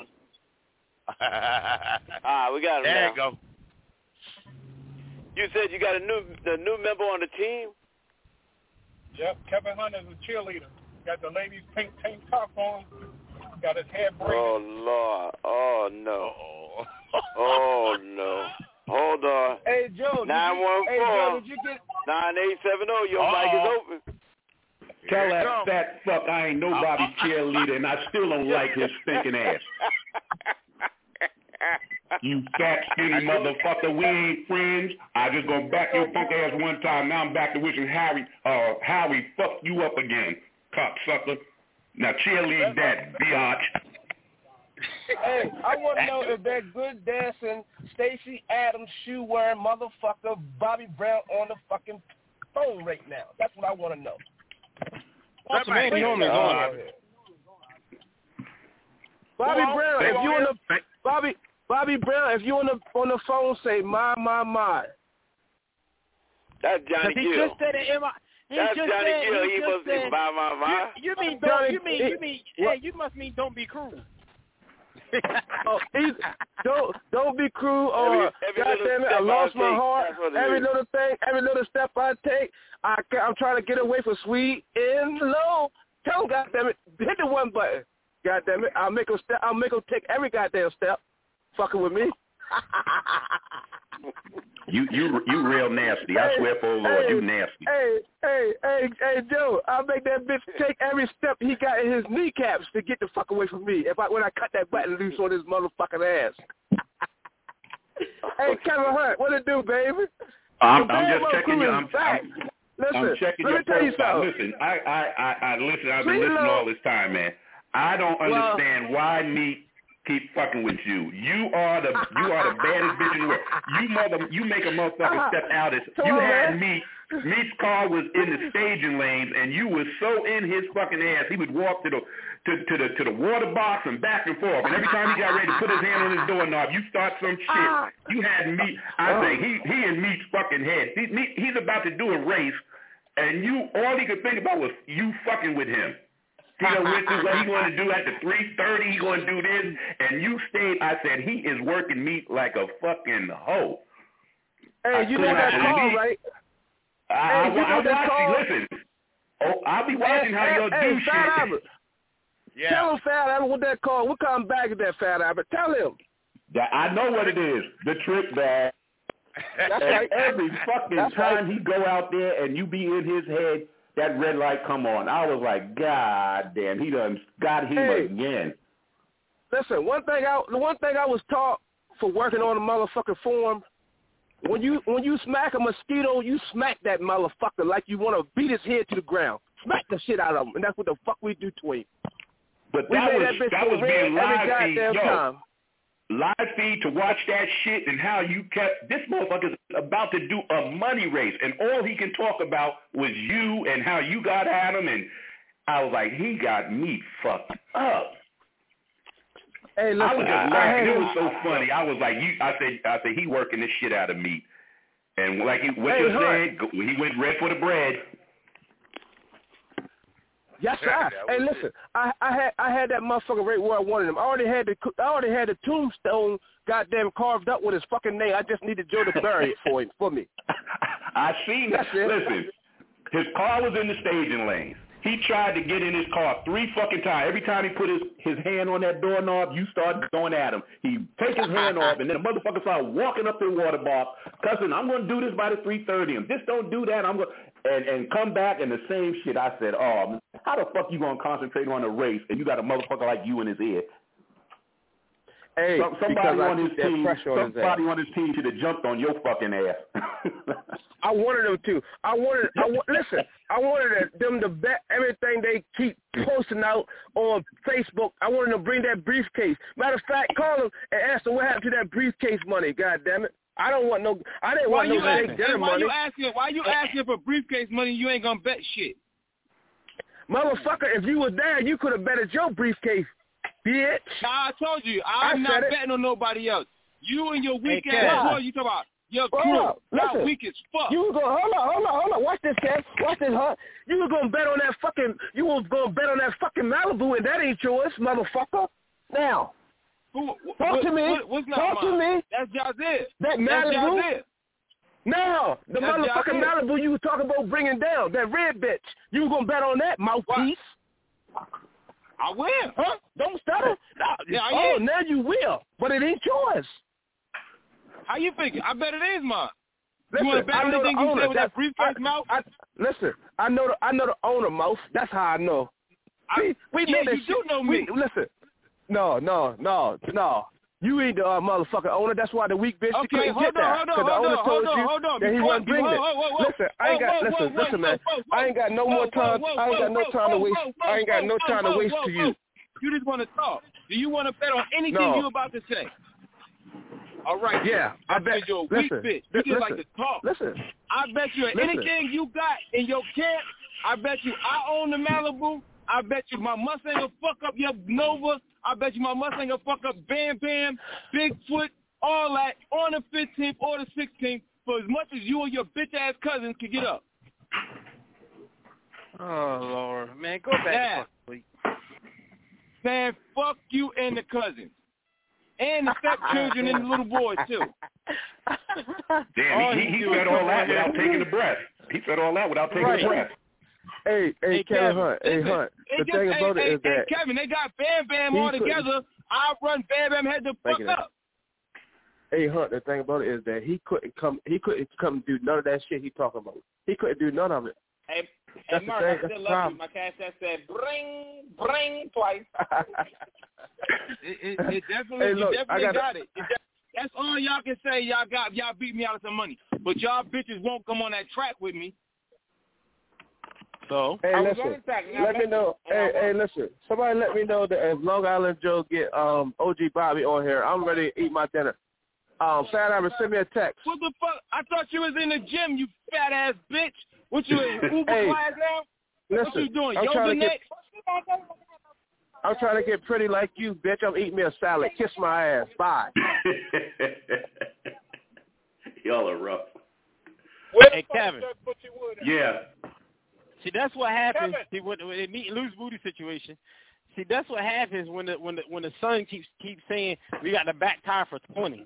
Ah, we got him there now. you go. You said you got a new the new member on the team? Yep, Kevin Hunter's a cheerleader. Got the ladies' pink tank top on. Got his hair braided. Oh, Lord. Oh, no. Oh, no. Hold on. Hey, Joe. nine one Hey, Joe, four, did you get... nine eight seven zero, your Uh-oh. mic is open. Tell Here it that comes. fat fuck I ain't nobody cheerleader, and I still don't like his stinking ass. You fat, skinny motherfucker, we ain't friends. I just gonna back your punk ass one time. Now I'm back to wishing Harry, uh, Howie fuck you up again, cocksucker. Now cheerlead that, biatch. Hey, I want to know if that good dancing Stacey Adams shoe wearing motherfucker Bobby Brown on the fucking phone right now. That's what I want to know. What's the man Norman's on? Bobby Well, Brown, if you on the Bobby Bobby Brown, if you on the on the phone, say my my my. That's Johnny he Gill. just said it in my. He That's just Johnny said, Gill. He, He just must said, be my, my, my. You, you mean Johnny, don't? You mean it, you mean? what? Hey, you must mean don't be cruel. Oh, either, don't don't be cruel or every, every goddamn it, I lost my heart. Every is. little thing, every little step I take, I I'm trying to get away from sweet and low. Tell him, goddamn it, hit the one button. Goddamn it, I'll make him step. I'll make him take every goddamn step. Fucking with me. You you you real nasty. I Hey, swear for the Lord, hey, you nasty. Hey, hey, hey, hey, Joe, I'll make that bitch take every step he got in his kneecaps to get the fuck away from me. If I when I cut that button loose on his motherfucking ass. Hey, Kevin Hunt, what it do, baby? I'm, The I'm bad just checking crew you. is I'm, back. I'm, Listen, I'm checking let your me tell you profile. something. Listen, I, I, I, I listen. I've been See, listening look. all this time, man. I don't Well- understand why me keep fucking with you. You are the you are the baddest bitch in the world. You mother, you make a motherfucker step out. As, Come you on, had man. me. Meat's car was in the staging lanes, and you was so in his fucking ass. He would walk to the to, to the to the water box and back and forth. And every time he got ready to put his hand on his doorknob, you start some shit. You had Meat. I say he he in Meat's fucking head. He, Meat, he's about to do a race, and you all he could think about was you fucking with him. He done went through what he going to do at the three thirty. He going to do this, and you stayed. I said he is working Meat like a fucking hoe. Hey, I you could know not that call, believe- right? I, Hey, I, you know I that watch call? you. Listen, oh, I'll be watching how hey, y'all hey, do Fat shit. Albert. Yeah. Tell him, Fat Albert, what that call. What kind of bag is that, Fat Albert? Tell him. That I know what it is. The trick bag. That's and right. every fucking That's time right. he go out there and you be in his head, that red light come on. I was like, God damn, he done got him Hey. again. Listen, one thing I the one thing I was taught for working on the motherfucking form, when you when you smack a mosquito, you smack that motherfucker like you want to beat his head to the ground. Smack the shit out of him, and that's what the fuck we do to him. But We that made was that bitch that go was red being every live feed, goddamn yo. time. Live feed to watch that shit and how you kept this motherfucker's about to do a money race, and all he can talk about was you and how you got at him, and I was like, he got me fucked up. Hey, listen, I was just I, I laughing. had It him, was so funny. I was like, you. I said, I said, he working this shit out of me, and like you, what Hey, you Hunt. said, he went red for the bread. Yes, sir. Hey, listen, I, I had I had that motherfucker right where I wanted him. I already had the I already had the tombstone goddamn carved up with his fucking name. I just needed Joe to bury it for him for me. I seen that. That's it. Listen, His car was in the staging lanes. He tried to get in his car three fucking times. Every time he put his, his hand on that doorknob, you start going at him. He take his hand off, and then the motherfucker started walking up to the water box, cussing, I'm going to do this by the three thirty, and just don't do that. I'm going and and come back and the same shit. I said, oh, how the fuck you going to concentrate on a race, and you got a motherfucker like you in his ear? Hey, Some, somebody on his team, on somebody his on his team should have jumped on your fucking ass. I wanted them to. I wanted. I wa- listen. I wanted them to bet everything they keep posting out on Facebook. I wanted them to bring that briefcase. Matter of fact, call them and ask them what happened to that briefcase money. God damn it! I don't want no. I didn't why want no asking, fake dinner why money. You asking, why you asking for briefcase money? You ain't gonna bet shit. Motherfucker, if you was there, you could have betted your briefcase. Bitch. Nah, I told you, I'm not it. betting on nobody else. You and your weak hey, ass boy, you talk about your hold crew. up, Y'all weak as fuck. You was gonna hold on, hold on, hold on. Watch this, Kev. Watch this, huh? You was gonna bet on that fucking. You was gonna bet on that fucking Malibu, and that ain't yours, motherfucker. Now, Who, talk what, to me. What, what's not talk mine? to me. That's Jazzy. That That's Malibu. Jazzy. Now, the That's motherfucking Jazzy. Malibu you was talking about bringing down, that red bitch. You was gonna bet on that mouthpiece. I will. Huh? Don't stutter. Yeah, I oh, am. now you will, but it ain't yours. How you figure? I bet it is mine. Listen, you want to bet I know anything the you owner. say with that That's- briefcase I, mouth? I, listen, I know the I know the owner, mouth. That's how I know. I, we we yeah, know that you shit. do know me. We, listen, no, no, no, no. You ain't the uh, motherfucking owner. That's why the weak bitch Okay, couldn't hold get on, that. hold on, Because the hold owner on, told hold on, you hold on. that he Before- wasn't bringing whoa, whoa, whoa, it. whoa. Listen, I ain't got. Whoa, whoa, listen, whoa, listen, whoa, man. whoa, whoa, I ain't got no whoa, more whoa, time. whoa, I ain't got no whoa, time to whoa, waste. whoa, I ain't got no whoa, time to whoa, waste whoa, to whoa. you. You just want to talk. Do you want to bet on anything No. you about to say? All right. Yeah, I bet. You're a weak Listen, bitch. You li- just like listen, to talk. Listen. I bet you Listen. anything you got in your camp, I bet you I own the Malibu. I bet you my Mustang will fuck up your Nova. I bet you my Mustang will fuck up Bam Bam, Bigfoot, all that on the fifteenth or the sixteenth for as much as you and your bitch-ass cousins can get up. Oh, Lord. Man, go back Yeah. to sleep. Man, fuck you and the cousins. And the stepchildren and the little boys, too. Damn, All he, he he, he do said is all come that on here. without taking a breath. He said all that without taking Right. a breath. Hey, hey, Hey, Kevin Kevin, Hunt. Hey, listen, Hunt. It The just, thing hey, about hey, it is hey, that Kevin, they got Bam Bam he all couldn't- together. I run Bam Bam head to Thank fuck you, up. Hey Hunt, the thing about it is that he couldn't come. He couldn't come do none of that shit he talking about. He couldn't do none of it. Hey, That's hey the Mark, thing, I that's still the love problem. you. My cash app said bring, bring twice. It, it, it definitely, Hey, look, you I definitely gotta- got it. it de- that's all y'all can say. Y'all got, y'all beat me out of some money, but y'all bitches won't come on that track with me. So Hey, I was listen. on the track, and I Let me bet know. you, and Hey, I hey, won. listen. Somebody let me know that if Long Island Joe get um O G Bobby on here, I'm ready to eat my dinner. Um, Fat Albert, send me a text. what the fuck? I thought you was in the gym, you fat ass bitch. What you in Uber Hey, class now? Listen, what you doing? I'm Yoga trying to get. next? I'm trying to get pretty like you, bitch. I'm eating me a salad. Kiss my ass. Bye. Y'all are rough. Hey, Kevin. Yeah. See, that's what happens. Kevin. See, when, when they meet loose booty situation. See, that's what happens when the when the when the son keeps keeps saying we got the back tire for twenty.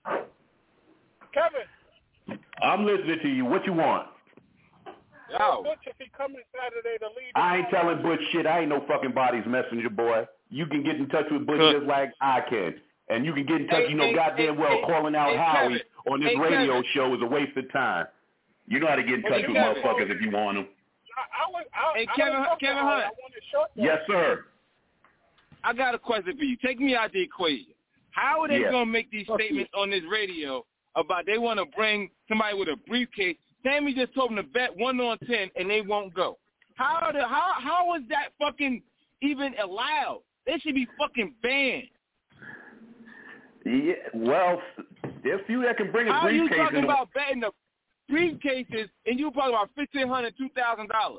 Kevin. I'm listening to you. What you want? Yo. Butch, if he coming Saturday to lead. I ain't telling Butch shit. I ain't no fucking body's messenger, boy. You can get in touch with Butch Good. just like I can. And you can get in touch, Hey, you know, hey, goddamn hey, well hey, calling out hey, Howie Kevin. on this Hey, radio Kevin. show is a waste of time. You know how to get in touch Hey, with Kevin. motherfuckers if you want them. I, I was, I, Hey, I Kevin, was Kevin Hunt. Hunt. I wanted short Yes, sir. I got a question for you. Take me out the equation. How are they Yeah. gonna make these Fuck statements on this radio about they want to bring somebody with a briefcase? Sammy just told them to bet one on ten and they won't go. How the how how is that fucking even allowed? They should be fucking banned. Yeah, well, there's few that can bring a How are you briefcase talking in. about betting the briefcases and you talking about fifteen hundred, two thousand dollars?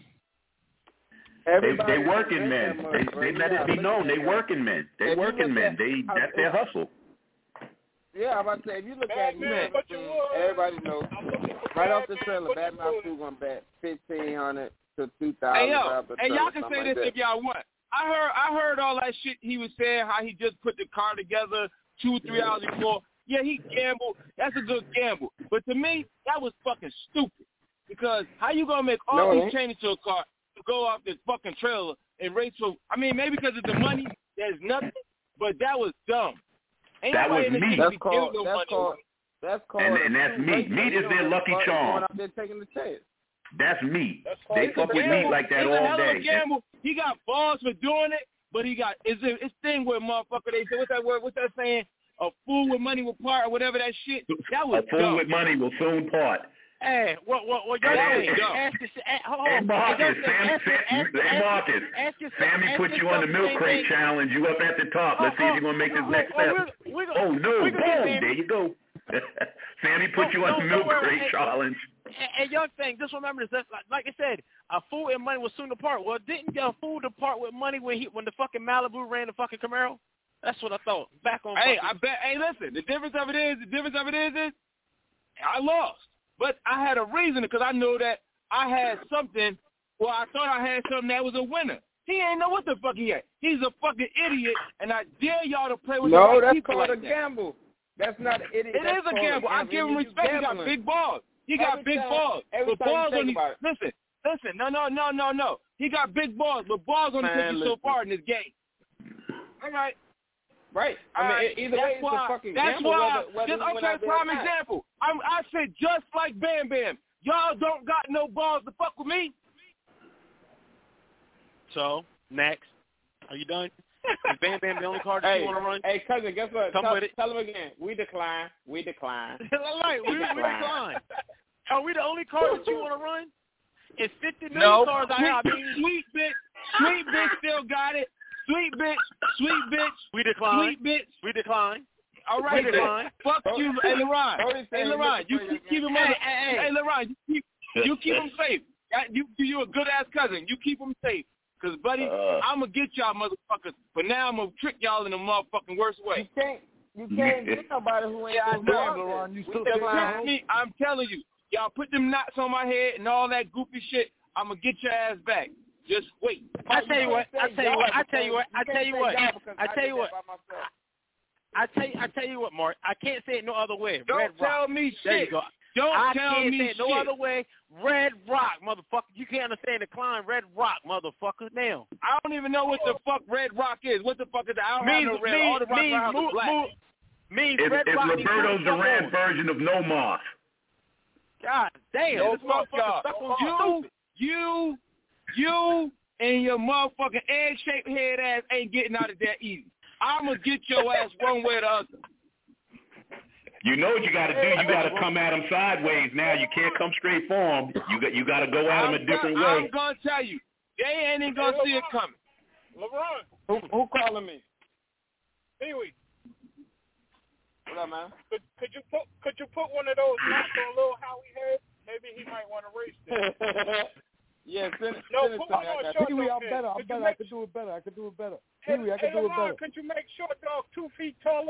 They, they working men. They, they let it be known. They working men. They If you working look men. at- They that's their hustle. Yeah, I'm about to say, if you look Bad at it, man, but you would. everybody knows. Right off the man, trailer, but Bad you Mouth would. two gonna bet fifteen hundred to two thousand. Hey yo, hey y'all can say this if y'all want. I heard I heard all that shit he was saying, how he just put the car together two, three hours before. Yeah, he gambled. That's a good gamble. But to me, that was fucking stupid. Because how you gonna make all No, these changes to a car to go off this fucking trailer and race for? I mean, maybe because of the money, there's nothing. But that was dumb. Ain't That was nobody in the me. city That's be called. giving no That's money called. away. That's called. And, a and that's true me. racer. Meat is You their know, lucky going charm. out there taking the chance. That's me. That's They called fuck with gamble. me like that It's a all hell of a day. gamble. He got balls for doing it, but he got it's a, it's thing where motherfucker they say what's that word? What's that saying? A fool with money will part or whatever that shit. That was A fool dumb. with money will soon part. Hey, what, what, what, y'all Hey, saying? hey, Ask this, ask, hold Hey on. Marcus, Y'all Sam, saying, ask this, Sam, ask this, hey ask Marcus, this, ask this, Sammy ask put this you on the stuff milk same crate thing. challenge. You up at the top. Let's Oh, see if oh, you're gonna make this oh, next oh, step. we're, we're gonna, Oh no, we're gonna boom! get There you go. Sammy put No, you on no, the don't milk worry. crate Hey, challenge. And, and young thing, just remember this. Like, like I said, a fool and money will soon depart. Well, didn't a fool depart with money when he when the fucking Malibu ran the fucking Camaro? That's what I thought. Back on. Hey, fucking, I bet. Hey, listen. The difference of it is, the difference of it is, is I lost, but I had a reason because I know that I had something. Well, I thought I had something that was a winner. He ain't know what the fuck he had. He's a fucking idiot, and I dare y'all to play with the No, right that's people called like a that. gamble. That's not an idiot. It That's is a called gamble. I give him You respect. He got gambling. big balls. He got Every big time- balls. every But time you balls think only about it. listen, listen. No, no, no, no, no. He got big balls, but balls only Man, take you so listen. far in this game. All right. Right. I mean, Alright, either that's way, it's why, a fucking that's gamble. why, whether, whether just, you went okay, out there or prime not. example. I'm, I said just like Bam Bam. Y'all don't got no balls to fuck with me. so next, are you done? Is Bam Bam the only card that Hey, you want to run? hey, cousin, guess what? Come tell, with it. Tell him again. We decline. We decline. Like, we, we decline. Are we the only card that you want to run? It's fifty million No. cards out here. I mean, Sweet bitch, sweet bitch still got it. Sweet bitch, sweet bitch, we decline. sweet bitch. We decline. All right, We then. decline. Fuck you, hey LeRon. Brody Hey said LeRon, he you looking keep for keep you him again. on. Hey, hey, Hey LeRon, you keep you keep him safe. You you a good ass cousin. You keep him safe. Cause buddy, Uh. I'm gonna get y'all motherfuckers. But now I'm gonna trick y'all in the motherfucking worst You way. can't. You can't get nobody who ain't Yeah, I supposed to know, be out LeRon, there. you We still Trust decline. me, I'm telling you. Y'all put them knots on my head and all that goofy shit. I'm gonna get your ass back. Just wait. I tell you what. I tell you what. I tell you what. I tell you what. I tell you what. I tell you. I tell you what, Mark. I can't say it no other way. Don't Red tell Rock. me There you shit. go. Don't I tell can't me say it no shit. other way. Red Rock, motherfucker. You can't understand the climb. Red Rock, motherfucker. Now. I don't even know what the fuck Red Rock is. What the fuck is that? I don't Means, have no red. means, All the rock means, around move, is black. move, means It's, Red it's Rock means Roberto move the fuck Duran's on. version of no moth. God damn. No this fuck motherfucker y'all. stuck on You, stupid. you, you, and your motherfucking egg-shaped head ass ain't getting out of there easy. I'm gonna get your ass one way or the other. You know what you got to do. You got to come at them sideways. Now you can't come straight for them. You got you got to go at them a I'm different go- way. I'm gonna tell you, they ain't even gonna see it coming. LeRon, Who, who calling me? Pee-wee, What up, man? could, could you put could you put one of those knots on little Howie head? Maybe he might want to race this. Yeah, send it. No, send it put to one me. I on got Short Pee-wee, I'm Dog better. I'm head. Could you better. I make- could do it better. I could do it better. Hey, Pee-wee, I hey, could do it LeRon, better. could you make Short Dog two feet taller?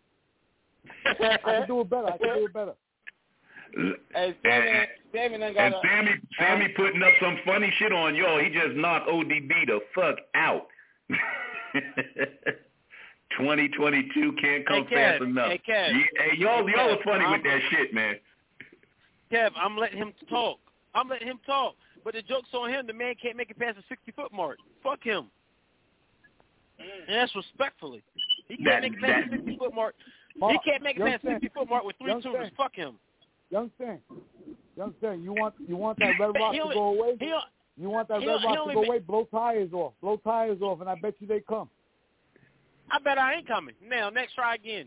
I could do it better. I could do it better. Hey, Sammy, And, Sammy done got and a, Sammy, Sammy putting up some funny shit on y'all. He just knocked O D B the fuck out. twenty twenty-two can't come Hey, Kev, fast enough. hey, Kev. You- hey, y'all, Hey, y'all Kev, are funny I'm- with that shit, man. Kev, I'm letting him talk. I'm letting him talk. But the joke's on him. The man can't make it past the sixty-foot mark. Fuck him. And that's respectfully. He can't That- make it past that- the sixty-foot mark. Mark, He can't make it young past the Stan, sixty-foot mark with three young tuners. Stan. Fuck him. Young Stan, young Stan, you want you want that red rock He to only- go away? he on- You want that he red on- he rock to only go ma- away? Blow tires off. Blow tires off, and I bet you they come. I bet I ain't coming. Now, next try again.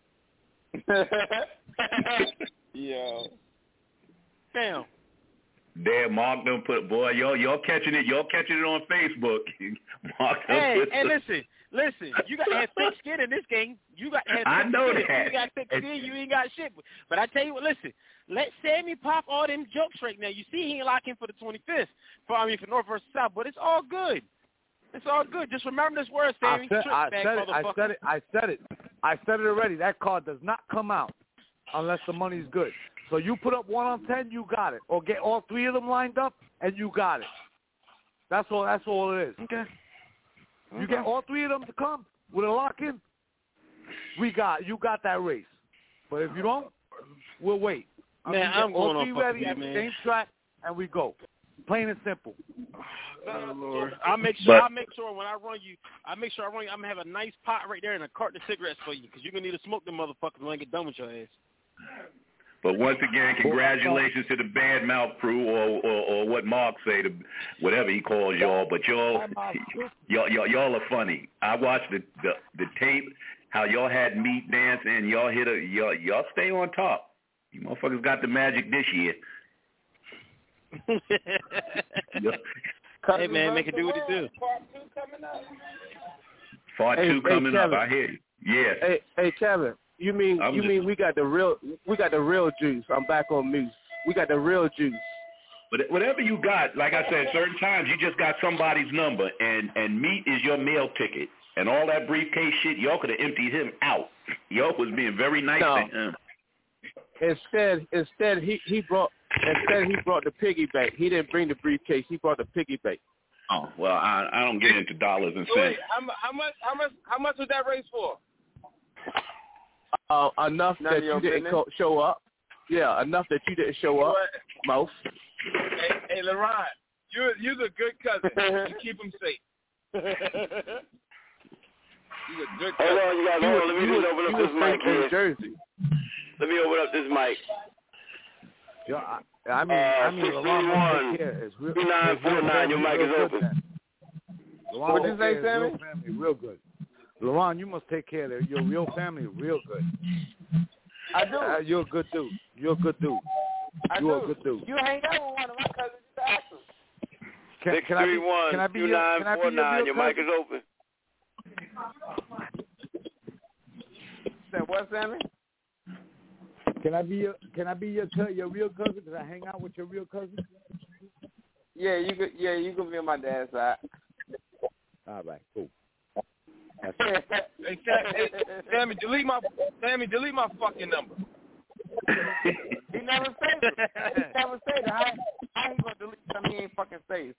Yo. Damn. Damn, Mark done put, boy, y'all, y'all catching it, y'all catching it on Facebook. Mark done Hey, put hey, some- listen, listen. You got to have thick skin in this game. You got to have thick I know skin. If that. you ain't got thick skin, you ain't got shit. But I tell you what, listen. Let Sammy pop all them jokes right now. You see, he ain't locking for the twenty-fifth. For I mean, for North versus South. But it's all good. It's all good. Just remember this word, I Sammy. said, Trick I bag, said it. I motherfucker. said it. I said it. I said it already. That card does not come out unless the money's good. So you put up one on ten, you got it, or get all three of them lined up, and you got it. That's all. That's all it is. Okay. You get all three of them to come with a lock in. We got you. Got that race. But if you don't, we'll wait. Man, You get I'm all going three on fucking ready you, at the man. same track, and we go. Plain and simple. Oh, Lord. I'll make sure. But, I'll make sure when I run you, I make sure I run you. I'm gonna have a nice pot right there and a carton of cigarettes for you because you're gonna need to smoke them motherfuckers when I get done with your ass. But once again, congratulations to the Bad Mouth crew, or, or or what Mark say, to whatever he calls y'all. But y'all, y'all, y'all, y'all are funny. I watched the, the the tape, how y'all had meat dance, and y'all hit a y'all y'all stay on top. You motherfuckers got the magic this year. Hey man, make it do what it do. Part two coming up. Part hey, two hey, coming Kevin. up. I hear you. Yeah. Hey, hey, Kevin. You mean I'm you just, mean we got the real we got the real juice? I'm back on Moose. We got the real juice. But whatever you got, like I said, certain times you just got somebody's number, and and meat is your mail ticket, and all that briefcase shit. Y'all could have emptied him out. Y'all was being very nice no. to him. Instead, instead he he brought instead he brought the piggy bank. He didn't bring the briefcase. He brought the piggy bank. Oh well, I I don't get into dollars and So wait, cents. how, mu- how much? How much? How much was that race for? Uh, enough None that of your you didn't business? co- show up. Yeah, enough that you didn't show up. Mouth. Hey, hey, LeRon, you're you're a good cousin. You keep him safe. He's a good cousin. Hold on, you guys. Hold on. Let me You just was- open up you this was mic from here. Jersey. Let me open up this mic. Yo, I, I mean, Uh, I mean, LeRon must take care. It's real, two nine it's real four nine, your family, mic real is good, open. man. LeRon What'd you take say, care of his Sammy? real family real good. LeRon, you must take care of your real family real good. I do. Uh, you're a good dude. You're a good dude. I You're do. a good dude. You hang out with one of my cousins. You ask him. Can, Six can I three be, one can I be two your, nine can I be four your nine. real Your mic cousin? is open. Said what, Sammy? Can I be your Can I be your co- your real cousin? Can I hang out with your real cousin? Yeah, you could. Yeah, you could be on my dad's side. All right, cool. Hey, Sam, hey, Sammy, delete my Sammy, delete my fucking number. He never said it. He never said it. How, how he gonna delete something he ain't fucking say?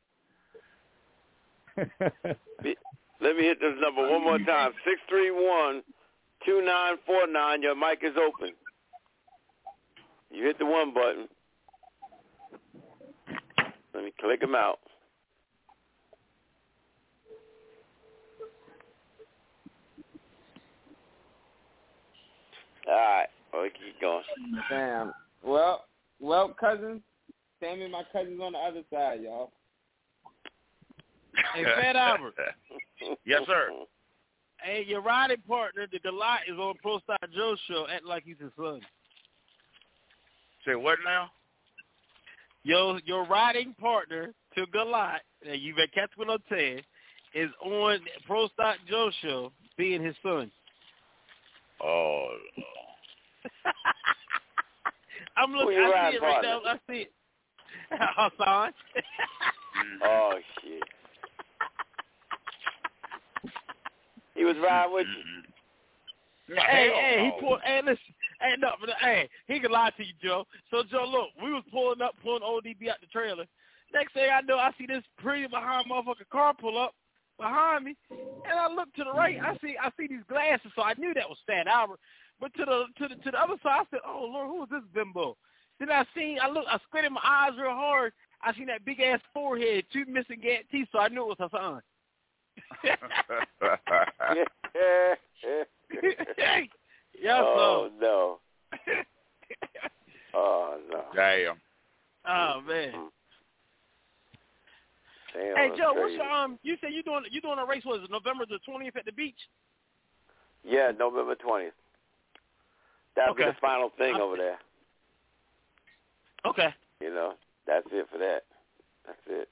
Let me hit this number one more time. Six three one two nine four nine. Your mic is open. You hit the one button. Let me click him out. All right. Oh, we keep going. Damn. Well, well, cousins. Sammy and my cousin's on the other side, y'all. Hey, Fat Albert. Yes, sir. Hey, your riding partner, the Goliath, is on Pro Style Joe's show, acting like he's his son. Say what now? Your your riding partner to Goliath, that you've been catching on ten, is on Pro Style Joe's show, being his son. Oh. I'm looking. Who you I see riding it right partner? now. I see it. Hassan. Oh, shit. He was riding with you. Hey, Hell hey, no. he pulled. Hey, listen. Hey, no, but, hey, he can lie to you, Joe. So, Joe, look, we was pulling up, pulling O D B out the trailer. Next thing I know, I see this pretty behind motherfucking car pull up behind me, and I look to the right. I see, I see these glasses, so I knew that was Fat Albert. But to the to the to the other side, I said, "Oh Lord, who is this bimbo?" Then I seen, I look, I squinted my eyes real hard. I seen that big ass forehead, two missing gap teeth, so I knew it was Hassan. Yes, oh, sir. no. Oh, no. Damn. Oh, man. Damn, Hey, that's Joe, what's crazy. your, um, you said you doing, you doing a race, what is it, November the twentieth at the beach? Yeah, November twentieth. That'll Okay. be the final thing I- over there. Okay. You know, that's it for that. That's it.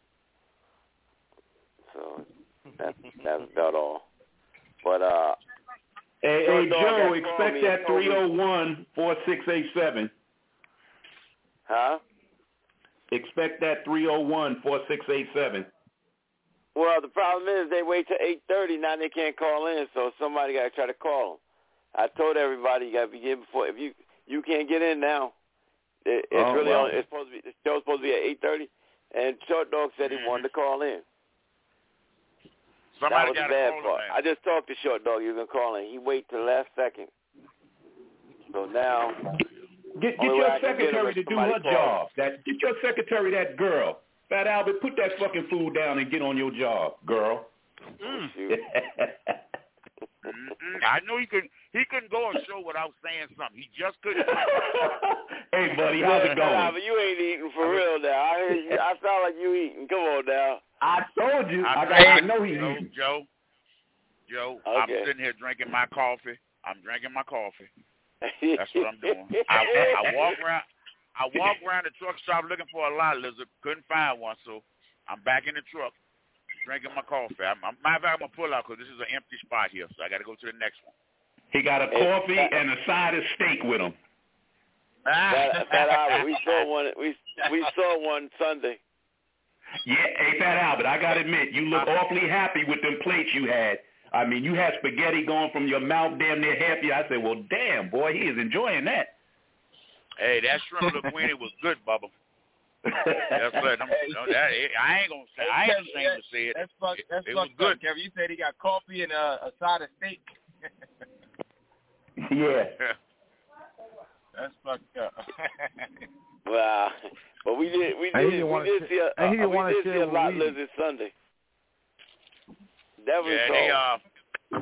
So that's that's about all. But uh, Hey, Short hey Dog Joe, had called expect me that and told me- three oh one four six eight seven. Huh? Expect that three oh one four six eight seven. Well, the problem is they wait till eight thirty. Now they can't call in, so somebody got to try to call them. I told everybody you got to be in before. If you you can't get in now, it, it's Oh, really wow. on, it's supposed to be the show's supposed to be at eight thirty, and Short Dog said he wanted to call in. Somebody that was got the bad to call part. him, I just talked to Short Dog. He was gonna call in. He waited till the last second. So now Get get Only way your I can get secretary him to is do somebody her call. job. That get your secretary that girl. Fat Albert, put that fucking food down and get on your job, girl. Mm. I know he couldn't. He couldn't go a show without saying something. He just couldn't. Hey, buddy, how's it going? Nah, but you ain't eating for real now. I heard you, I sound like you eating. Come on now. I told you. I'm I, got, I know he's Joe, eating. Joe, Joe, Okay. I'm sitting here drinking my coffee. I'm drinking my coffee. That's what I'm doing. I, I walk around. I walk around the truck stop looking for a lot lizard. Couldn't find one, so I'm back in the truck drinking my coffee. I'm, I'm, matter of fact, I'm gonna pull out because this is an empty spot here, so I got to go to the next one. He got a coffee and a side of steak with him. Fat, Fat Albert, we saw one. We we saw one Sunday. Yeah, hey, Fat Albert, I gotta admit, you look awfully happy with them plates you had. I mean, you had spaghetti going from your mouth damn near half you. I said, well, damn, boy, he is enjoying that. Hey, that shrimp linguine was good, Bubba. That's what I'm, no, that, I ain't gonna say. I ain't ashamed to say it. That's fuck. That's it, it fucked was good. up, Kevin. You said he got coffee and a, a side of steak. Yeah. That's fucked up. Wow. But we did we And he did didn't we wanna did share- see a and he didn't uh, we wanna did share see a with lot Weezy. lizard Sunday. Definitely Yeah, so. they uh.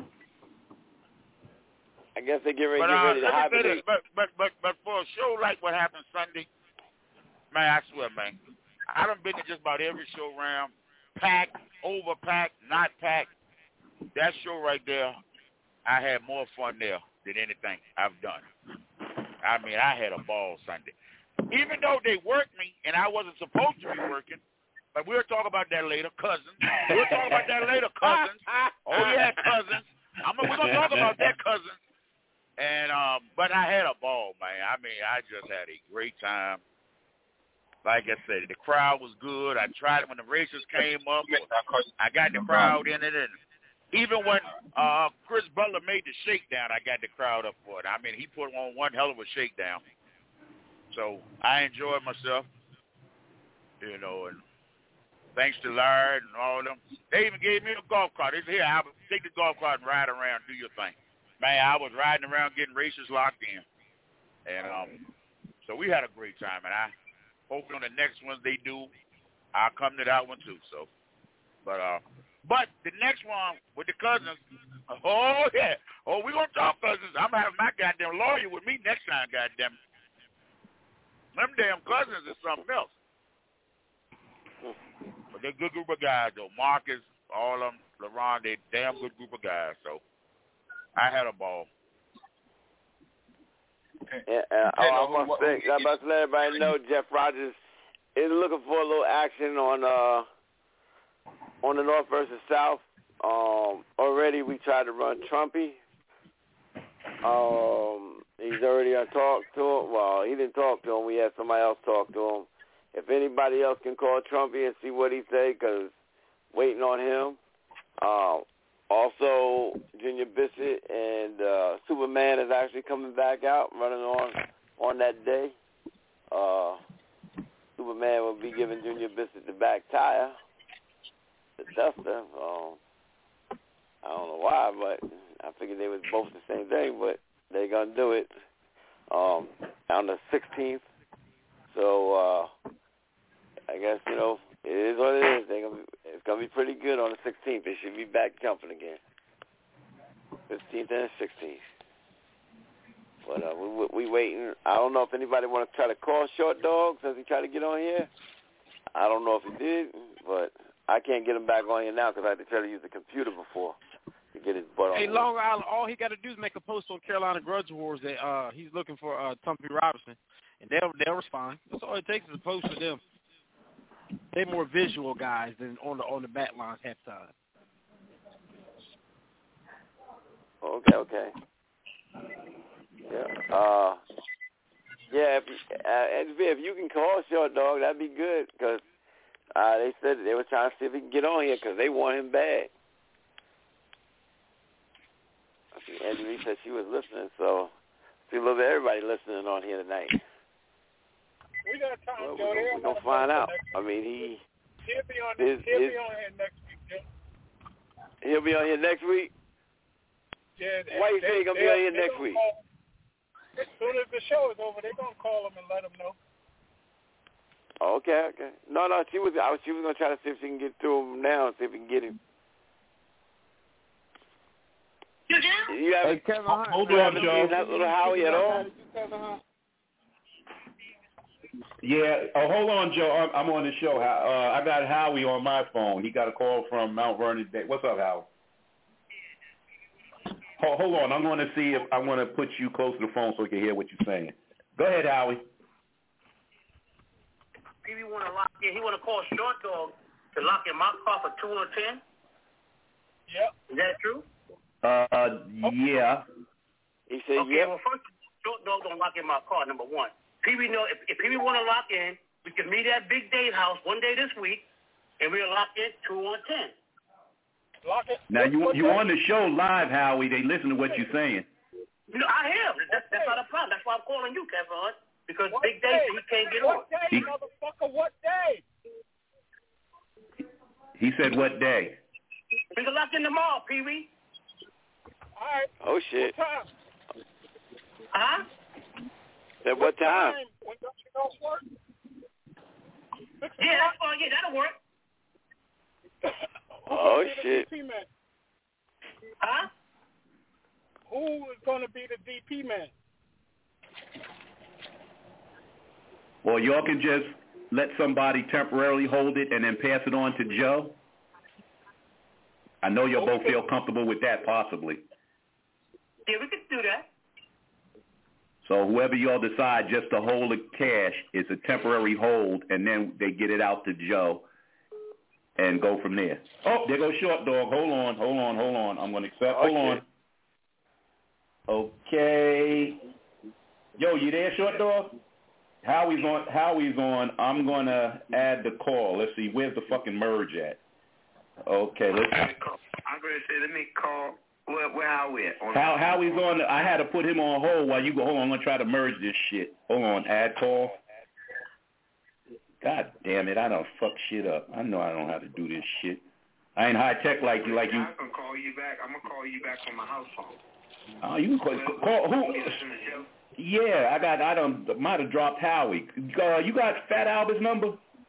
I guess they get ready, But get uh, ready to let me say hibernate. this. But but but but for a show like what happened Sunday, man, I swear, man, I done been to just about every show around, packed, overpacked, not packed. That show right there, I had more fun there than anything I've done. I mean, I had a ball Sunday. Even though they worked me and I wasn't supposed to be working, but we'll talk about that later, cousins. We'll talk about that later, cousins. Oh, yeah, cousins. I'm, we're going to talk about that, cousins. And um, but I had a ball, man. I mean, I just had a great time. Like I said, the crowd was good. I tried it when the racers came up. I got the crowd in it, and even when uh, Chris Butler made the shakedown, I got the crowd up for it. I mean, he put on one hell of a shakedown. So I enjoyed myself, you know, and thanks to Larry and all of them. They even gave me a golf cart. They said, here, Albert, take the golf cart and ride around, do your thing. Man, I was riding around getting racers locked in. And um, so we had a great time. And I hope on the next ones they do, I'll come to that one too. So, But uh, but the next one with the cousins, oh, yeah. Oh, we're going to talk cousins. I'm having my goddamn lawyer with me next time, goddamn. Them damn cousins is something else. But they're a good group of guys, though. Marcus, all of them, LeBron, they're a damn good group of guys. So I had a ball. Yeah, uh, oh, I must say, I must let everybody know Jeff Rogers is looking for a little action on uh on the North versus South. Um, already we tried to run Trumpy. Um, he's already uh, talked to him. Well, he didn't talk to him. We had somebody else talk to him. If anybody else can call Trumpy and see what he say, because waiting on him. Uh, also, Junior Bissett and uh, Superman is actually coming back out, running on on that day. Uh, Superman will be giving Junior Bissett the back tire, the duster. Um, I don't know why, but I figured they was both the same thing, but they're going to do it um, on the sixteenth. So uh, I guess, you know, it is what it is. They're gonna be, it's going to be pretty good on the sixteenth. They should be back jumping again. fifteenth and sixteenth. But uh, we we waiting. I don't know if anybody want to try to call Short Dog since he tried to get on here. I don't know if he did, but I can't get him back on here now because I had to try to use the computer before to get his butt on. Hey, here. Long Island, all he got to do is make a post on Carolina Grudge Wars that uh, he's looking for uh, Tumpy Robinson, and they'll they'll respond. That's all it takes is a post for them. They're more visual guys than on the on the bat lines half time. Okay, okay. Yeah. Uh, yeah, if, uh, if you can call Short Dog, that'd be good because uh, they said they were trying to see if he can get on here because they want him bad. I think Andrew Lee said she was listening, so see a little bit of everybody listening on here tonight. We got time, Well, Joe. we're going to find out. I mean, he... He'll be on, his, he'll his, be on here next week, Joe. He'll be on here next week? Yeah, Why you say he's going to be on here next week? Call, As soon as the show is over, they're gonna call him and let him know. Okay, okay. No, no, she was. I was. She was gonna try to see if she can get to him now. See if we can get him. You have, hey, Kevin Hunt. Hold you on, haven't Joe. seen that little Howie at all? Yeah. Oh, hold on, Joe. I'm, I'm on the show. Uh, I got Howie on my phone. He got a call from Mount Vernon. What's up, Howie? Hold, hold on. I'm going to see if I want to put you close to the phone so we can hear what you're saying. Go ahead, Howie. P B want to lock in. He want to call Short Dog to lock in my car for two or ten. Yep. Is that true? Uh, yeah. He said, okay, yep. well, first, Short Dog don't lock in my car, number one. P B know, if, if P B want to lock in, we can meet at Big Dave house one day this week, and we'll lock in two on ten. Lock it. Now, you you on the show live, Howie. They listen to what you're saying. You know, I am. That's, that's not a problem. That's why I'm calling you, Kevin Hunt, because What Big Dave, day? he can't get What on. day, He- motherfucker? What day? He said what day? We can lock in tomorrow, Pee Wee. All right. Oh shit. What time? Huh? At what time? When don't you know work? Yeah, that's fine. Yeah, that'll work. Oh shit. D P man? Huh? Who is going to be the D P man? Well, y'all can just let somebody temporarily hold it and then pass it on to Joe. I know you'll both feel comfortable with that, possibly. Yeah, we could do that. So whoever y'all decide just to hold the cash, it's a temporary hold, and then they get it out to Joe and go from there. Oh, there goes Short Dog. Hold on, hold on, hold on. I'm going to accept. Hold on. Okay. Yo, you there, Short Dog? Howie's on. Howie's on. I'm going to add the call. Let's see. Where's the fucking merge at? Okay, let's see. I'm going to say, let me call. Where, where Howie at? How Howie's on. The, I had to put him on hold while you go. Hold on, I'm going to try to merge this shit. Hold on. Add call. God damn it. I done fuck shit up. I know I don't have to do this shit. I ain't high tech like you. Like you. I'm going to call you back. I'm going to call you back on my house phone. Oh, you can call, call who? Yeah, I got. I done might have dropped Howie. Uh, you got Fat Albert's number?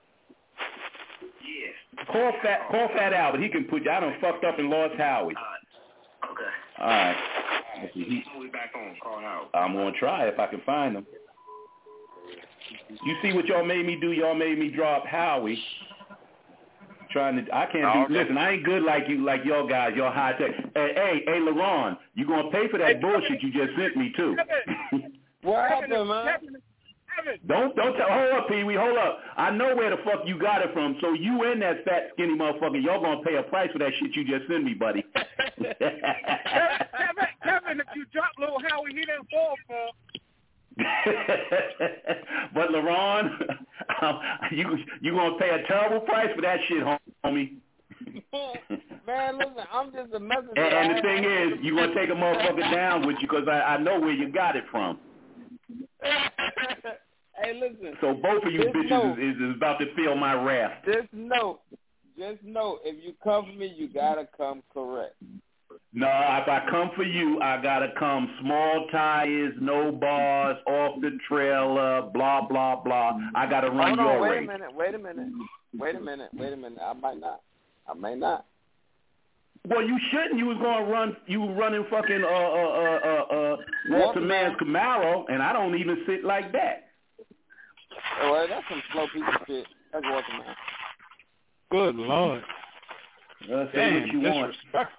Yeah. Call Fat. Call Fat Albert. He can put you. I done fucked up and lost Howie. Okay. All right. Let's see, he, We'll be back on. Call Howard. I'm gonna try if I can find him. You see what y'all made me do? Y'all made me drop Howie. Trying to. I can't Oh, do. okay. Listen, I ain't good like you. Like y'all guys. Y'all high tech. Hey, hey, hey, LeRon, you gonna pay for that Hey, bullshit you just sent me too? What Kevin, happened, man? Kevin, Kevin. Don't don't tell. Hold up, Pee Wee. Hold up. I know where the fuck you got it from. So you and that fat skinny motherfucker, y'all gonna pay a price for that shit you just sent me, buddy. Kevin, Kevin, if you drop little Howie, he didn't fall for. But LeRon, um, you you gonna pay a terrible price for that shit, homie. Man, listen, I'm just a messenger. And, and the thing is, you gonna take a motherfucker down with you because I, I know where you got it from. Hey, listen. So both of you Just bitches know, is, is about to feel my wrath. Just know, just know, if you come for me, you gotta come correct. No, if I come for you, I gotta come small tires, no bars, off the trailer, blah blah blah. I gotta run Hold on, your wait race. a minute, wait a minute, wait a minute, wait a minute. I might not, I may not. Well, you shouldn't. You was gonna run. You were running fucking uh uh uh uh, uh Walter Mann's Camaro, and I don't even sit like that. Oh, well, that's some slow piece of shit. That's Walter Mann. Good Lord. Uh, say Damn, what you want. disrespectful.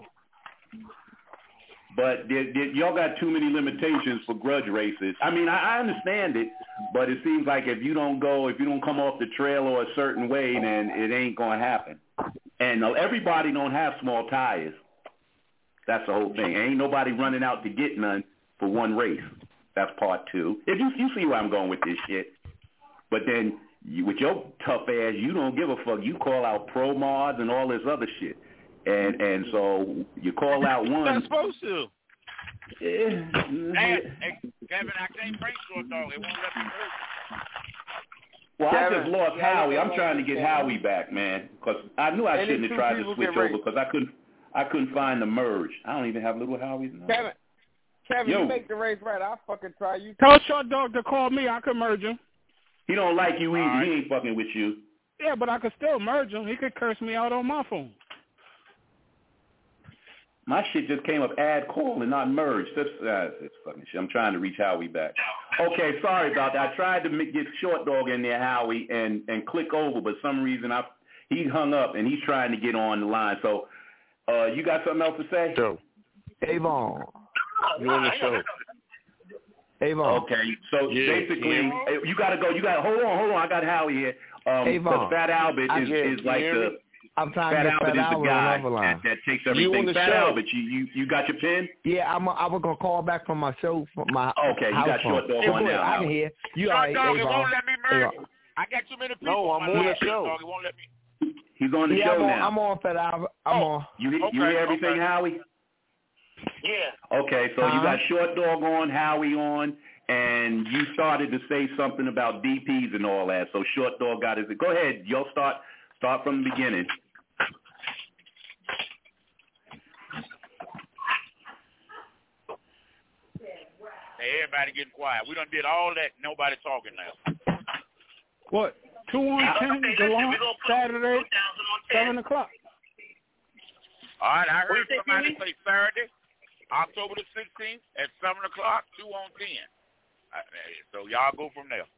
But there, there, y'all got too many limitations for grudge races. I mean, I, I understand it, but it seems like if you don't go, if you don't come off the trailer a certain way, then it ain't gonna happen. And uh, everybody don't have small tires. That's the whole thing. Ain't nobody running out to get none for one race. That's part two. If you you see where I'm going with this shit. But then you, with your tough ass, you don't give a fuck. You call out Pro Mars and all this other shit. And and so you call out one. You're not supposed to. Yeah. Hey, hey, Kevin, I can't bring Short Dog. It won't let me hurt. Well, Kevin, I just lost yeah, Howie. I'm yeah, trying to get yeah. Howie back, man, because I knew I Any shouldn't have two tried to people switch get over raped. because I couldn't I couldn't find the merge. I don't even have little Howie's number. Kevin, Kevin, Yo. you make the race right. I'll fucking try you. Tell Short Dog to call me. I could merge him. He don't like you either. Right. He ain't fucking with you. Yeah, but I could still merge him. He could curse me out on my phone. My shit just came up add call and not merge. That's, uh, that's fucking shit. I'm trying to reach Howie back. Okay, sorry about that. I tried to get Short Dog in there, Howie, and, and click over, but some reason I he hung up and he's trying to get on the line. So uh, you got something else to say? Sure. Avon. You on the show. Avon. Okay, so yeah, basically, yeah. you got to go. You got to hold on, hold on. I got Howie here. Um, Avon. Fat Albert is, is like the I'm trying Fat to get Albert Fat is Albert the guy on the line. that, that takes everything. Fat Albert, you, you you got your pen? Yeah, I'm. A, I was gonna call back from my show from my. Okay, you house got Short Dog on now. I can hear you. Short All right, Dog, it Avon. won't let me merge. Avon. I got too many people. No, I'm on on my the show. Dog, it won't let me. He's on the yeah, show I'm on, now. I'm on Fat Albert. I'm oh, on. You okay, you hear everything, okay. Howie? Yeah. Okay, so uh-huh. you got Short Dog on, Howie on, and you started to say something about D Ps and all that. So Short Dog got his. Go ahead, y'all start start from the beginning. Hey, everybody getting quiet. We done did all that. Nobody talking now. What? Two on ten, Gallant, Saturday, seven o'clock. All right, I heard somebody say Saturday, October the sixteenth at seven o'clock, two on ten. Uh, so y'all go from there.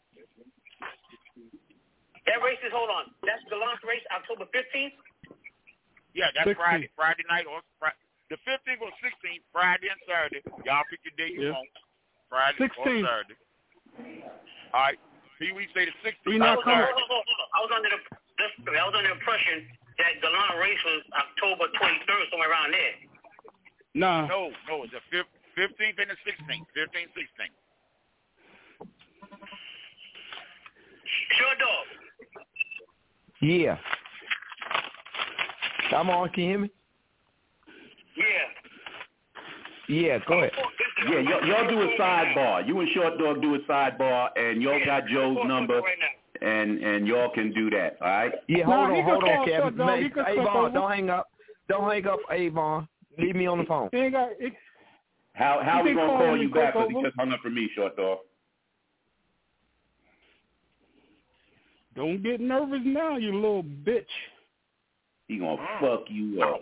That race is, hold on, that's the launch race, October fifteenth? Yeah, that's sixteenth. Friday, Friday night or Friday. The fifteenth or sixteenth, Friday and Saturday. Y'all pick your day you yeah. want. Friday sixteenth. Or Saturday. All right. Pee Wee say the sixteenth. I was, hold on, hold on, hold on. I was under the I was under the impression that the launch race was October twenty-third, somewhere around there. No. No, no, it's the fifteenth and the sixteenth. fifteenth, sixteenth. Sure, Dog. Yeah. I'm on. Can you hear me? Yeah. Yeah, go ahead. Yeah, y'all, y'all do a sidebar. You and Short Dog do a sidebar, and y'all got Joe's number, and and y'all can do that. All right? Yeah, hold no, on, hold on, Kevin. Dog, Make, Avon, don't hang up. Don't hang up, Avon. Leave me on the phone. He got, he, how how we gonna call, call you back? Because he just hung up for me, Short Dog. Don't get nervous now, you little bitch. He gonna fuck you up.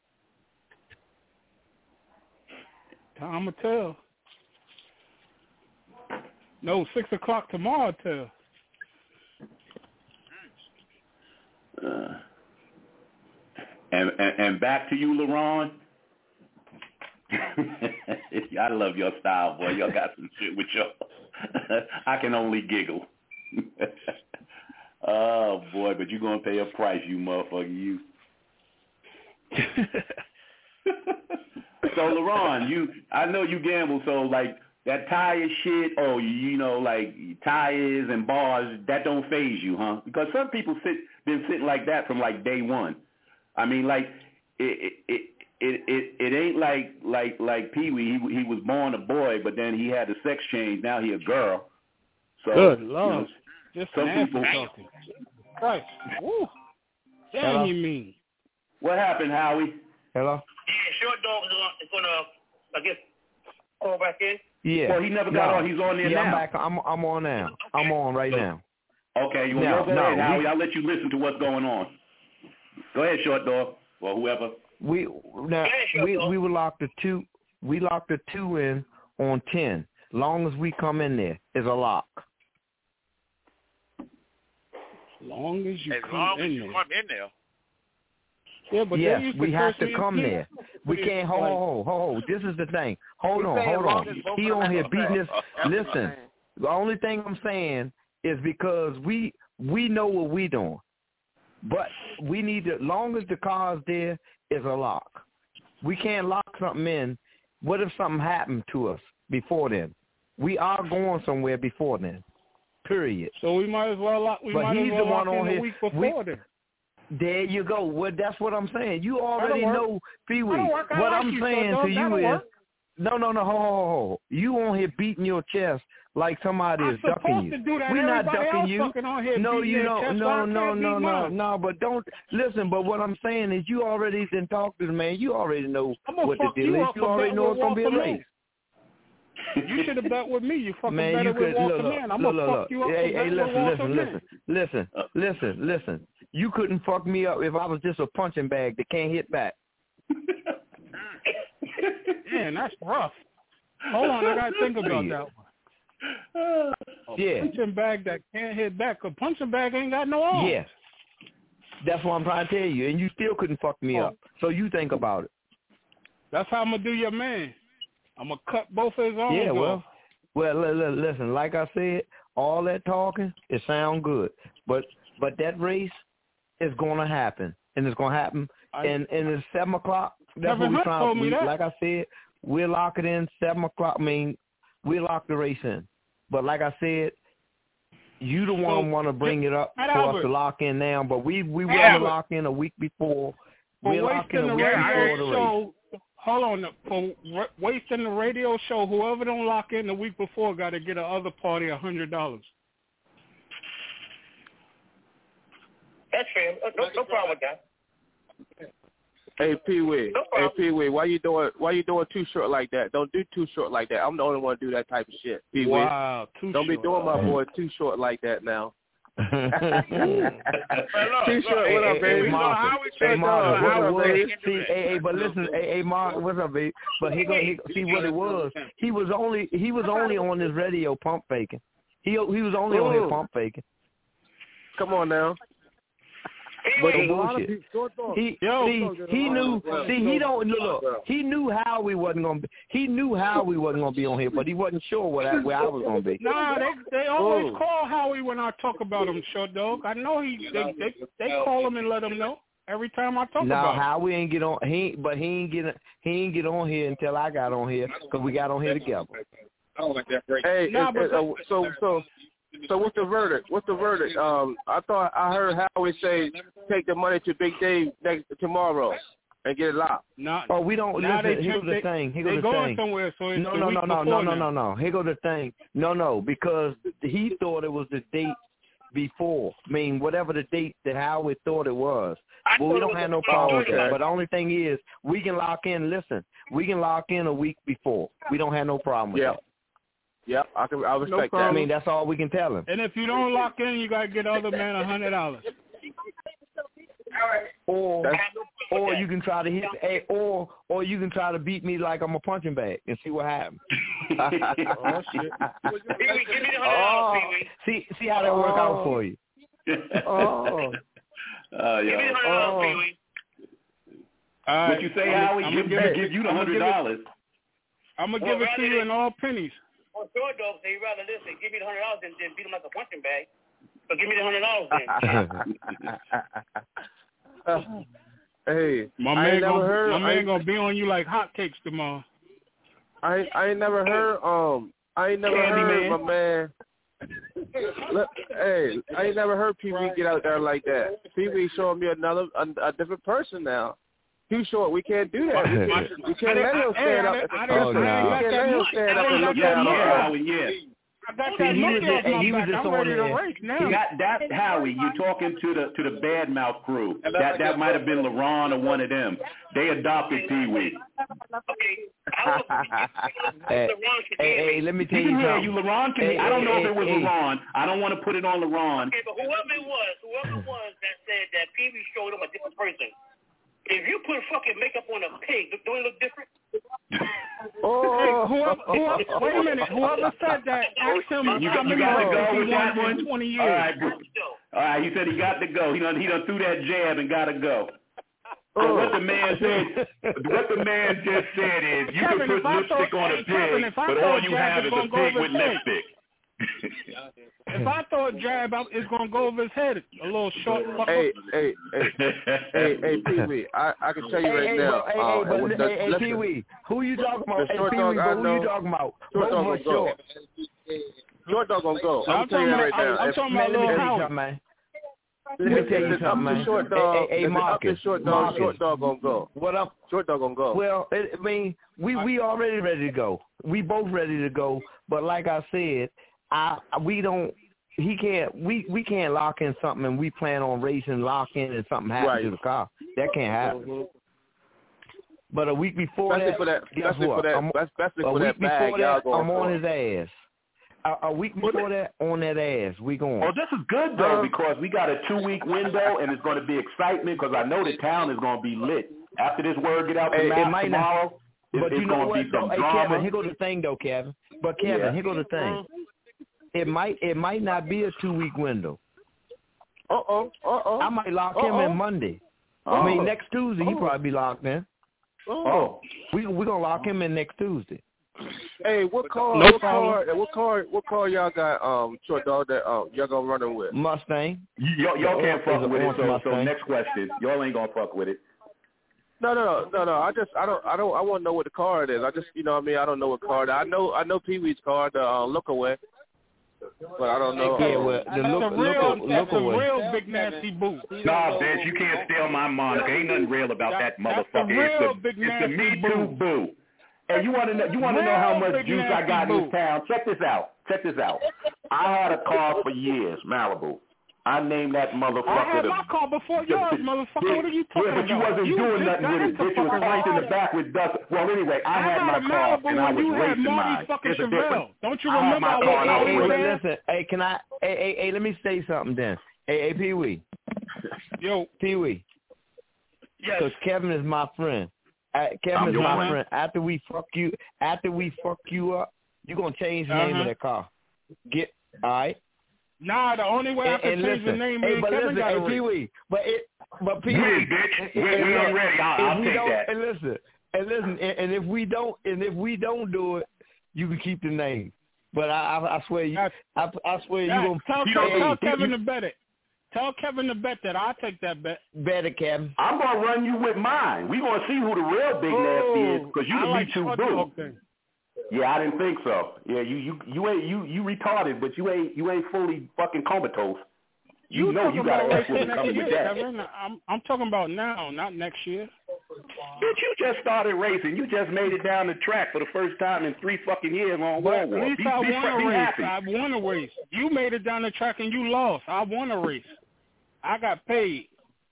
Time will tell. No, six o'clock tomorrow tell. Uh, and, and and back to you, LaRon. I love your style, boy. Y'all got some shit with y'all. I can only giggle. Oh boy, but you're gonna pay a price, you motherfucker, you. So LaRon, you, I know you gamble, so like that tire shit, oh, you, you know, like tires and bars, that don't faze you, huh? Because some people sit, been sitting like that from like day one. I mean, like it, it, it, it, it ain't like like like Pee Wee. He, he was born a boy, but then he had a sex change. Now he a girl. So, good Lord, you know, just some people. Talking. Right. Woo. Damn, you mean? What happened, Howie? Hello. Yeah, Short Dog is going to, I guess, call back in. Yeah. Well, he never got no. on. He's on there yeah, now. I'm back. I'm I'm on now. Okay. I'm on right so, now. Okay, well, no, go no, ahead, Howie. we, I'll let you listen to what's going on. Go ahead, Short Dog, or whoever. We now yeah, we we will lock the two. We lock the two in on ten. Long as we come in there, is a lock. Long as you as come long in as you there. come in there. Yeah, but yes, used to we have to me come there. We can't hold, hold, hold. This is the thing. Hold on, hold on. He on here beating this. Listen, the only thing I'm saying is because we we know what we doing, but we need to. Long as the car's there, is a lock. We can't lock something in. What if something happened to us before then? We are going somewhere before then. Period. So we might as well lock. We but might he's as well the one lock on in here. a week before we, then. There you go. Well, that's what I'm saying. You already know, Pee Wee. What like I'm you, saying so to you is, work. no, no, no, ho, ho, ho. You on here beating your chest like somebody I'm is ducking you. To do that. We're not Everybody ducking else you. On here no, you don't. No, no, no, no, mine. no. But don't listen. But what I'm saying is, you already done talked to the man. You already know what the deal you is. You already know it's gonna be a race. You should have bet with me. You fucking Man, bet you it with could Walter look, look, Man. I'm look, gonna look, fuck you up. Hey, for hey, betting listen, with Walter listen, Man. listen, listen, listen, listen. You couldn't fuck me up if I was just a punching bag that can't hit back. Man, that's rough. Hold on, I gotta think about that one. A Yeah. punching bag that can't hit back. A punching bag ain't got no arm. Yes. That's what I'm trying to tell you, and you still couldn't fuck me Oh. up. So you think about it. That's how I'm gonna do your man. I'm gonna cut both of his arms Yeah, well, off. well, li- li- listen. Like I said, all that talking, it sound good, but but that race is gonna happen, and it's gonna happen. I- and and it's seven o'clock. That's Kevin what we're Hunt trying. told me we, that. Like I said, we'll lock it in seven o'clock. I mean, we'll lock the race in. But like I said, you the one want to bring it up Ed for Albert. us to lock in now. But we we want Albert. to lock in a week before. For We'll lock in wasting a the week before radio the race. show, hold on. For wa- wasting the radio show, whoever don't lock in the week before got to get the other party a hundred dollars. That's fair. No, no problem with that. Hey Pee Wee, No hey problem. Pee Wee, why you doing why you doing too short like that? Don't do too short like that. I'm the only one to do that type of shit. Pee Wee. Wow, too Don't short. be doing my boy too short like that now. Hey, look, Too short, look, what up, hey, baby? hey, Mark, How we Hey, doing? Mark, How what it we was, doing? see, hey, hey, but listen, hey, hey, Mark, what's up, baby? But he gonna he, see what it was. He was only he was only on his radio pump faking. He he was only on his Ooh. pump faking. Come on now. But Hey, the a lot of bullshit. people- He Yo, see he knew see he don't look, look he knew how we wasn't gonna be he knew how we wasn't gonna be on here, but he wasn't sure what I, where I was gonna be. Nah, they they always Oh. call Howie when I talk about him, short dog. I know he they they, they call him and let him know every time I talk No, about him. how we ain't get on he but he ain't get he ain't get on here until I got on here because we got on here together. I don't like that break. Hey, Nah, it- but it- uh, so so so what's the verdict? What's the verdict? Um, I thought I heard Howie say take the money to Big Dave next tomorrow and get it locked. Not, Oh, we don't now listen. they Here check- goes the they- thing. Here they goes the going thing. somewhere, so it's no, the no, week no, no, before no, no, now. no, no. Here goes the thing. No, no, because he thought it was the date before. I mean, whatever the date that Howard thought it was. But we don't have no problem with that. But the only thing is, we can lock in. Listen, we can lock in a week before. We don't have no problem with Yeah. that. Yeah, I can. I respect No that. problem. I mean, that's all we can tell him. And if you don't lock in, you gotta get the other man a hundred dollars. Or or you can try to hit a or or you can try to beat me like I'm a punching bag and see what happens. Oh shit! Pee-wee, give me the hundred Oh, dollars, Pee-wee. see see how that work out for you. Oh. Uh, Give me the yeah. hundred dollars, Pee-wee. All right. What you say, I'm- Howie? I'm Give, gonna give, you the I'm gonna hundred give it- dollars. I'm gonna Well, give it to rather you than- in all pennies. Well, short dog, so you rather listen, give me the hundred dollars than, than beat him like a punching bag. So give me the hundred dollars then. Hey, My I man ain't never gonna, heard. my I man ain't, gonna be on you like hotcakes tomorrow. I ain't, I ain't never heard. Um, I ain't never Candy heard man. my man. Look, hey, I ain't never heard Pee Wee get out there like that. Pee Wee showing me another, a, a different person now. Too short. We can't do that. We can't, we can't let him stand up. I We Oh, no. can't let him stand up and look down on Yeah, us. Howie, yeah. I got See, that he was monkey off just- my he was back. just I'm on ready to there. race now. That, that's Howie. You're talking to the to the badmouth crew. That that might have been LaRon or one of them. They adopted Pee Wee. Hey, hey, hey, let me tell He you can hear something. you. LaRon can Hey, hear. I don't hey, know if hey, it was hey. LaRon. I don't want to put it on LaRon. Okay, but whoever it was, whoever it was that said that Pee Wee showed him a different person. If you put fucking makeup on a pig, do it look different? Oh, Hey, whoever, whoever, wait a minute. Whoever said that, ask him You how got, you many got to rounds go he with won that one? in twenty years. All right, bro. All right, he said he got to go. He done, he done threw that jab and got to go. So what the man said, what the man just said is, you Kevin, can if put I lipstick thought- on a hey, Kevin, pig, if I but thought all you jab have was is a gonna go pig over with his head. lipstick. If I throw a jab out, it's gonna go over his head. A little short. Hey, hey, hey, hey, hey, Pee Wee. I, I can tell you Hey, right hey, now. but, hey, uh, hey, but, with hey, the- hey, listen, Pee Wee, who you talking about? the Hey, short Pee dog Wee, I but who know- you talking about? Short Both dog of us gonna go. short. Short dog gonna go. I'm I'm telling you talking right about- now. I'm If- talking Man, about let me Lil tell you Howie. something, man. Let me if tell you it's up something, to man. Short dog, Hey, hey, hey if it's up to Marcus, short dog, Marcus. short dog gonna go. What up? Short dog gonna go. Well, I mean, we we already ready to go. We both ready to go. But like I said, I we don't. He can't. We we can't lock in something and we plan on racing, lock in, and something happens Right. to the car. That can't happen. Mhm. But a week before especially that, for that, guess especially what? for that, I'm, especially a for week that bag, before y'all that, going I'm on for his ass. A, a week before that, on that ass, we going. Well, this is good though because we got a two-week window and it's going to be excitement because I know the town is going to be lit after this word get out the Hey, it mouth might tomorrow. Not, but it's you know going what? to be some Though? Hey, drama. Kevin, here go the thing though, Kevin. But Kevin, Yeah. here go the thing. It might, it might not be a two-week window. Uh oh, uh oh. I might lock him Uh-oh. in Monday. Oh. I mean, next Tuesday he Oh. probably be locked in. Oh, we we gonna lock him in next Tuesday. Hey, what car? No what car? What car? What car y'all got? Um, short dog that um y'all gonna run it with? Mustang. Y'all, y'all can't Or- fuck with it. or So, so Mustang. next question, y'all ain't gonna fuck with it. No, no, no, no, no. I just, I don't, I don't, I want to know what the car it is. I just, you know what I mean? I don't know what car it is. I know, I know Pee Wee's car, the uh, look away, but I don't know. Yeah, well, the That's look, a real, look, that's look a away. real big nasty boot. Nah, bitch, you can't steal my moniker. Ain't nothing real about that, That's motherfucker. the real it's the, big it's the nasty Me Too boo. boo. And you want to know? You want to know how Real much big juice I nasty got in boo. this town? Check this out. Check this out. I had a car for years, Malibu. I named that motherfucker. I had the, my car before the, yours, the, motherfucker. What are you talking yeah, but you about? wasn't you doing just nothing got with it. into Bitch, you was fucking placed in the Malibu. back with dust. Well, anyway, I, I had had my a car Malibu and I when was you had racing Marty mine. fucking There's a difference. Chevelle. Don't you I had remember my I car was and I was Hey, always but there? listen, hey, can I? Hey, hey, hey, let me say something then. Hey, hey, Pee Wee. Yo, Pee Wee. Yes. Because Kevin is my friend. Uh, Kevin I'm is your my friend. friend. After we fuck you, after we fuck you up, you gonna change the name Uh-huh. of that car. Get all right. Nah, the only way I And, can and change listen, the name hey, is but Kevin listen, got hey, to Pee read. Wee, but it, but Pee When, Wee, bitch? and- When, and when look, I'm ready, I'll, if I'll we take don't, that. and listen, and listen, and, and if we don't, and if we don't do it, you can keep the name. But I, I, I swear you, I, I swear you Nah, gonna tell, you tell, don't- tell you- Kevin you- to bet it. Tell Kevin to bet that. I'll take that bet. Bet it, Kevin. I'm gonna run you with mine. We gonna see who the real big nasty is because you I the like Me Too short boo. dog thing. Yeah, I didn't think so. Yeah, you you you ain't you you retarded, but you ain't you ain't fully fucking comatose. You, You know talking you got about an F racing woman next coming year, with that. Kevin? I'm I'm talking about now, not next year. Bitch, you just started racing. You just made it down the track for the first time in three fucking years on But Wall at War. least Be, I be, won a be race. happy. I won a race. You made it down the track and you lost. I won a race. I got paid.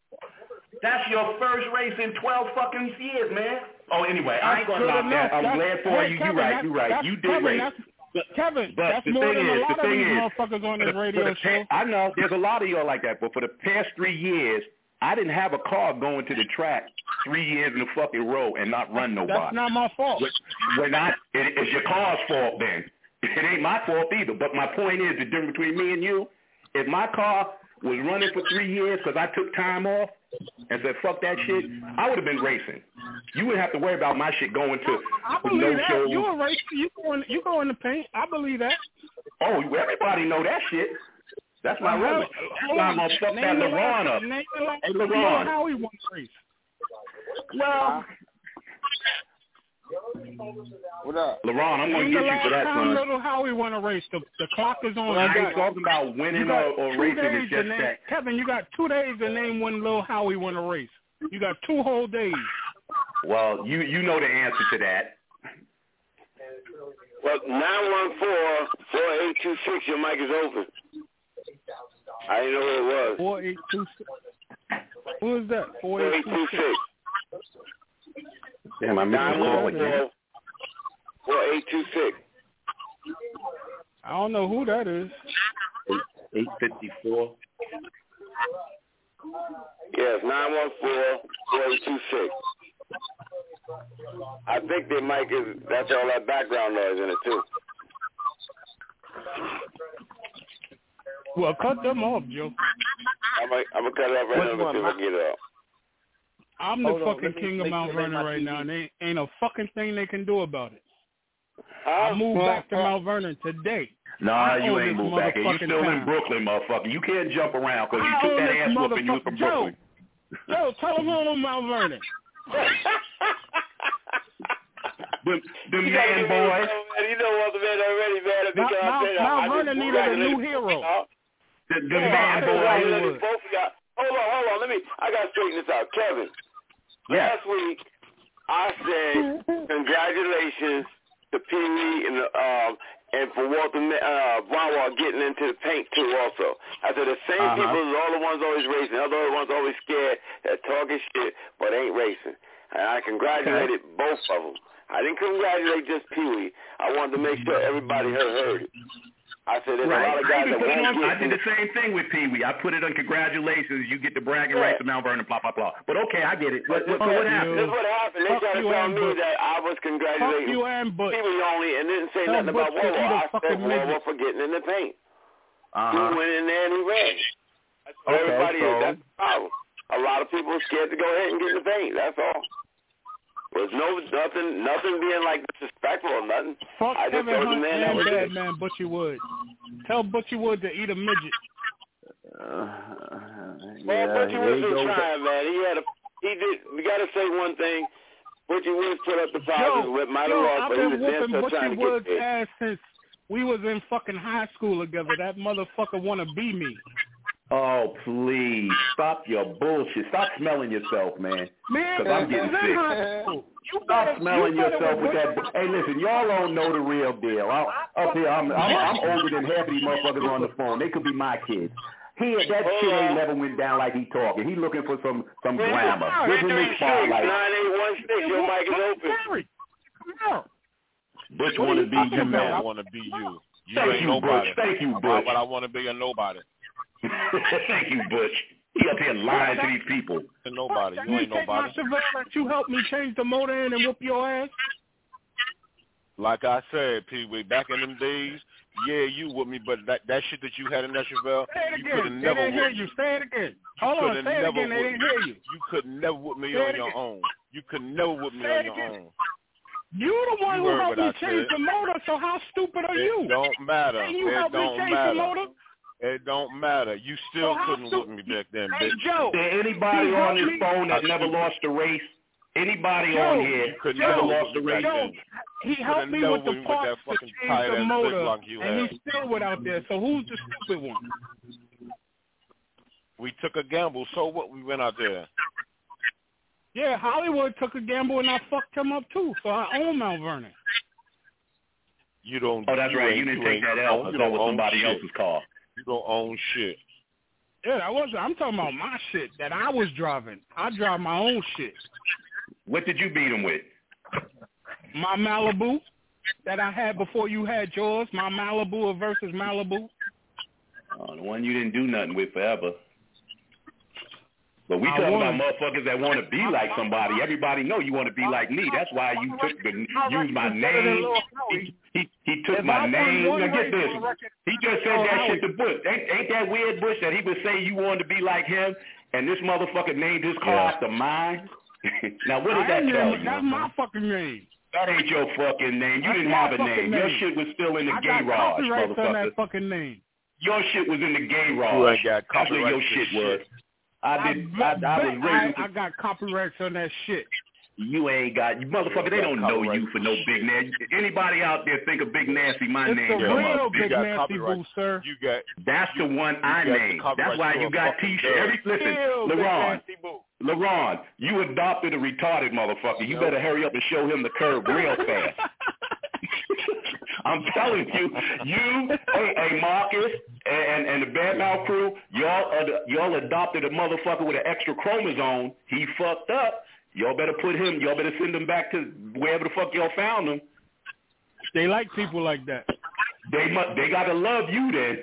That's your first race in twelve fucking years, man. Oh, anyway, I ain't That's gonna good knock enough. that. I'm That's, glad for hey, you. Kevin, you right. that's, You right. That's, You did Kevin, race. That's, Kevin, But that's the more thing than is, a lot the of thing these is, motherfuckers on for this the, radio for the show. pa- I know there's a lot of y'all like that, but for the past three years, I didn't have a car going to the track three years in a fucking row and not run nobody. That's not my fault. We're not. It, it's your car's fault then. It ain't my fault either. But my point is, the difference between me and you, if my car was running for three years because I took time off and said fuck that shit, I would have been racing. You wouldn't have to worry about my shit going to I with believe no that. shows. You a race. You go in. You go in the paint. I believe that. Oh, everybody know that shit. That's my Uh, rhythm. hell, That's hold why on. I'm gonna fuck Name that the LeBron last- up. Name the last Hey, little LeBron. Howie won the race. Well, What up? LeBron, I'm gonna Name get the you last for that, time son. little Howie won a race. The the clock is on. I You ain't got- talking about winning you got or, or two racing. days It's to just name, that. Kevin, you got two days to name when Lil Howie won a race. You got two whole days. Well, you you know the answer to that. Well, nine one four, four eight two six, your mic is open. I didn't know who it was. Four eight two six. Who is that? Four eight two six. Damn, I missed the call again. four eight two six. I don't know who that is. Eight fifty four. Yes, nine one four, four eight two six. I think their mic is, that's all that background noise in it too. Well, cut them off, Joe. I'm going to cut it off right Which now and see one, if I can get it off. I'm the Hold on, fucking let me king of make Mount sure they Vernon my right T V. now, and ain't, ain't a fucking thing they can do about it. Huh? I moved back to Mount Vernon today. Nah, I you own ain't this moved back here. You motherfucking still in town. Brooklyn, motherfucker. You can't jump around because I you took own that this ass whooping. You was from motherfucker. Joe, Brooklyn. Joe, tell them all on Mount Vernon. Them, them You gotta man give me boys. some, man. You know what the man already, man. Mount, Because I Mount, said, Mount I just Vernon needed a congratulated new hero. The, the Yeah, man I boys. congratulated both of y'all. Hold on, hold on. Let me, I got to straighten this out. Kevin, Yeah. last week I said congratulations to Pee Wee and, um, and for Walter uh, Brownwell getting into the paint too also. I said the same Uh-huh. people are all the ones always racing. Other the ones always scared that talking shit but ain't racing. and I congratulated okay. both of them. I didn't congratulate just Pee Wee. I wanted to make sure everybody heard, heard it. I said there's right. a lot of guys that won't on, get I did the same thing with Pee Wee. I put it on congratulations. You get the bragging yeah. rights of Mount Vernon, blah, blah, blah. But okay, I get it. What, what, so what happened? This is what happened. They Fuck tried to tell me that I was congratulating Pee Wee only and didn't say nothing about Wawa. I said Wawa for getting in the paint. Uh-huh. He went in there and he ran. Okay, Everybody so... is. That's the problem. A lot of people are scared to go ahead and get in the paint. That's all. There's no nothing, nothing being like disrespectful or nothing. Fuck I just Kevin told the Hunt man and that was bad it. man Butchie Wood. Tell Butchie Wood to eat a midget. Uh, well, yeah, Butchie Wood was go. trying, man. He had a, he did. We got to say one thing. Butchie Wood put up the positive with my loss, but he was damn sure trying to get Wood's there. ass since we was in fucking high school together. That motherfucker want to be me. Oh, please. Stop your bullshit. Stop smelling yourself, man. Man, because I'm getting sick. You Stop better, smelling you yourself with that. Hey, listen, y'all don't know the real deal. I, up here, I'm, I'm, I'm older than half of these motherfuckers on the phone. They could be my kids. He, that oh, shit ain't never went down like he talking. He looking for some, some glamour. Give him his spotlight. nine eight one six, your mic is open. Come on. Butch want to be you, man. I want to be you. You Thank ain't you, nobody. Butch. Thank you, Butch. Why would I want to be a nobody? Thank you, Butch. He up here lying to these people. Nobody. You ain't nobody. My surveillance, you help me change the motor in and whoop your ass? Like I said, Pee Wee, back in them days, yeah, you with me, but that that shit that you had in that Chevelle, you could have never. They didn't hear you. Say it again. Hold on. Say it again. They didn't hear you. You could never whip me on your own. You could never whip me on your own. You the one who helped me change the motor. So how stupid are you? It don't matter. It don't matter. It don't matter. You still so couldn't whip me back then, hey, bitch. Joe, anybody on this me? phone that never lost a race? Anybody Joe, on here could never Joe, lost a race? Joe, he helped me with the parts to change the motor, and he still went out there. So who's the stupid one? We took a gamble. So what? We went out there. Yeah, Hollywood took a gamble, and I fucked him up too. So I own Mount Vernon. You don't. Oh, that's you right. You didn't take that L. That was somebody shit. else's car. You don't own shit. Yeah, that wasn't. I'm talking about my shit that I was driving. I drive my own shit. What did you beat him with? My Malibu that I had before you had yours. My Malibu versus Malibu. Oh, the one you didn't do nothing with forever. But we talking about motherfuckers that want to be like somebody. Everybody know you want to be like me. That's why you took the use my name. He, he, he took my name. Now get this. He just said that shit to Bush. Ain't, ain't that weird, Bush, that he would say you wanted to be like him, and this motherfucker named his car yeah. after mine? Now what did that tell you? That's my fucking name. That ain't your fucking name. You That's didn't have a name. name. Your shit was still in the I garage, motherfucker. On that fucking name. Your shit was in the garage. You ain't got That's what your shit was. I did. I, I, I was raising. I, I got copyrights on that shit. You ain't got, you motherfucker. They don't know you for no Big Nasty. Anybody out there think of Big Nasty? My it's name. It's the real up. Big Nasty Boo, sir. You got. That's the one I named. That's why you got T-shirt. Every listen, LeRon. LeRon, you adopted a retarded motherfucker. You better hurry up and show him the curve real fast. I'm telling you, you, hey, hey Marcus, and and the Bad Mouth crew, y'all uh, y'all adopted a motherfucker with an extra chromosome. He fucked up. Y'all better put him. Y'all better send him back to wherever the fuck y'all found him. They like people like that. They must. They gotta love you then.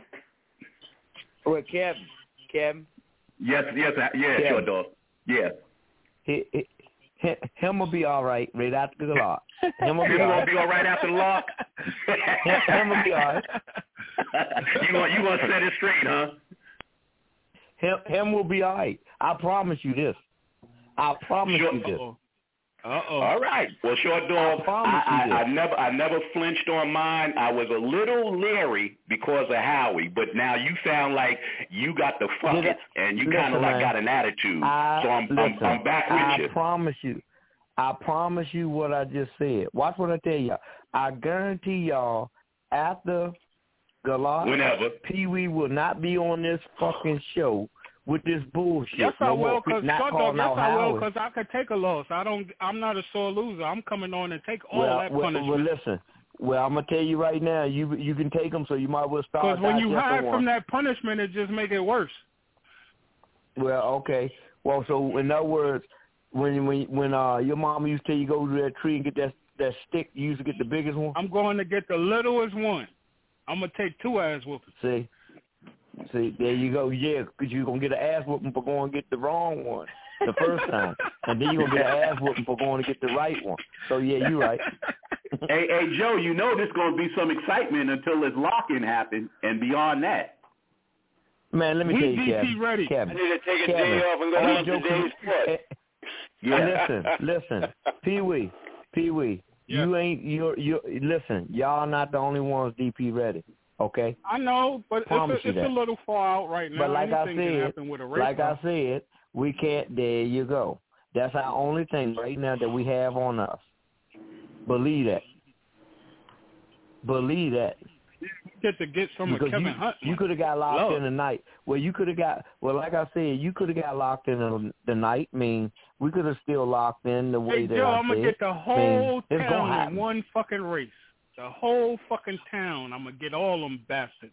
Well, Kevin, Kevin. Yes, yes, yeah, Kevin. Sure, dog. Yeah. He, he, he, him will be all right right after the lock. Him will be, him all, right. be all right after the lock. him, him will be all right. you want you want to set it straight, huh? Him, him will be all right. I promise you this. I promise sure. you this. Uh-oh. All right. Well, short dog, I, I, I, I never I never flinched on mine. I was a little leery because of Howie, but now you sound like you got the fuck it, and you kind of like man, got an attitude. I, so I'm, listen, I'm, I'm back with I you. I promise you. I promise you what I just said. Watch what I tell y'all. I guarantee y'all after Galar, Pee Wee will not be on this fucking show with this bullshit. Yes, I no will, because yes, I will, because I could take a loss. I don't. I'm not a sore loser. I'm coming on and take all well, that well, punishment. Well, listen. Well, I'm gonna tell you right now. You you can take them, so you might as well start. Because when you hide from that punishment, it just make it worse. Well, okay. Well, so in other words, when when when uh your mama used to tell you go to that tree and get that that stick, you used to get the biggest one? I'm going to get the littlest one. I'm going to take two ass whoopings. See? See, there you go. Yeah, because you're going to get an ass whooping for going to get the wrong one the first time. And then you're going to get an ass whooping for going to get the right one. So, yeah, you're right. hey, hey, Joe, you know there's going to be some excitement until this lock-in happens and beyond that. Man, let me we tell you, D P Kevin. ready. Kevin. I need to take a Kevin. day off and go Hey, to today's foot. Yeah. Listen, listen. Pee-wee, Pee-wee, yeah. you ain't, you're, you're, listen, y'all not the only ones D P ready. Okay. I know, but Promise it's, a, it's you a that. little far out right now. But like Anything I can said, happen with a race like car. I said, we can't. There you go. That's our only thing right now that we have on us. Believe that. Believe that. Get to get some because of Kevin you, Hunt. You could have got locked Love. in the night. Well, you could have got. Well, like I said, you could have got locked in the, the night. I mean, we could have still locked in the way Hey, that Joe, I I'm said. gonna get the whole I mean, it's gonna town in happen. one fucking race. The whole fucking town. I'm gonna get all them bastards.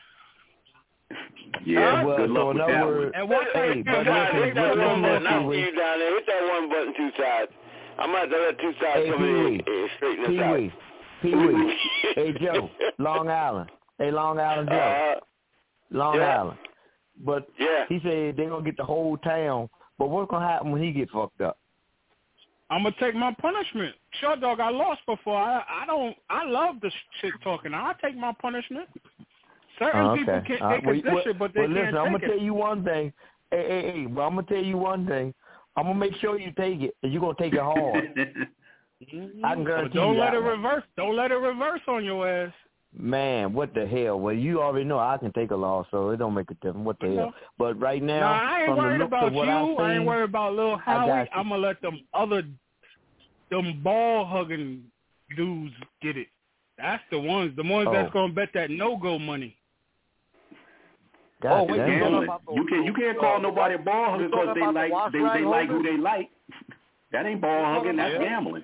Yeah, well, good luck so in with other that words, And what hey, but hit that, listen, hit that listen, one button. I'll Pee-wee. see you down there. Hit that one button two sides. I'm going to let two sides Hey, come in Pee-wee. and straighten this out. Pee-wee, Pee-wee. Hey, Joe, Long Island. Hey, Long Island Joe. Uh, Long yeah. Island. But yeah. he said they're going to get the whole town. But what's going to happen when he get fucked up? I'm gonna take my punishment. Short dog, I lost before. I I don't. I love the shit talking. I take my punishment. Certain Oh, okay. people can Uh, they can well, dish well, it, but they well, can't listen, I'm take gonna it. tell you one thing. Hey, hey, hey, well, I'm gonna tell you one thing. I'm gonna make sure you take it, and you're gonna take it hard. I can guarantee But don't you let that it one. reverse. Don't let it reverse on your ass. Man, what the hell? Well, you already know I can take a loss, so it don't make a difference. What the hell? But right now, Nah, I ain't from the worried looks about of what you. I, seen, I ain't worried about Lil I got Howie. you. I'm gonna let them other, them ball hugging dudes get it. That's the ones, the ones Oh. that's gonna bet that no go money. God oh, wait, damn. gambling. You can you can't call nobody a ball hugger because they like they, they like who they like. That ain't ball hugging. That's Yeah. gambling.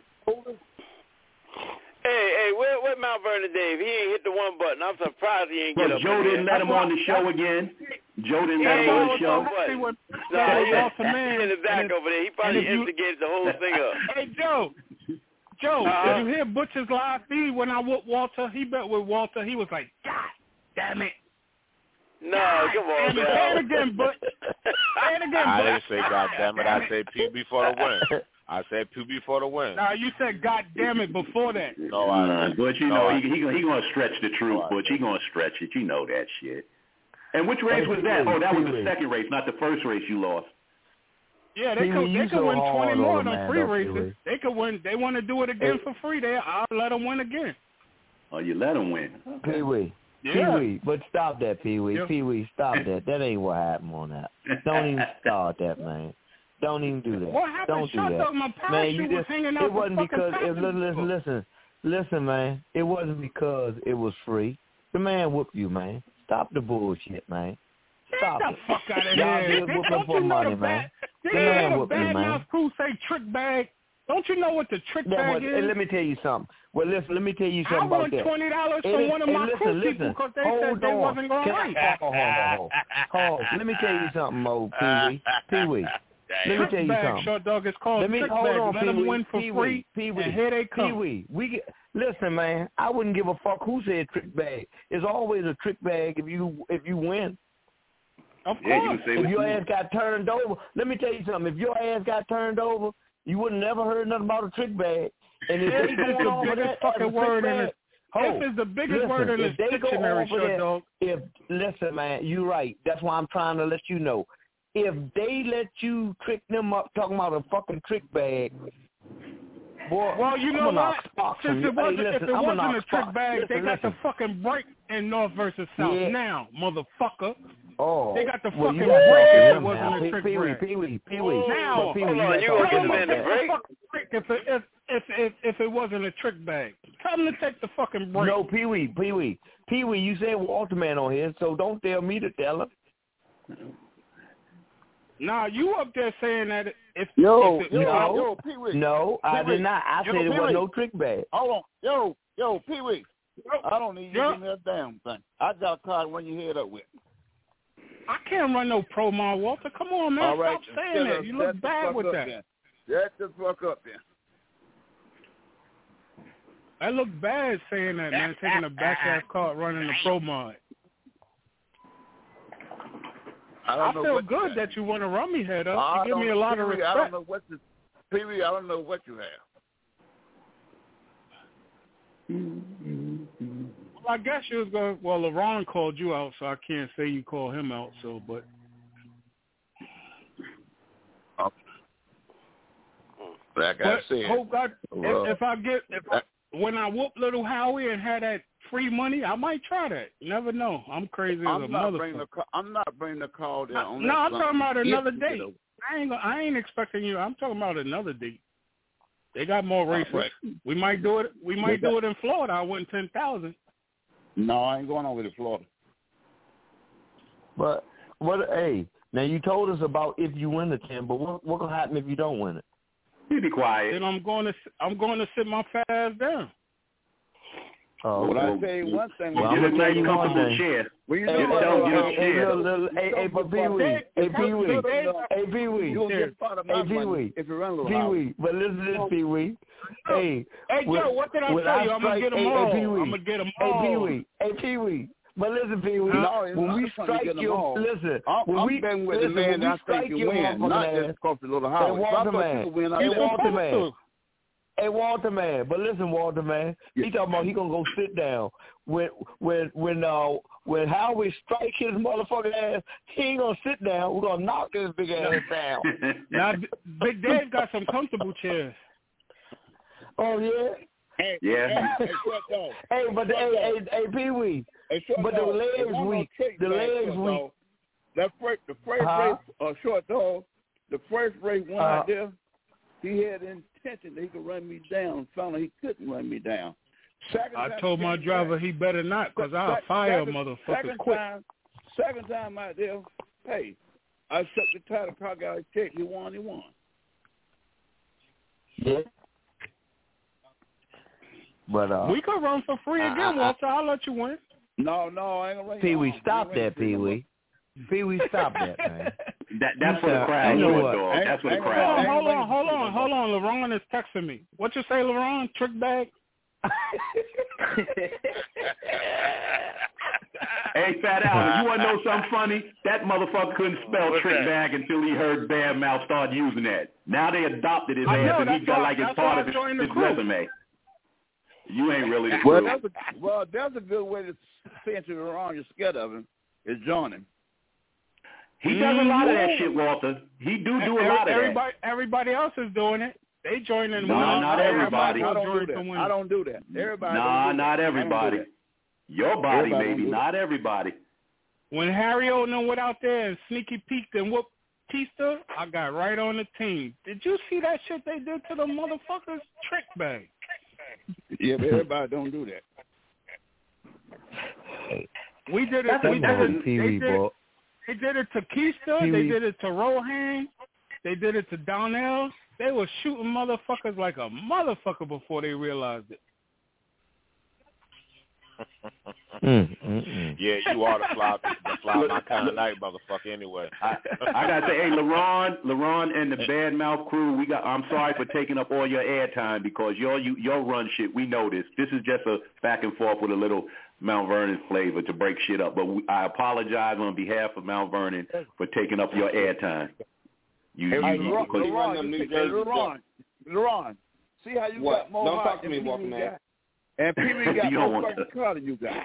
Hey, hey, where, where Mount Vernon Dave? He ain't hit the one button. I'm surprised he ain't get But up. Joe in didn't there. let him on the show again. Joe didn't let He him on the ain't show. hit the one button. No, Nah, he Walter he's Man, in the back and over there. He probably and if you- instigated the whole thing up. Hey Joe, Joe, Uh-huh. did you hear Butcher's live feed when I whooped Walter? He bet with Walter. He was like, God damn it. No, God come on, damn it. man. Say it again, Butch. Say it again, I Butch. didn't say God damn it. I said P B for the win. I said P B for the win. No, you said God damn it before that. No, I Nah, didn't. but you No, know I he he he gonna stretch the truth, Butch. He gonna stretch it. You know that shit. And which race was that? Oh, that was the second race, not the first race you lost. Yeah, they Pee-wee, could you they could so win twenty hard more on of a them man, free though, races. Pee-wee. They could win. They want to do it again for free. They I'll let them win again. Oh, you let him win. Pee-wee. Yeah. Pee-wee, but stop that, Pee-wee. Yeah. Pee-wee, stop that. That ain't what happened on that. Don't even start that, man. Don't even do that. What happened? Don't do Shut that. up, my Man, parachute you was just, hanging out it the wasn't fucking because, it, passenger listen, door. listen, listen, man. It wasn't because it was free. The man whooped you, man. Stop the bullshit, man. Stop Get the it. fuck out of Y'all here. did They- whoop him don't for you know money, the man. bad, The they man hear the whooped you, bad man. mouth crew say trick bag. Don't you know what the trick That bag was, is? hey, let me tell you something. Well, listen, let me tell you I something about won that. twenty dollars Hey, from li- one of hey, my listen, crew listen. people because they Hold said they on. wasn't going Can to I- race. Hold on, hold on, hold on. Let me tell you something, Mo, Pee-wee. Pee-wee. Let me Trick tell you bag, something. short dog. It's called Let me trick hold bag. on, Let them Pee-wee. win for Pee-wee. free, Pee-wee. and here they come. Pee-wee. We get, listen, man. I wouldn't give a fuck who said trick bag. It's always a trick bag if you if you win. Of Yeah, you course. can say If what your you ass want. got turned over, let me tell you something. If your ass got turned over, you would have never heard nothing about a trick bag. And if If they it's going the off of biggest that as a fucking trick word in bag, it. hold, If it's the biggest listen, word in if the they go dictionary, off of short that, dog. if listen, man, you're right. That's why I'm trying to let you know. If they let you trick them up talking about a fucking trick bag, boy, Well, you I'm know gonna knock what? sparks Since from you. it wasn't, hey, listen, if it I'm gonna wasn't knock a trick sparks. bag, listen, they got listen. the fucking break in North versus South Yeah. now, motherfucker. Oh, They got the well, fucking you gotta break talk to if it him wasn't now. a Pee- trick Pee-wee, bag. Pee-wee, Pee-wee. Now, But Pee-wee, hold you on, gotta you talk gonna to get him them about in the that. break? break if it if if if if it wasn't a trick bag. Tell them to take the fucking break. No, Pee-wee, Pee-wee. Pee-wee, you said Walter Man on here, so don't tell me to tell him. Nah, you up there saying that if Yo, if it, yo, No. yo, Pee-wee. No, I Pee-wee. did not. I Yo, said it Pee-wee. wasn't no trick bag. Hold on. Yo, yo, Pee-wee. I don't need you Yo. to give me a damn thing. I got a card when you head up with. I can't run no pro mile, Walter. Come on, man. All right. Stop saying shut that. up. You Shut look the bad fuck with up that. Then. Shut the fuck up then. That looked bad saying that, man. Taking a back-ass card running the pro mod. I, don't I know feel what good you that you want to run me head up. I You give me a lot of Pee-wee, respect. I don't know what you, Pee-wee, I don't know what you have. Well, I guess you was going. Well, LeBron called you out, so I can't say you call him out. So, but Like but I said, hope God, well, if, if I get if I, when I whoop Little Howie and had that free money, I might try that. You never know. I'm crazy as I'm a not bringing motherfucker. the I'm not bringing the call there. No, on no that I'm Sunday. talking about If another you date. get a- I ain't gonna- I ain't expecting you. I'm talking about another date. They got more races. right. We might do it. We might They do got- it in Florida. I win ten thousand. No, I ain't going over to Florida. But what? Hey, now you told us about if you win the ten, but what what gonna happen if you don't win it? You be quiet. Then I'm going to I'm going to sit my fat ass down. Oh, But I okay. tell you one thing. Well, when I'm you gonna tell you one thing. When you Hey, know hey, what, hey, uh, hey, uh, little- little- hey, hey, but Pee Wee, hey, Pee Wee, hey, Pee Wee, You'll get part of my hey, Pee money Wee, if you run a little Pee higher. Wee, but listen to this, Pee Wee. Hey, Hey, when- Joe, what did I when tell you? I'm gonna strike- get 'em hey, all. Hey, Pee Wee, I'm gonna get 'em Hey, all. Pee Wee, hey, Pee Wee. But listen, Pee Wee, No, it's when not we fun to strike get 'em your all. listen, I'm, when I'm we betting with listen, the man when we that I strike think you your win, motherfucking not ass, just because the little hey, house. If I Walter thought man, you could win, hey, I'd Walter man. Hey, Walter man, but listen, Walter man, he talking about he gonna go sit down when when when uh when Howie strike his motherfucking ass. He ain't gonna sit down. We're gonna knock his big ass down. Now, Big Dave got some comfortable chairs. Oh yeah. Hey, Yeah. Hey, hey, short dog. Hey, but the, Short hey, dog. hey, hey, Pee Wee. Hey, short But the dog, legs if I'm gonna weak. take The back, legs short weak. dog, That first, the first Huh? race, uh, short dog, the first race one Uh, out there, he had intention that he could run me down. Found out he couldn't run me down. Second I time told he my came driver back, he better not, cause I'll sec- fire second, motherfuckers second quick. Time, second time out there, hey, I took the title, car got a check. He won. He won. Yeah. But uh, We could run for free I- again, I- Walter. I'll let you win. No, no, I ain't gonna run. Pee Wee, you on. stop I ain't that, running Pee you no more. Wee. Pee Wee, stop that, man. That that's for the Uh, crowd, you know short what? dog. Ain't- That's for the ain't Hold crowd. on, I hold ain't on, hold running on, hold on. LeRon is texting me. What you say, LeRon? Trick bag? Hey, Fat Albert, you want to know something funny? That motherfucker couldn't spell What's trick that? bag until he heard Bad Mouth start using that. Now they adopted his I ass, know, and he that's got why- like it's that's part why of I his, joined the his crew. resume. You ain't really the Well, crew. that's a well, that's a good way to say it to the wrong. You're scared of him. Is join him. He does a lot of that shit, Walter. He do do a lot of that. everybody, everybody else is doing it. They joining. No, winning. not everybody. I don't join do to that. win. I don't do that. Everybody. Nah, don't do not that. everybody. I don't do Your body, Everybody maybe, don't do not everybody. When Harry Odom went out there and sneaky peeked and whooped Tista, I got right on the team. Did you see that shit they did to the motherfuckers? Trick bag. that. Yeah, but everybody don't do that. We did it. That's We a did it. Pee They Wee, did, boy. they did it to Keista. Pee They Wee. did it to Rohan. They did it to Donnell. They were shooting motherfuckers like a motherfucker before they realized it. Mm, mm, mm. Yeah, you are the fly, the fly my kind of night, motherfucker. Anyway, I, I gotta say, hey, LeRon, LeRon, and the Bad Mouth crew, we got. I'm sorry for taking up all your airtime because your you your run shit. We know this. This is just a back and forth with a little Mount Vernon flavor to break shit up. But we, I apologize on behalf of Mount Vernon for taking up your airtime. You, you, Hey, you, Leron, because- Leron, you take- hey, Leron, Leron, see how you What? got more Don't heart talk to than me, Pee Wee Walter, man. got? And Pee Wee got You don't more want fucking car than you got.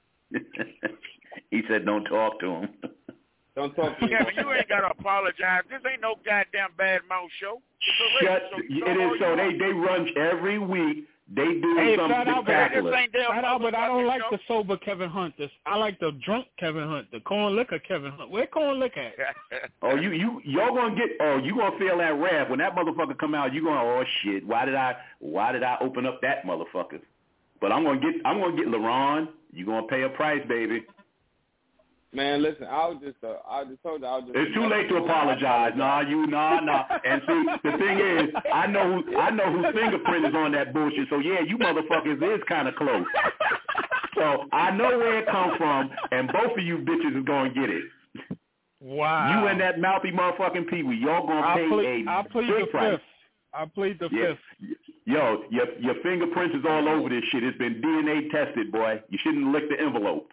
He said, "Don't talk to him." Don't talk to me. Kevin, you ain't got to apologize. This ain't no goddamn bad mouth show. It's a Shut. radio show. You It talk all is so you they want. they run every week. They do Hey, something Fat Albert, spectacular. This ain't their Fat Albert, I don't motherfucking like show. the sober Kevin Hunt. This, I like the drunk Kevin Hunt, the corn liquor Kevin Hunt. Where corn liquor at? Oh, you you y'all gonna get? Oh, you gonna feel that wrath when that motherfucker come out? You going? Oh shit! Why did I? Why did I open up that motherfucker? But I'm gonna get. I'm gonna get LeRon. You gonna pay a price, baby. Man, listen, I was just, uh, I just told you, I was just. It's too late to apologize. Nah, you, nah, nah. And see, the thing is, I know who, I know whose fingerprint is on that bullshit. So yeah, you motherfuckers is kind of close. So I know where it come from, and both of you bitches is gonna get it. Wow. You and that mouthy motherfucking Pee Wee, y'all gonna I'll pay plead, a I'll plead big the price. fifth. I plead the yeah. fifth. Yo, your your fingerprints is all over this shit. It's been D N A tested, boy. You shouldn't lick the envelope.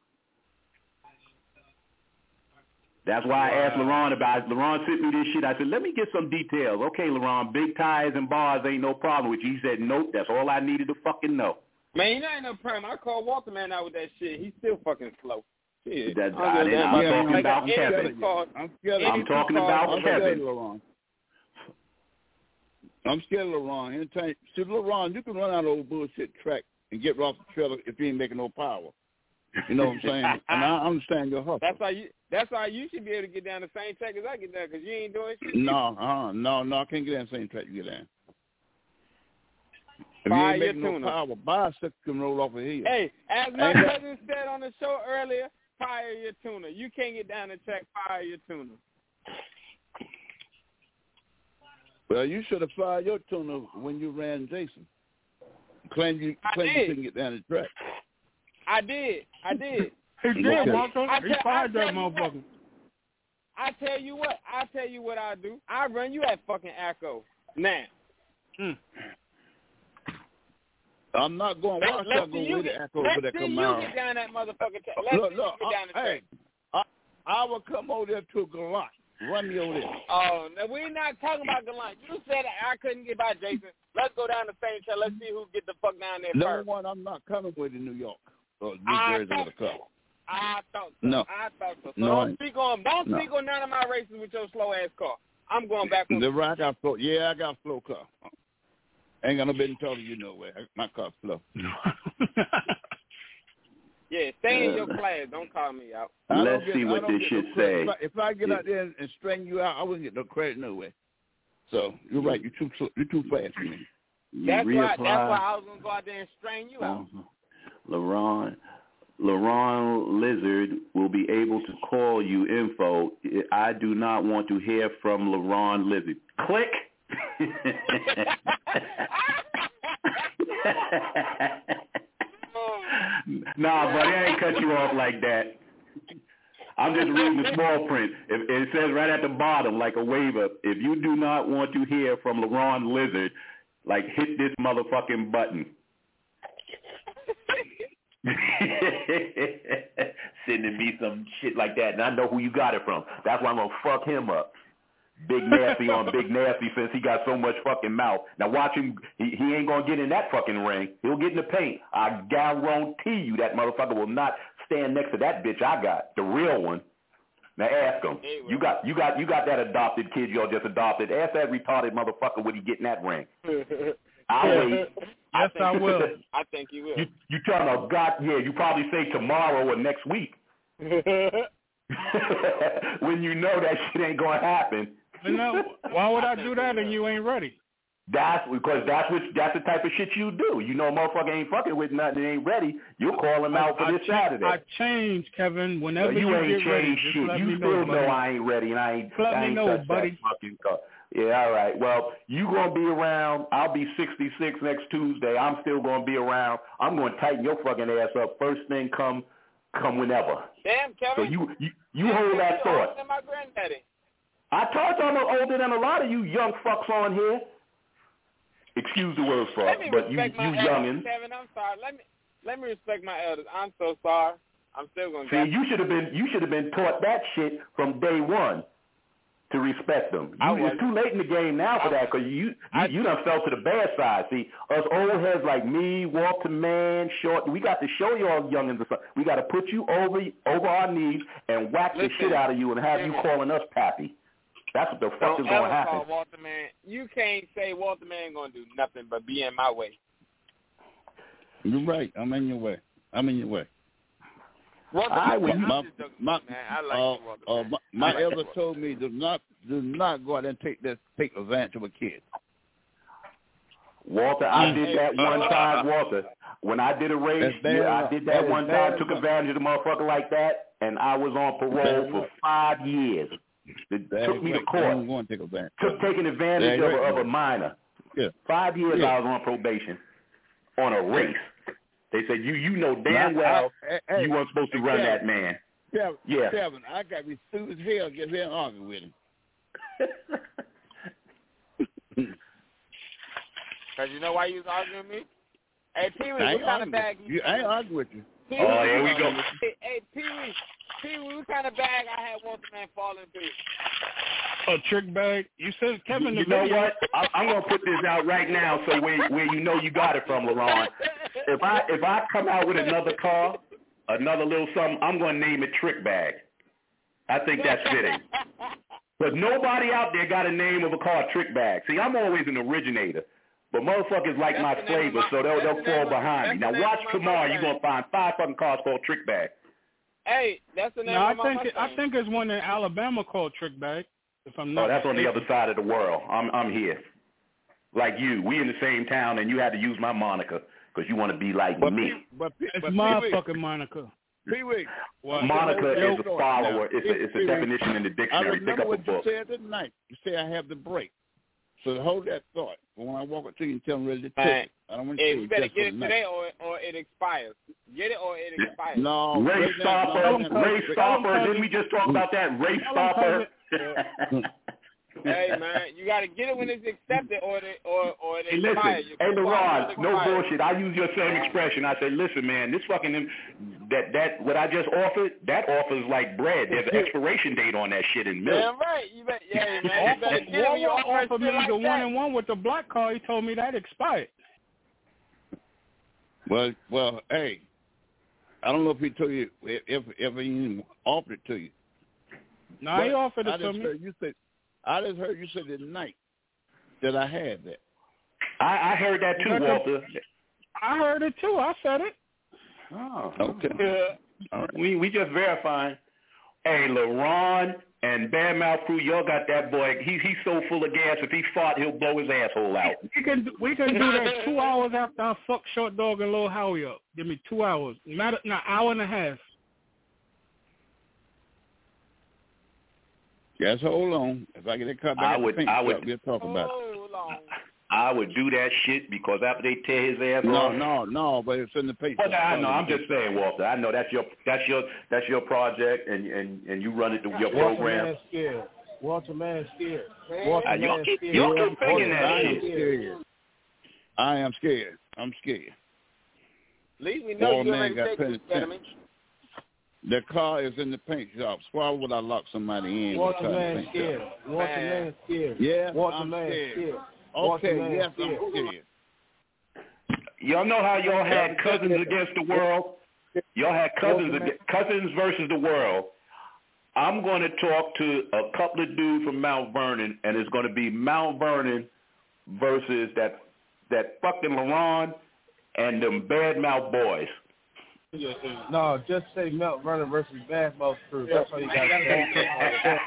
That's why I asked LaRon about it. LaRon sent me this shit. I said, let me get some details. Okay, LaRon, big ties and bars ain't no problem with you. He said, nope, that's all I needed to fucking know. Man, you know ain't no problem. I called Walter Man out with that shit. He's still fucking slow. Shit. That, I, I'm, I'm yeah, talking like about Kevin. Called, I'm scared of I'm talking about I'm Kevin. Scared of LaRon. I'm scared of LaRon. Anytime, see, LaRon, you can run out of old bullshit track and get off the trailer if you ain't making no power. You know what I'm saying? And I understand your hustle. That's why you. That's why you should be able to get down the same track as I get down, because you ain't doing shit. No, uh, no, no, I can't get down the same track you get down. If Fire you ain't making your no power, bicycle can roll off a hill. Hey, as my Ain't cousin said on the show earlier, fire your tuner. You can't get down the track, fire your tuner. Well, you should have fired your tuner when you ran Jason. Claim you, claim you couldn't get down the track. I did. I did. He did, Walter. I He tell- fired I that tell you motherfucker. what- I tell you what. I tell you what I do. I run you at fucking Echo now. Mm. I'm not going to watch Let's that go see you with get, the Echo let's over that see you Camaro. get down that motherfucking track. Let's Look, see look, you get down the I, track. hey, I, I will come over there to Gallant. Run me over there. Oh, no, we're not talking about Gallant. You said I couldn't get by Jason. Let's go down the same track. Let's see who get the fuck down there Number first. one, I'm not coming with in New York. Or New I Jersey with a cup. I thought so. No. I thought so. So No, don't I- speak on don't no. speak on none of my races with your slow ass car. I'm going back on The right, I got slow. Yeah, I got a slow car. Ain't got no business talking to you nowhere. My car's slow. Yeah, stay in your class. Don't call me out. I Let's don't see get, what I don't this get no shit credit. say. If I, if I get Yeah. out there and, and string you out, I wouldn't get no credit no way. So you're right. You're too sl- you're too fast for me. You That's why reapply. that's why I was gonna go out there and strain you out. Uh-huh. LaRon, LaRon Lizard will be able to call you info. I do not want to hear from LaRon Lizard. Click. Nah, buddy, I ain't cut you off like that. I'm just reading the small print. It, it says right at the bottom, like a waiver, if you do not want to hear from LaRon Lizard, like, hit this motherfucking button. Sending me some shit like that, and I know who you got it from. That's why I'm going to fuck him up. Big Nasty on Big Nasty since he got so much fucking mouth. Now watch him. He, he ain't going to get in that fucking ring. He'll get in the paint. I guarantee you that motherfucker will not stand next to that bitch I got, the real one. Now ask him. You got you got you got that adopted kid y'all just adopted. Ask that retarded motherfucker would he get in that ring. I'll wait. Yes, I will. I think you will. You you trying to God? Yeah, you probably say tomorrow or next week. When you know that shit ain't gonna happen. You know, why would I do that and you ain't ready? That's because that's what that's the type of shit you do. You know, a motherfucker ain't fucking with nothing, and ain't ready. You'll call him out for I, this I Saturday. I change, Kevin. Whenever no, you, you ain't get ready, changed just shit. let You me still know, know buddy. I ain't ready, and I ain't. Let I me ain't know, touched buddy. That fucking car. Yeah, all right. Well, you gonna be around. I'll be sixty-six next Tuesday. I'm still gonna be around. I'm gonna tighten your fucking ass up first thing come, come whenever. Damn, Kevin. So you you, you Damn, hold that you thought. older than my granddaddy. I told you I'm older than a lot of you young fucks on here. Excuse the word, fuck, Let me but you respect you my youngins. elders, Kevin. I'm sorry. Let me let me respect my elders. I'm so sorry. I'm still gonna. See, you should have been you should have been taught that shit from day one to respect them. You, it's too late in the game now for that because you you, you done fell to the bad side. See, us old heads like me, Walter Man, Short, we got to show y'all youngins. We got to put you over over our knees and whack Listen, the shit out of you and have you listen. calling us pappy. That's what the fuck Don't is going ever to happen. call Walter Man. You can't say Walter Man gonna do nothing but be in my way. You're right. I'm in your way. I'm in your way. Walter I, Man, my, I'm just joking, my, man. I like uh, you, Walter uh, Man. my, I my like elder you, Walter told me do not do not go out and take this take advantage of a kid. Walter, I did that one time, Walter. When I did a race, That's bad yeah, I enough. did That that is one bad time, took enough. advantage of the motherfucker like that, and I was on parole Bad for enough. five years. It That took me to right. court. I'm going to take advantage. Took taking advantage Yeah, of, a, right. of a minor. Yeah. Five years Yeah. I was on probation on a race. They said, you you know damn Now, well I- I- you weren't supposed to hey, run Kevin, that man. Kevin, Yeah. Kevin, I got to be stupid as hell to get there and argue with him. Cause you know why you was arguing with me? Hey, Pee Wee, I what ain't kind of arguing bag with you. I ain't arguing with you. Pee Oh, here we go. Hey, hey Pee Wee, Pee Wee, what kind of bag I had once a man fall into? A trick bag? You said Kevin the You know video. what? I, I'm gonna put this out right now, so where where you know you got it from, LaRon. If I if I come out with another car, another little something, I'm gonna name it Trick Bag. I think that's fitting. But nobody out there got a name of a car Trick Bag. See, I'm always an originator. But motherfuckers like That's my the flavor, my, so they'll they'll fall the behind me. Now the watch my tomorrow, you're Mustang. gonna find five fucking cars called Trick Bag. Hey, that's the name No, I of my think Mustang. it, I think it's one in Alabama called Trick Bag. If I'm not Oh, that's on the mistaken. other side of the world. I'm I'm here. Like you, we in the same town, and you had to use my moniker because you want to be like But me. P- but P- It's but my Pee-wee, fucking moniker. Pee-wee, Monica is a follower. It's a, it's a Pee-wee, definition in the I dictionary. Pick remember up a what you book. said tonight. You say I have the break. So hold that thought. But when I walk up to you and tell them ready to take Man, it, I don't want Hey, to you better just get for it the today night. or or it expires. Get it or it expires. No, Ray right now, Stopper, no, Ray no, Stopper. Didn't we just talk about that? Ray Stopper. Hey man, you gotta get it when it's accepted or it or or it Hey, expires. listen, Your hey, coupon LaRon, will no expire. bullshit. I use your same expression. I say, listen, man, this fucking, that, that, what I just offered, that offer's like bread. There's an expiration date on that shit in milk. Damn right. You bet. Yeah, man. You better get it when you Walmart offer offered me shit like the one that. and one with the black car. He told me that expired. Well, well, hey, I don't know if he told you if if, if he even offered it to you. No, he But offered I it to just me. heard you said, I just heard you say tonight that I had that. I, I heard that too, That's a- Walter. I heard it too. I said it. Oh, okay. All right. We we just verifying. Hey, LaRon and Bad Mouth Crew, y'all got that boy. He he's so full of gas. If he fart, he'll blow his asshole out. We can we can do that two hours after I fuck Short Dog and Lil Howie up. Give me two hours, not an hour and a half. Just hold on. If I get a cut back I at the would paint I shop, would we'll talk about it. Hold on. I would do that shit because after they tear his ass No, off. no, no, but it's in the paint Well, shop. I know. I'm just saying, Walter. I know that's your that's your that's your project, and and and you run it through your Walter program. Man scared. Walter Man scared. Walter Uh, Man y'all keep scared. y'all keep faking that I am shit. scared. I am scared. I'm scared. At least we know Walter you Man already got said plenty you of scared sense. of me. The car is in the paint shop. So why would I lock somebody in? Walter inside the Man paint scared. shop? Walter Man scared. Yeah, Walter I'm Man scared. scared. Walter Okay, Man yes, scared. I'm scared. Y'all know how y'all had cousins against the world? Y'all had cousins ag- cousins versus the world. I'm going to talk to a couple of dudes from Mount Vernon, and it's going to be Mount Vernon versus that that fucking LaRon and them Bad Mouth boys. No, just say Mount Vernon versus Bad Mouth Crew. That's all you got to say.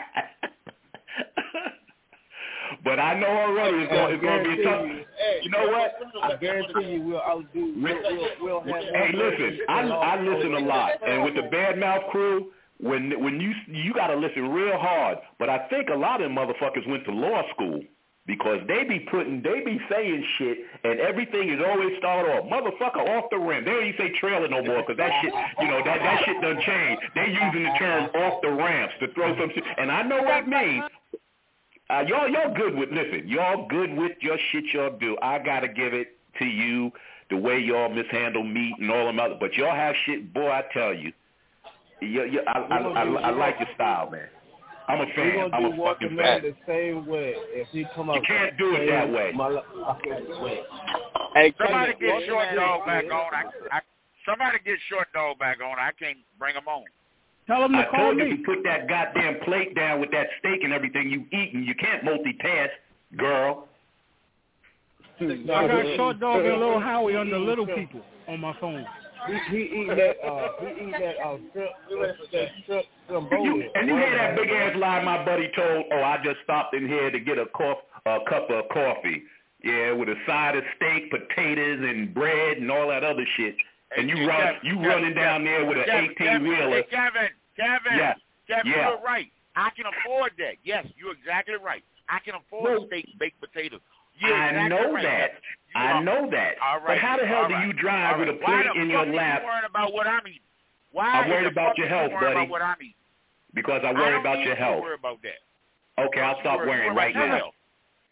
But I know already it's going, it's going to be a tough. You know what? I guarantee you we'll outdo. We'll, we'll, we'll have Hey, listen, I I listen a lot, and with the Bad Mouth Crew, when when you you got to listen real hard. But I think a lot of them motherfuckers went to law school because they be putting, they be saying shit, and everything is always start off motherfucker off the rim. They don't even say trailer no more because that shit, you know, that that shit done changed. They using the term off the ramps to throw some shit, and I know what it means. Uh, y'all, y'all good with, listen, y'all good with your shit y'all do. I got to give it to you the way y'all mishandle meat and all them other, but y'all have shit, boy, I tell you. you, you I, I, I, I, I like your style, man. I'm a We're fan. gonna I'm do a Walter fucking Man fan. the same way. If he come out, You can't do it that way. way. Hey, Somebody Kevin, get Walter Short Man Dog is back scared. on. I, I, somebody get Short Dog back on. I can't bring him on. Tell him to I call told me. you to put that goddamn plate down with that steak and everything you eating. You can't multitask, girl. I got Short Dog and Lil Howie on the Little People on my phone. He, he eat that. Uh, he eat that. Uh, shrimp, that shrimp Cambodia. You, and you hear that big ass lie my buddy told? Oh, I just stopped in here to get a cof- a cup of coffee. Yeah, with a side of steak, potatoes, and bread, and all that other shit. And you Hey, run, Kevin, you Kevin, running down Kevin, there with an Kevin, eighteen Kevin, wheeler. Hey, Kevin, Kevin, Yeah. Kevin, Yeah. you're right. I can afford that. Yes, you're exactly right. I can afford No. steak, baked potatoes. You're I exactly know right, that. Kevin. You I are- know that. All But right. how the hell all do right, you drive all with a right. Why plate the in fuck your is lap? You worrying about what I'm eating? Why I'm is worried the about fuck your is you health, worried buddy. About what I'm eating? Because I I worry don't about need your you health. to worry about that. Okay, I'll You stop worry- worrying worry right about now. yourself.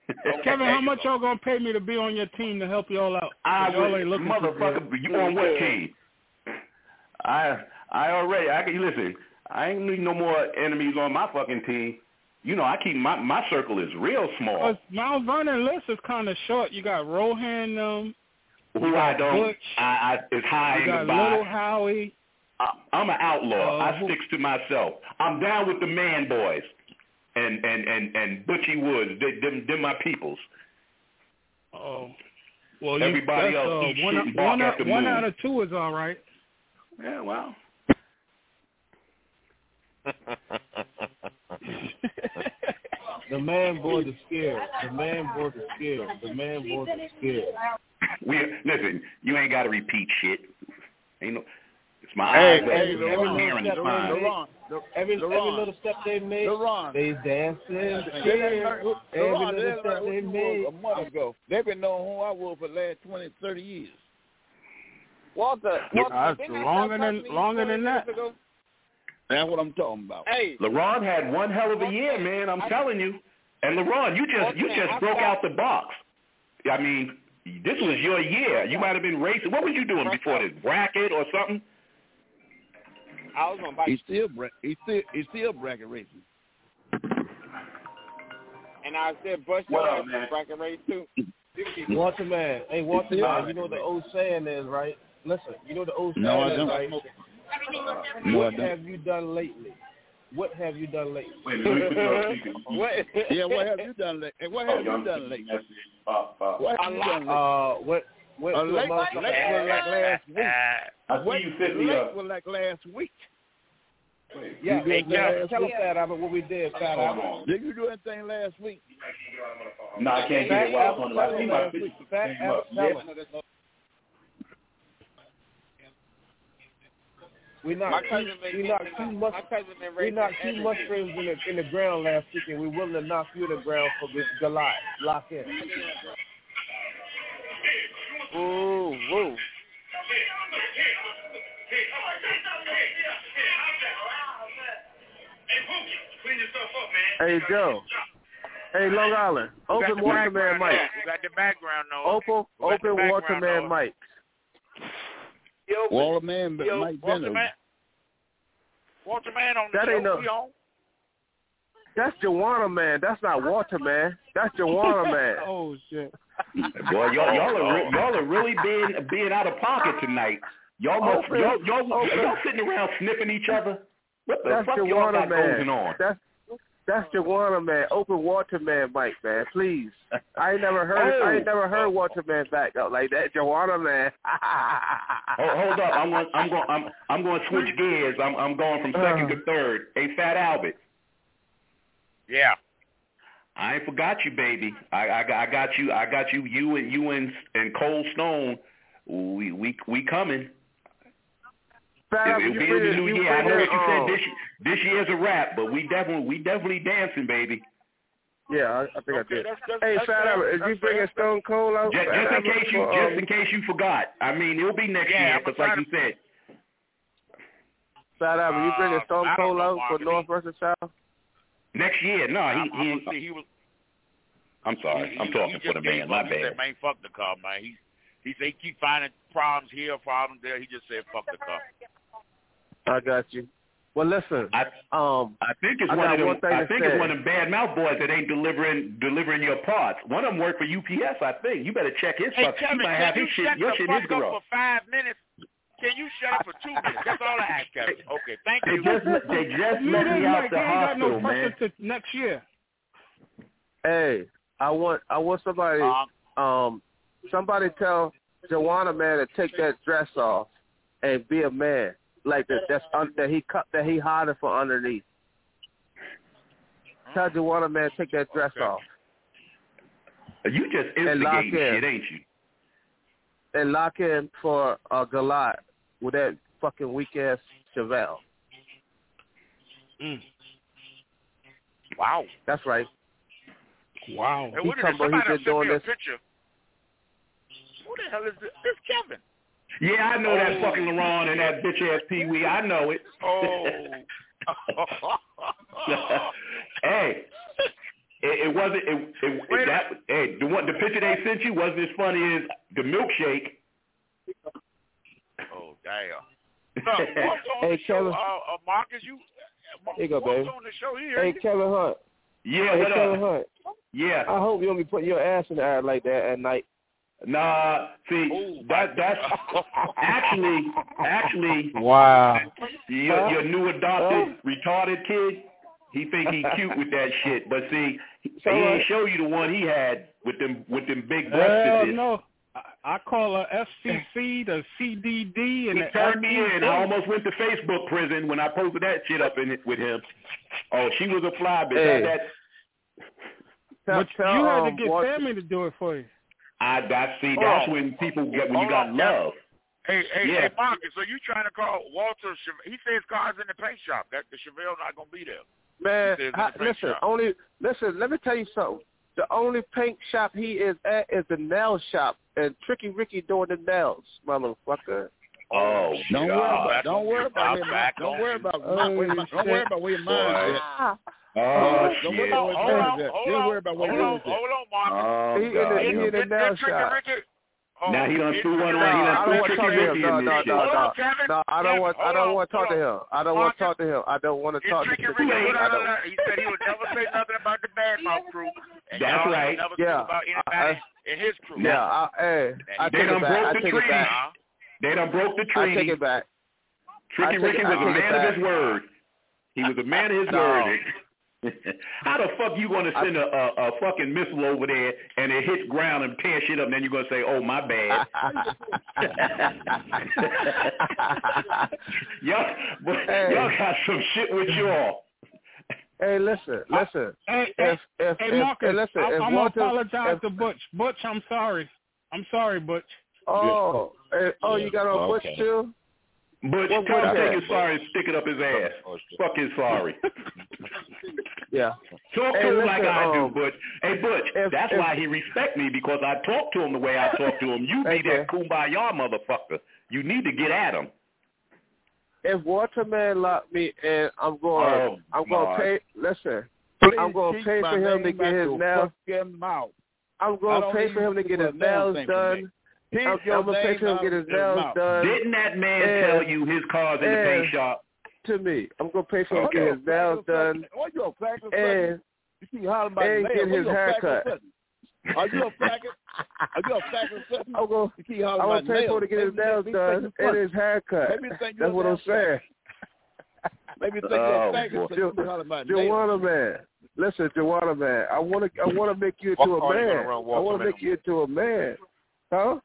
Kevin, how much y'all gonna pay me to be on your team to help y'all out? I y'all would, ain't looking motherfucker. You on what team? I I already. I can listen. I ain't need no more enemies on my fucking team. You know, I keep my my circle is real small. Cause Mount Vernon list is kind of short. You got Rohan, um, Who I don't. Butch, I, I is high you in got the box. Little Howie. I, I'm an outlaw. Uh, I sticks to myself. I'm down with the man boys, and and and and Butchie Woods. They, them them my peoples. Oh, well, everybody you, else uh, eats one, shit and one, bark out, at the one moon. out of two is all right. Yeah, well. The man board is scared. The man board is scared. The man board is scared. We listen. You ain't got to repeat shit. Ain't no. It's my Hey, eyes. hey, Every Laurent, hearing is mine. Laurent, every, every little step they make, Laurent. they dancing, scared. Every little step they made. A month ago. They've been knowing who I was for the last twenty, thirty years. Walter, Walter That's didn't I longer start than talking to you longer twenty than that. minutes ago? That's what I'm talking about. Hey, LeBron had one hell of a year, man. I'm telling you. And LeBron, you just you just broke out the box. I mean, this was your year. You might have been racing. What was you doing before this? Bracket or something? I was gonna buy. He's still bra- he's still he's still bracket racing. And I said, brush What your up, ass man? bracket race too. Walter man, hey Walter Yeah. man, you know what the old saying is, right? Listen, you know what the old saying No, I is, don't. right? No, I What don't. have you done lately? What have you done lately? Wait a minute, let me put you on speaker. What? Yeah, what have you done lately? And what have you done lately? What have you done lately? Uh, what? What? Uh, to a late, motherfucker- late was like last week. I see you set me Late up. was like last week. Yeah, You did man, last tell us week? that about what we did, Fat Hold Albert. on. Did you do anything last week? No, I can't get Fat it while I'm Albert, on the I see my last picture. week. Fat Albert, Yeah. tell us. We My knocked cousin two, made we me- knocked two, mus- My cousin been we racing knocked two every mushrooms in the in the ground last week, and we're willing to knock you in the ground for this Goliath. Lock in. Ooh, woo. Hey Joe. Hey Long Island. Open Waterman Mike. You got the background noise. Open We got the open background Waterman noise. Mike. Walter Man, but Yo, Mike Walter Benno. Man. Walter Man on the That show. ain't no- We on? That's Joanna Man. That's not Water Man. That's Joanna Man. Oh shit. Boy, y'all y'all are re- y'all are really being being out of pocket tonight. Y'all must Open, y'all y'all, open. y'all sitting around sniffing each other. What the That's fuck y'all Joanna got Man. going on? That's that's Joanna Man. Open Water Man Mike, man. Please. I ain't never heard Oh. I ain't never heard Water Man back up like that. Joanna Man. Hold, hold up, I'm going I'm going I'm I'm going to switch gears. I'm I'm going from second to third. Hey, Fat Albert. Yeah. I ain't forgot you, baby. I, I, I got you. I got you. You and you and and Cold Stone. We we we coming. Fab, It, it'll you be bring the it- new you year. I bring know it, what you um, said. This this year's a wrap, but we definitely we definitely dancing, baby. Yeah, I, I think Okay, I did. that's, that's, Hey, that's Fat fair. Albert, is That's you bringing fair. Stone Cold out? Just, Fat just in Albert, case you for, just um, in case you forgot. I mean, it'll be next Yeah, year I'm because, gonna like you try said. Fat Albert, you bringing Uh, Stone I don't Cold know, out for Marvin. North versus South? Next year, no, I'm, he, I'm he, gonna see he was. I'm sorry, he, I'm he, talking he for the just gave man. My up. He said, bad. "Man, fuck the car, man." He he said he keep finding problems here, problems there. He just said, "Fuck the car." I got you. Well, listen, I um, I think it's I one got of them. one thing I to think say. it's one of them bad mouth boys that ain't delivering delivering your parts. One of them work for U P S, I think. You better check his Hey, fuck. He Kevin, might can have you his shit, shut your the shit in his fuck up garage. for five minutes? Can you shut up for two minutes? That's all I ask, Kevin. Okay, thank They you. just they just You let didn't me out like, the they ain't got no hospital, man. pressure to next year. Hey, I want I want somebody Um, um somebody tell Joanna Man to take that dress off and be a man like that. That's un, that he cut that he hiding for underneath. Tell Joanna Man to take that dress Okay. off You just And lock instigating in. shit, ain't you? and lock in for uh, Goliath with that fucking weak ass Chevelle. Mm. Wow. That's right. Wow. Hey, He what is talking this? about he Somebody been sent doing me a this. picture. Who the hell is this? This Kevin. Yeah, I know Oh. that fucking LeBron and that bitch ass Pee Wee. I know it. Oh. Hey, It, it wasn't. It, it, it, that, hey, the one, the picture they sent you wasn't as funny as the milkshake. Oh damn! No, what's on Hey, the show, Kevin. uh, uh, Marcus? You Here you go, what's baby. on the show here? Hey, Kevin Hunt. Yeah, hey, what Kevin up? Hunt. Yeah. I hope you don't be putting your ass in the air like that at night. Nah, see, Ooh, that that's actually, actually, wow. Your, Huh? your new adopted Huh? retarded kid, he think he cute with that shit, but see, he, So he what? ain't show you the one he had with them with them big Hell breasts. no. I, I call her F C C, the C D D, and He the turned me F C C. in. I almost went to Facebook prison when I posted that shit up in it with him. Oh, she was a fly bitch. Hey. That, But tell, you had um, to get what- family to do it for you. I, I see. That's Oh. when people get when you Hold got on, love. Hey, hey, Yeah. hey, Marcus. So you trying to call Walter? Cheve- He says cars in the paint shop. That the Chevelle not gonna be there. Man, He says in I, the paint listen, shop. only listen. Let me tell you something. The only paint shop he is at is the nail shop, and Tricky Ricky doing the nails, motherfucker. Oh, Don't worry about. Don't worry about I'm where. back Don't on worry you. about. Oh, where, don't shit. worry about where your mind's at. Ah. Oh, Don't shit. worry about where Hold your on, mind's at. hold Don't on, worry about where hold your on, mind's at. hold on, Marcus. Oh, He in God. the, he in the Did- nail did Tricky shop. Ricky- Oh, Now he done did threw one Tricky on. He No, done I threw don't want to Tricky talk to him. Ricky No, in no, this shit. no, Hold no. on, Kevin. No, I don't Kevin, want. I hold don't on, want to talk to hold him. I don't want to Marcus, talk to him. I don't want to Did talk to Tricky Tricky Ricky Ricky. put I out a don't. letter? He said he would never say nothing about the Badmouth crew. And That's y'all right. ain't never Yeah. speak about I, anybody in his crew. yeah. I, hey, I They take done it back. broke I the take it treaty. back. Uh-huh. They done broke the I treaty. take it back. Tricky I take Ricky it- was I a take it man of back. his word. He was a man of his No. word. How the fuck you gonna send a, a, a fucking missile over there and it hits ground and tear shit up, and then you're gonna say, "Oh, my bad." y'all, but Hey. y'all got some shit with y'all. Hey, listen, listen. Hey, If if hey, if, Marcus, if listen, I'm, if I'm Walter, gonna apologize if, to Butch. Butch, I'm sorry. I'm sorry, Butch. oh, eh, oh, you got on Okay. Butch too? But What tell him was take that? his sorry and stick it up his ass. Fuck his sorry. Yeah. Talk Hey, to him listen, like I um, do, Butch. Hey, Butch, if- that's if- why he respect me, because I talk to him the way I talk to him. You be Thank you. that kumbaya motherfucker. You need to get at him. If Waterman locked me in, I'm going. Oh, I'm going God. to pay. Listen, Please I'm going to keep pay my for him to name get out his your nails. fucking mouth. I'm I going to don't pay need for him to you get to his put a damn nails thing for done. me. Keep I'm, your I'm gonna pay name for him to get out his your nails mouth. done. Didn't that man And- tell you his car's in the paint and- shop? To me, I'm going to pay for him Okay. to get his nails done Are you a faggot? and You keep hollering about and nails. get Are his you a haircut. faggot? Are you a faggot? Are you a faggot? I'm going. You keep hollering I'm about gonna pay nails. for him to get his Maybe- nails maybe done think you and funny. his haircut. Maybe think you're That's a what I'm damn saying. Maybe think Oh, you're a faggot. boy. So you keep hollering about nails. Joanna man, listen, Joanna man, I want to, I want to make you into What a car you gonna man. run I Walter want to Man make you into a man, huh?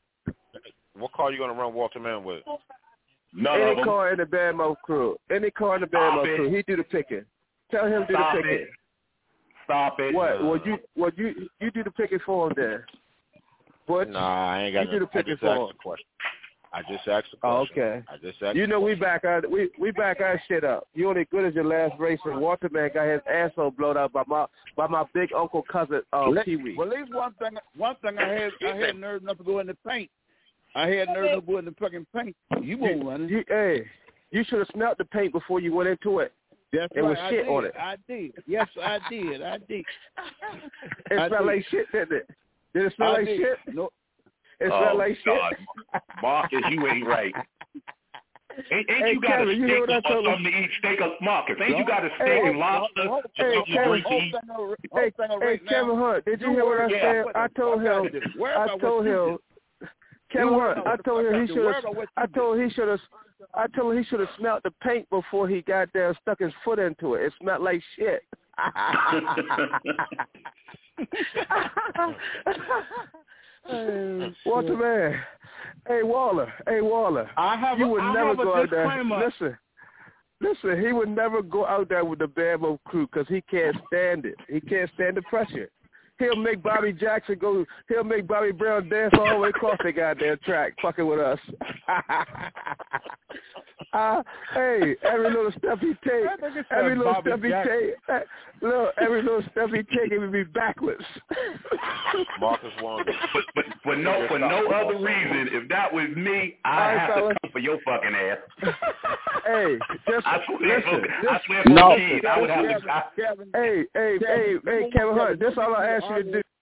What car you gonna run Walter Man with? None Any of them. car in the Badmouth crew, any car in the Stop Badmouth it. crew, he do the picking. Tell him to do Stop the it. picking. Stop it. What? Well, you, well, you, you do the picking for him then. What? Nah, I ain't got You do no, the I picking just asked for the him. question. I just asked the Oh, question. okay. I just asked You the know we question. back our we we back our shit up. You only good as your last race. And Walter man got his asshole blown out by my by my big uncle cousin uh, Let- Pee Wee. Well, at least one thing. One thing I had, I had nerve enough to go in the paint. I had nerve enough to go in the fucking paint. You won't run it. You, hey, you should have smelled the paint before you went into it. That's It right. was I shit did. on it. I did. Yes, I did. I did. It I smelled did. like shit, didn't it? Did it smell I like did. shit? No. It Oh, smelled like God. shit. Marcus, you ain't right. Ain't, ain't Hey, you got Kevin, a you steak hear what I or told him? something to eat? Steak or Marcus? Ain't you got a steak Hey, and lobster hey, or something to drink to eat? Hey, hey, Kevin Hunt, did you hear what I Yeah. said? I told him. I told him. Kevin Hunt, I told him he should have. I told him he should have. I told him he should have smelled the paint before he got there and stuck his foot into it. It smelled like shit. Walter man, hey Waller, hey Waller. I have. You would I never have go a out there. disclaimer. Listen, listen. He would never go out there with the Badmouth crew because he can't stand it. He can't stand the pressure. He'll make Bobby Jackson go. He'll make Bobby Brown dance all the way across the goddamn track, fucking with us. uh, hey, every little step he take, every little Bobby step he Jackson. take, eh, look, every little step he take, it would be backwards. Marcus Warren. But, but for no for no other reason, if that was me, I'd All right, have fellas. to come for your fucking ass. Hey, just I swear, listen. for, This, I swear for no, cheese, I would have to. I, hey, hey, hey, hey, Kevin Hunt. This all I ask you to do.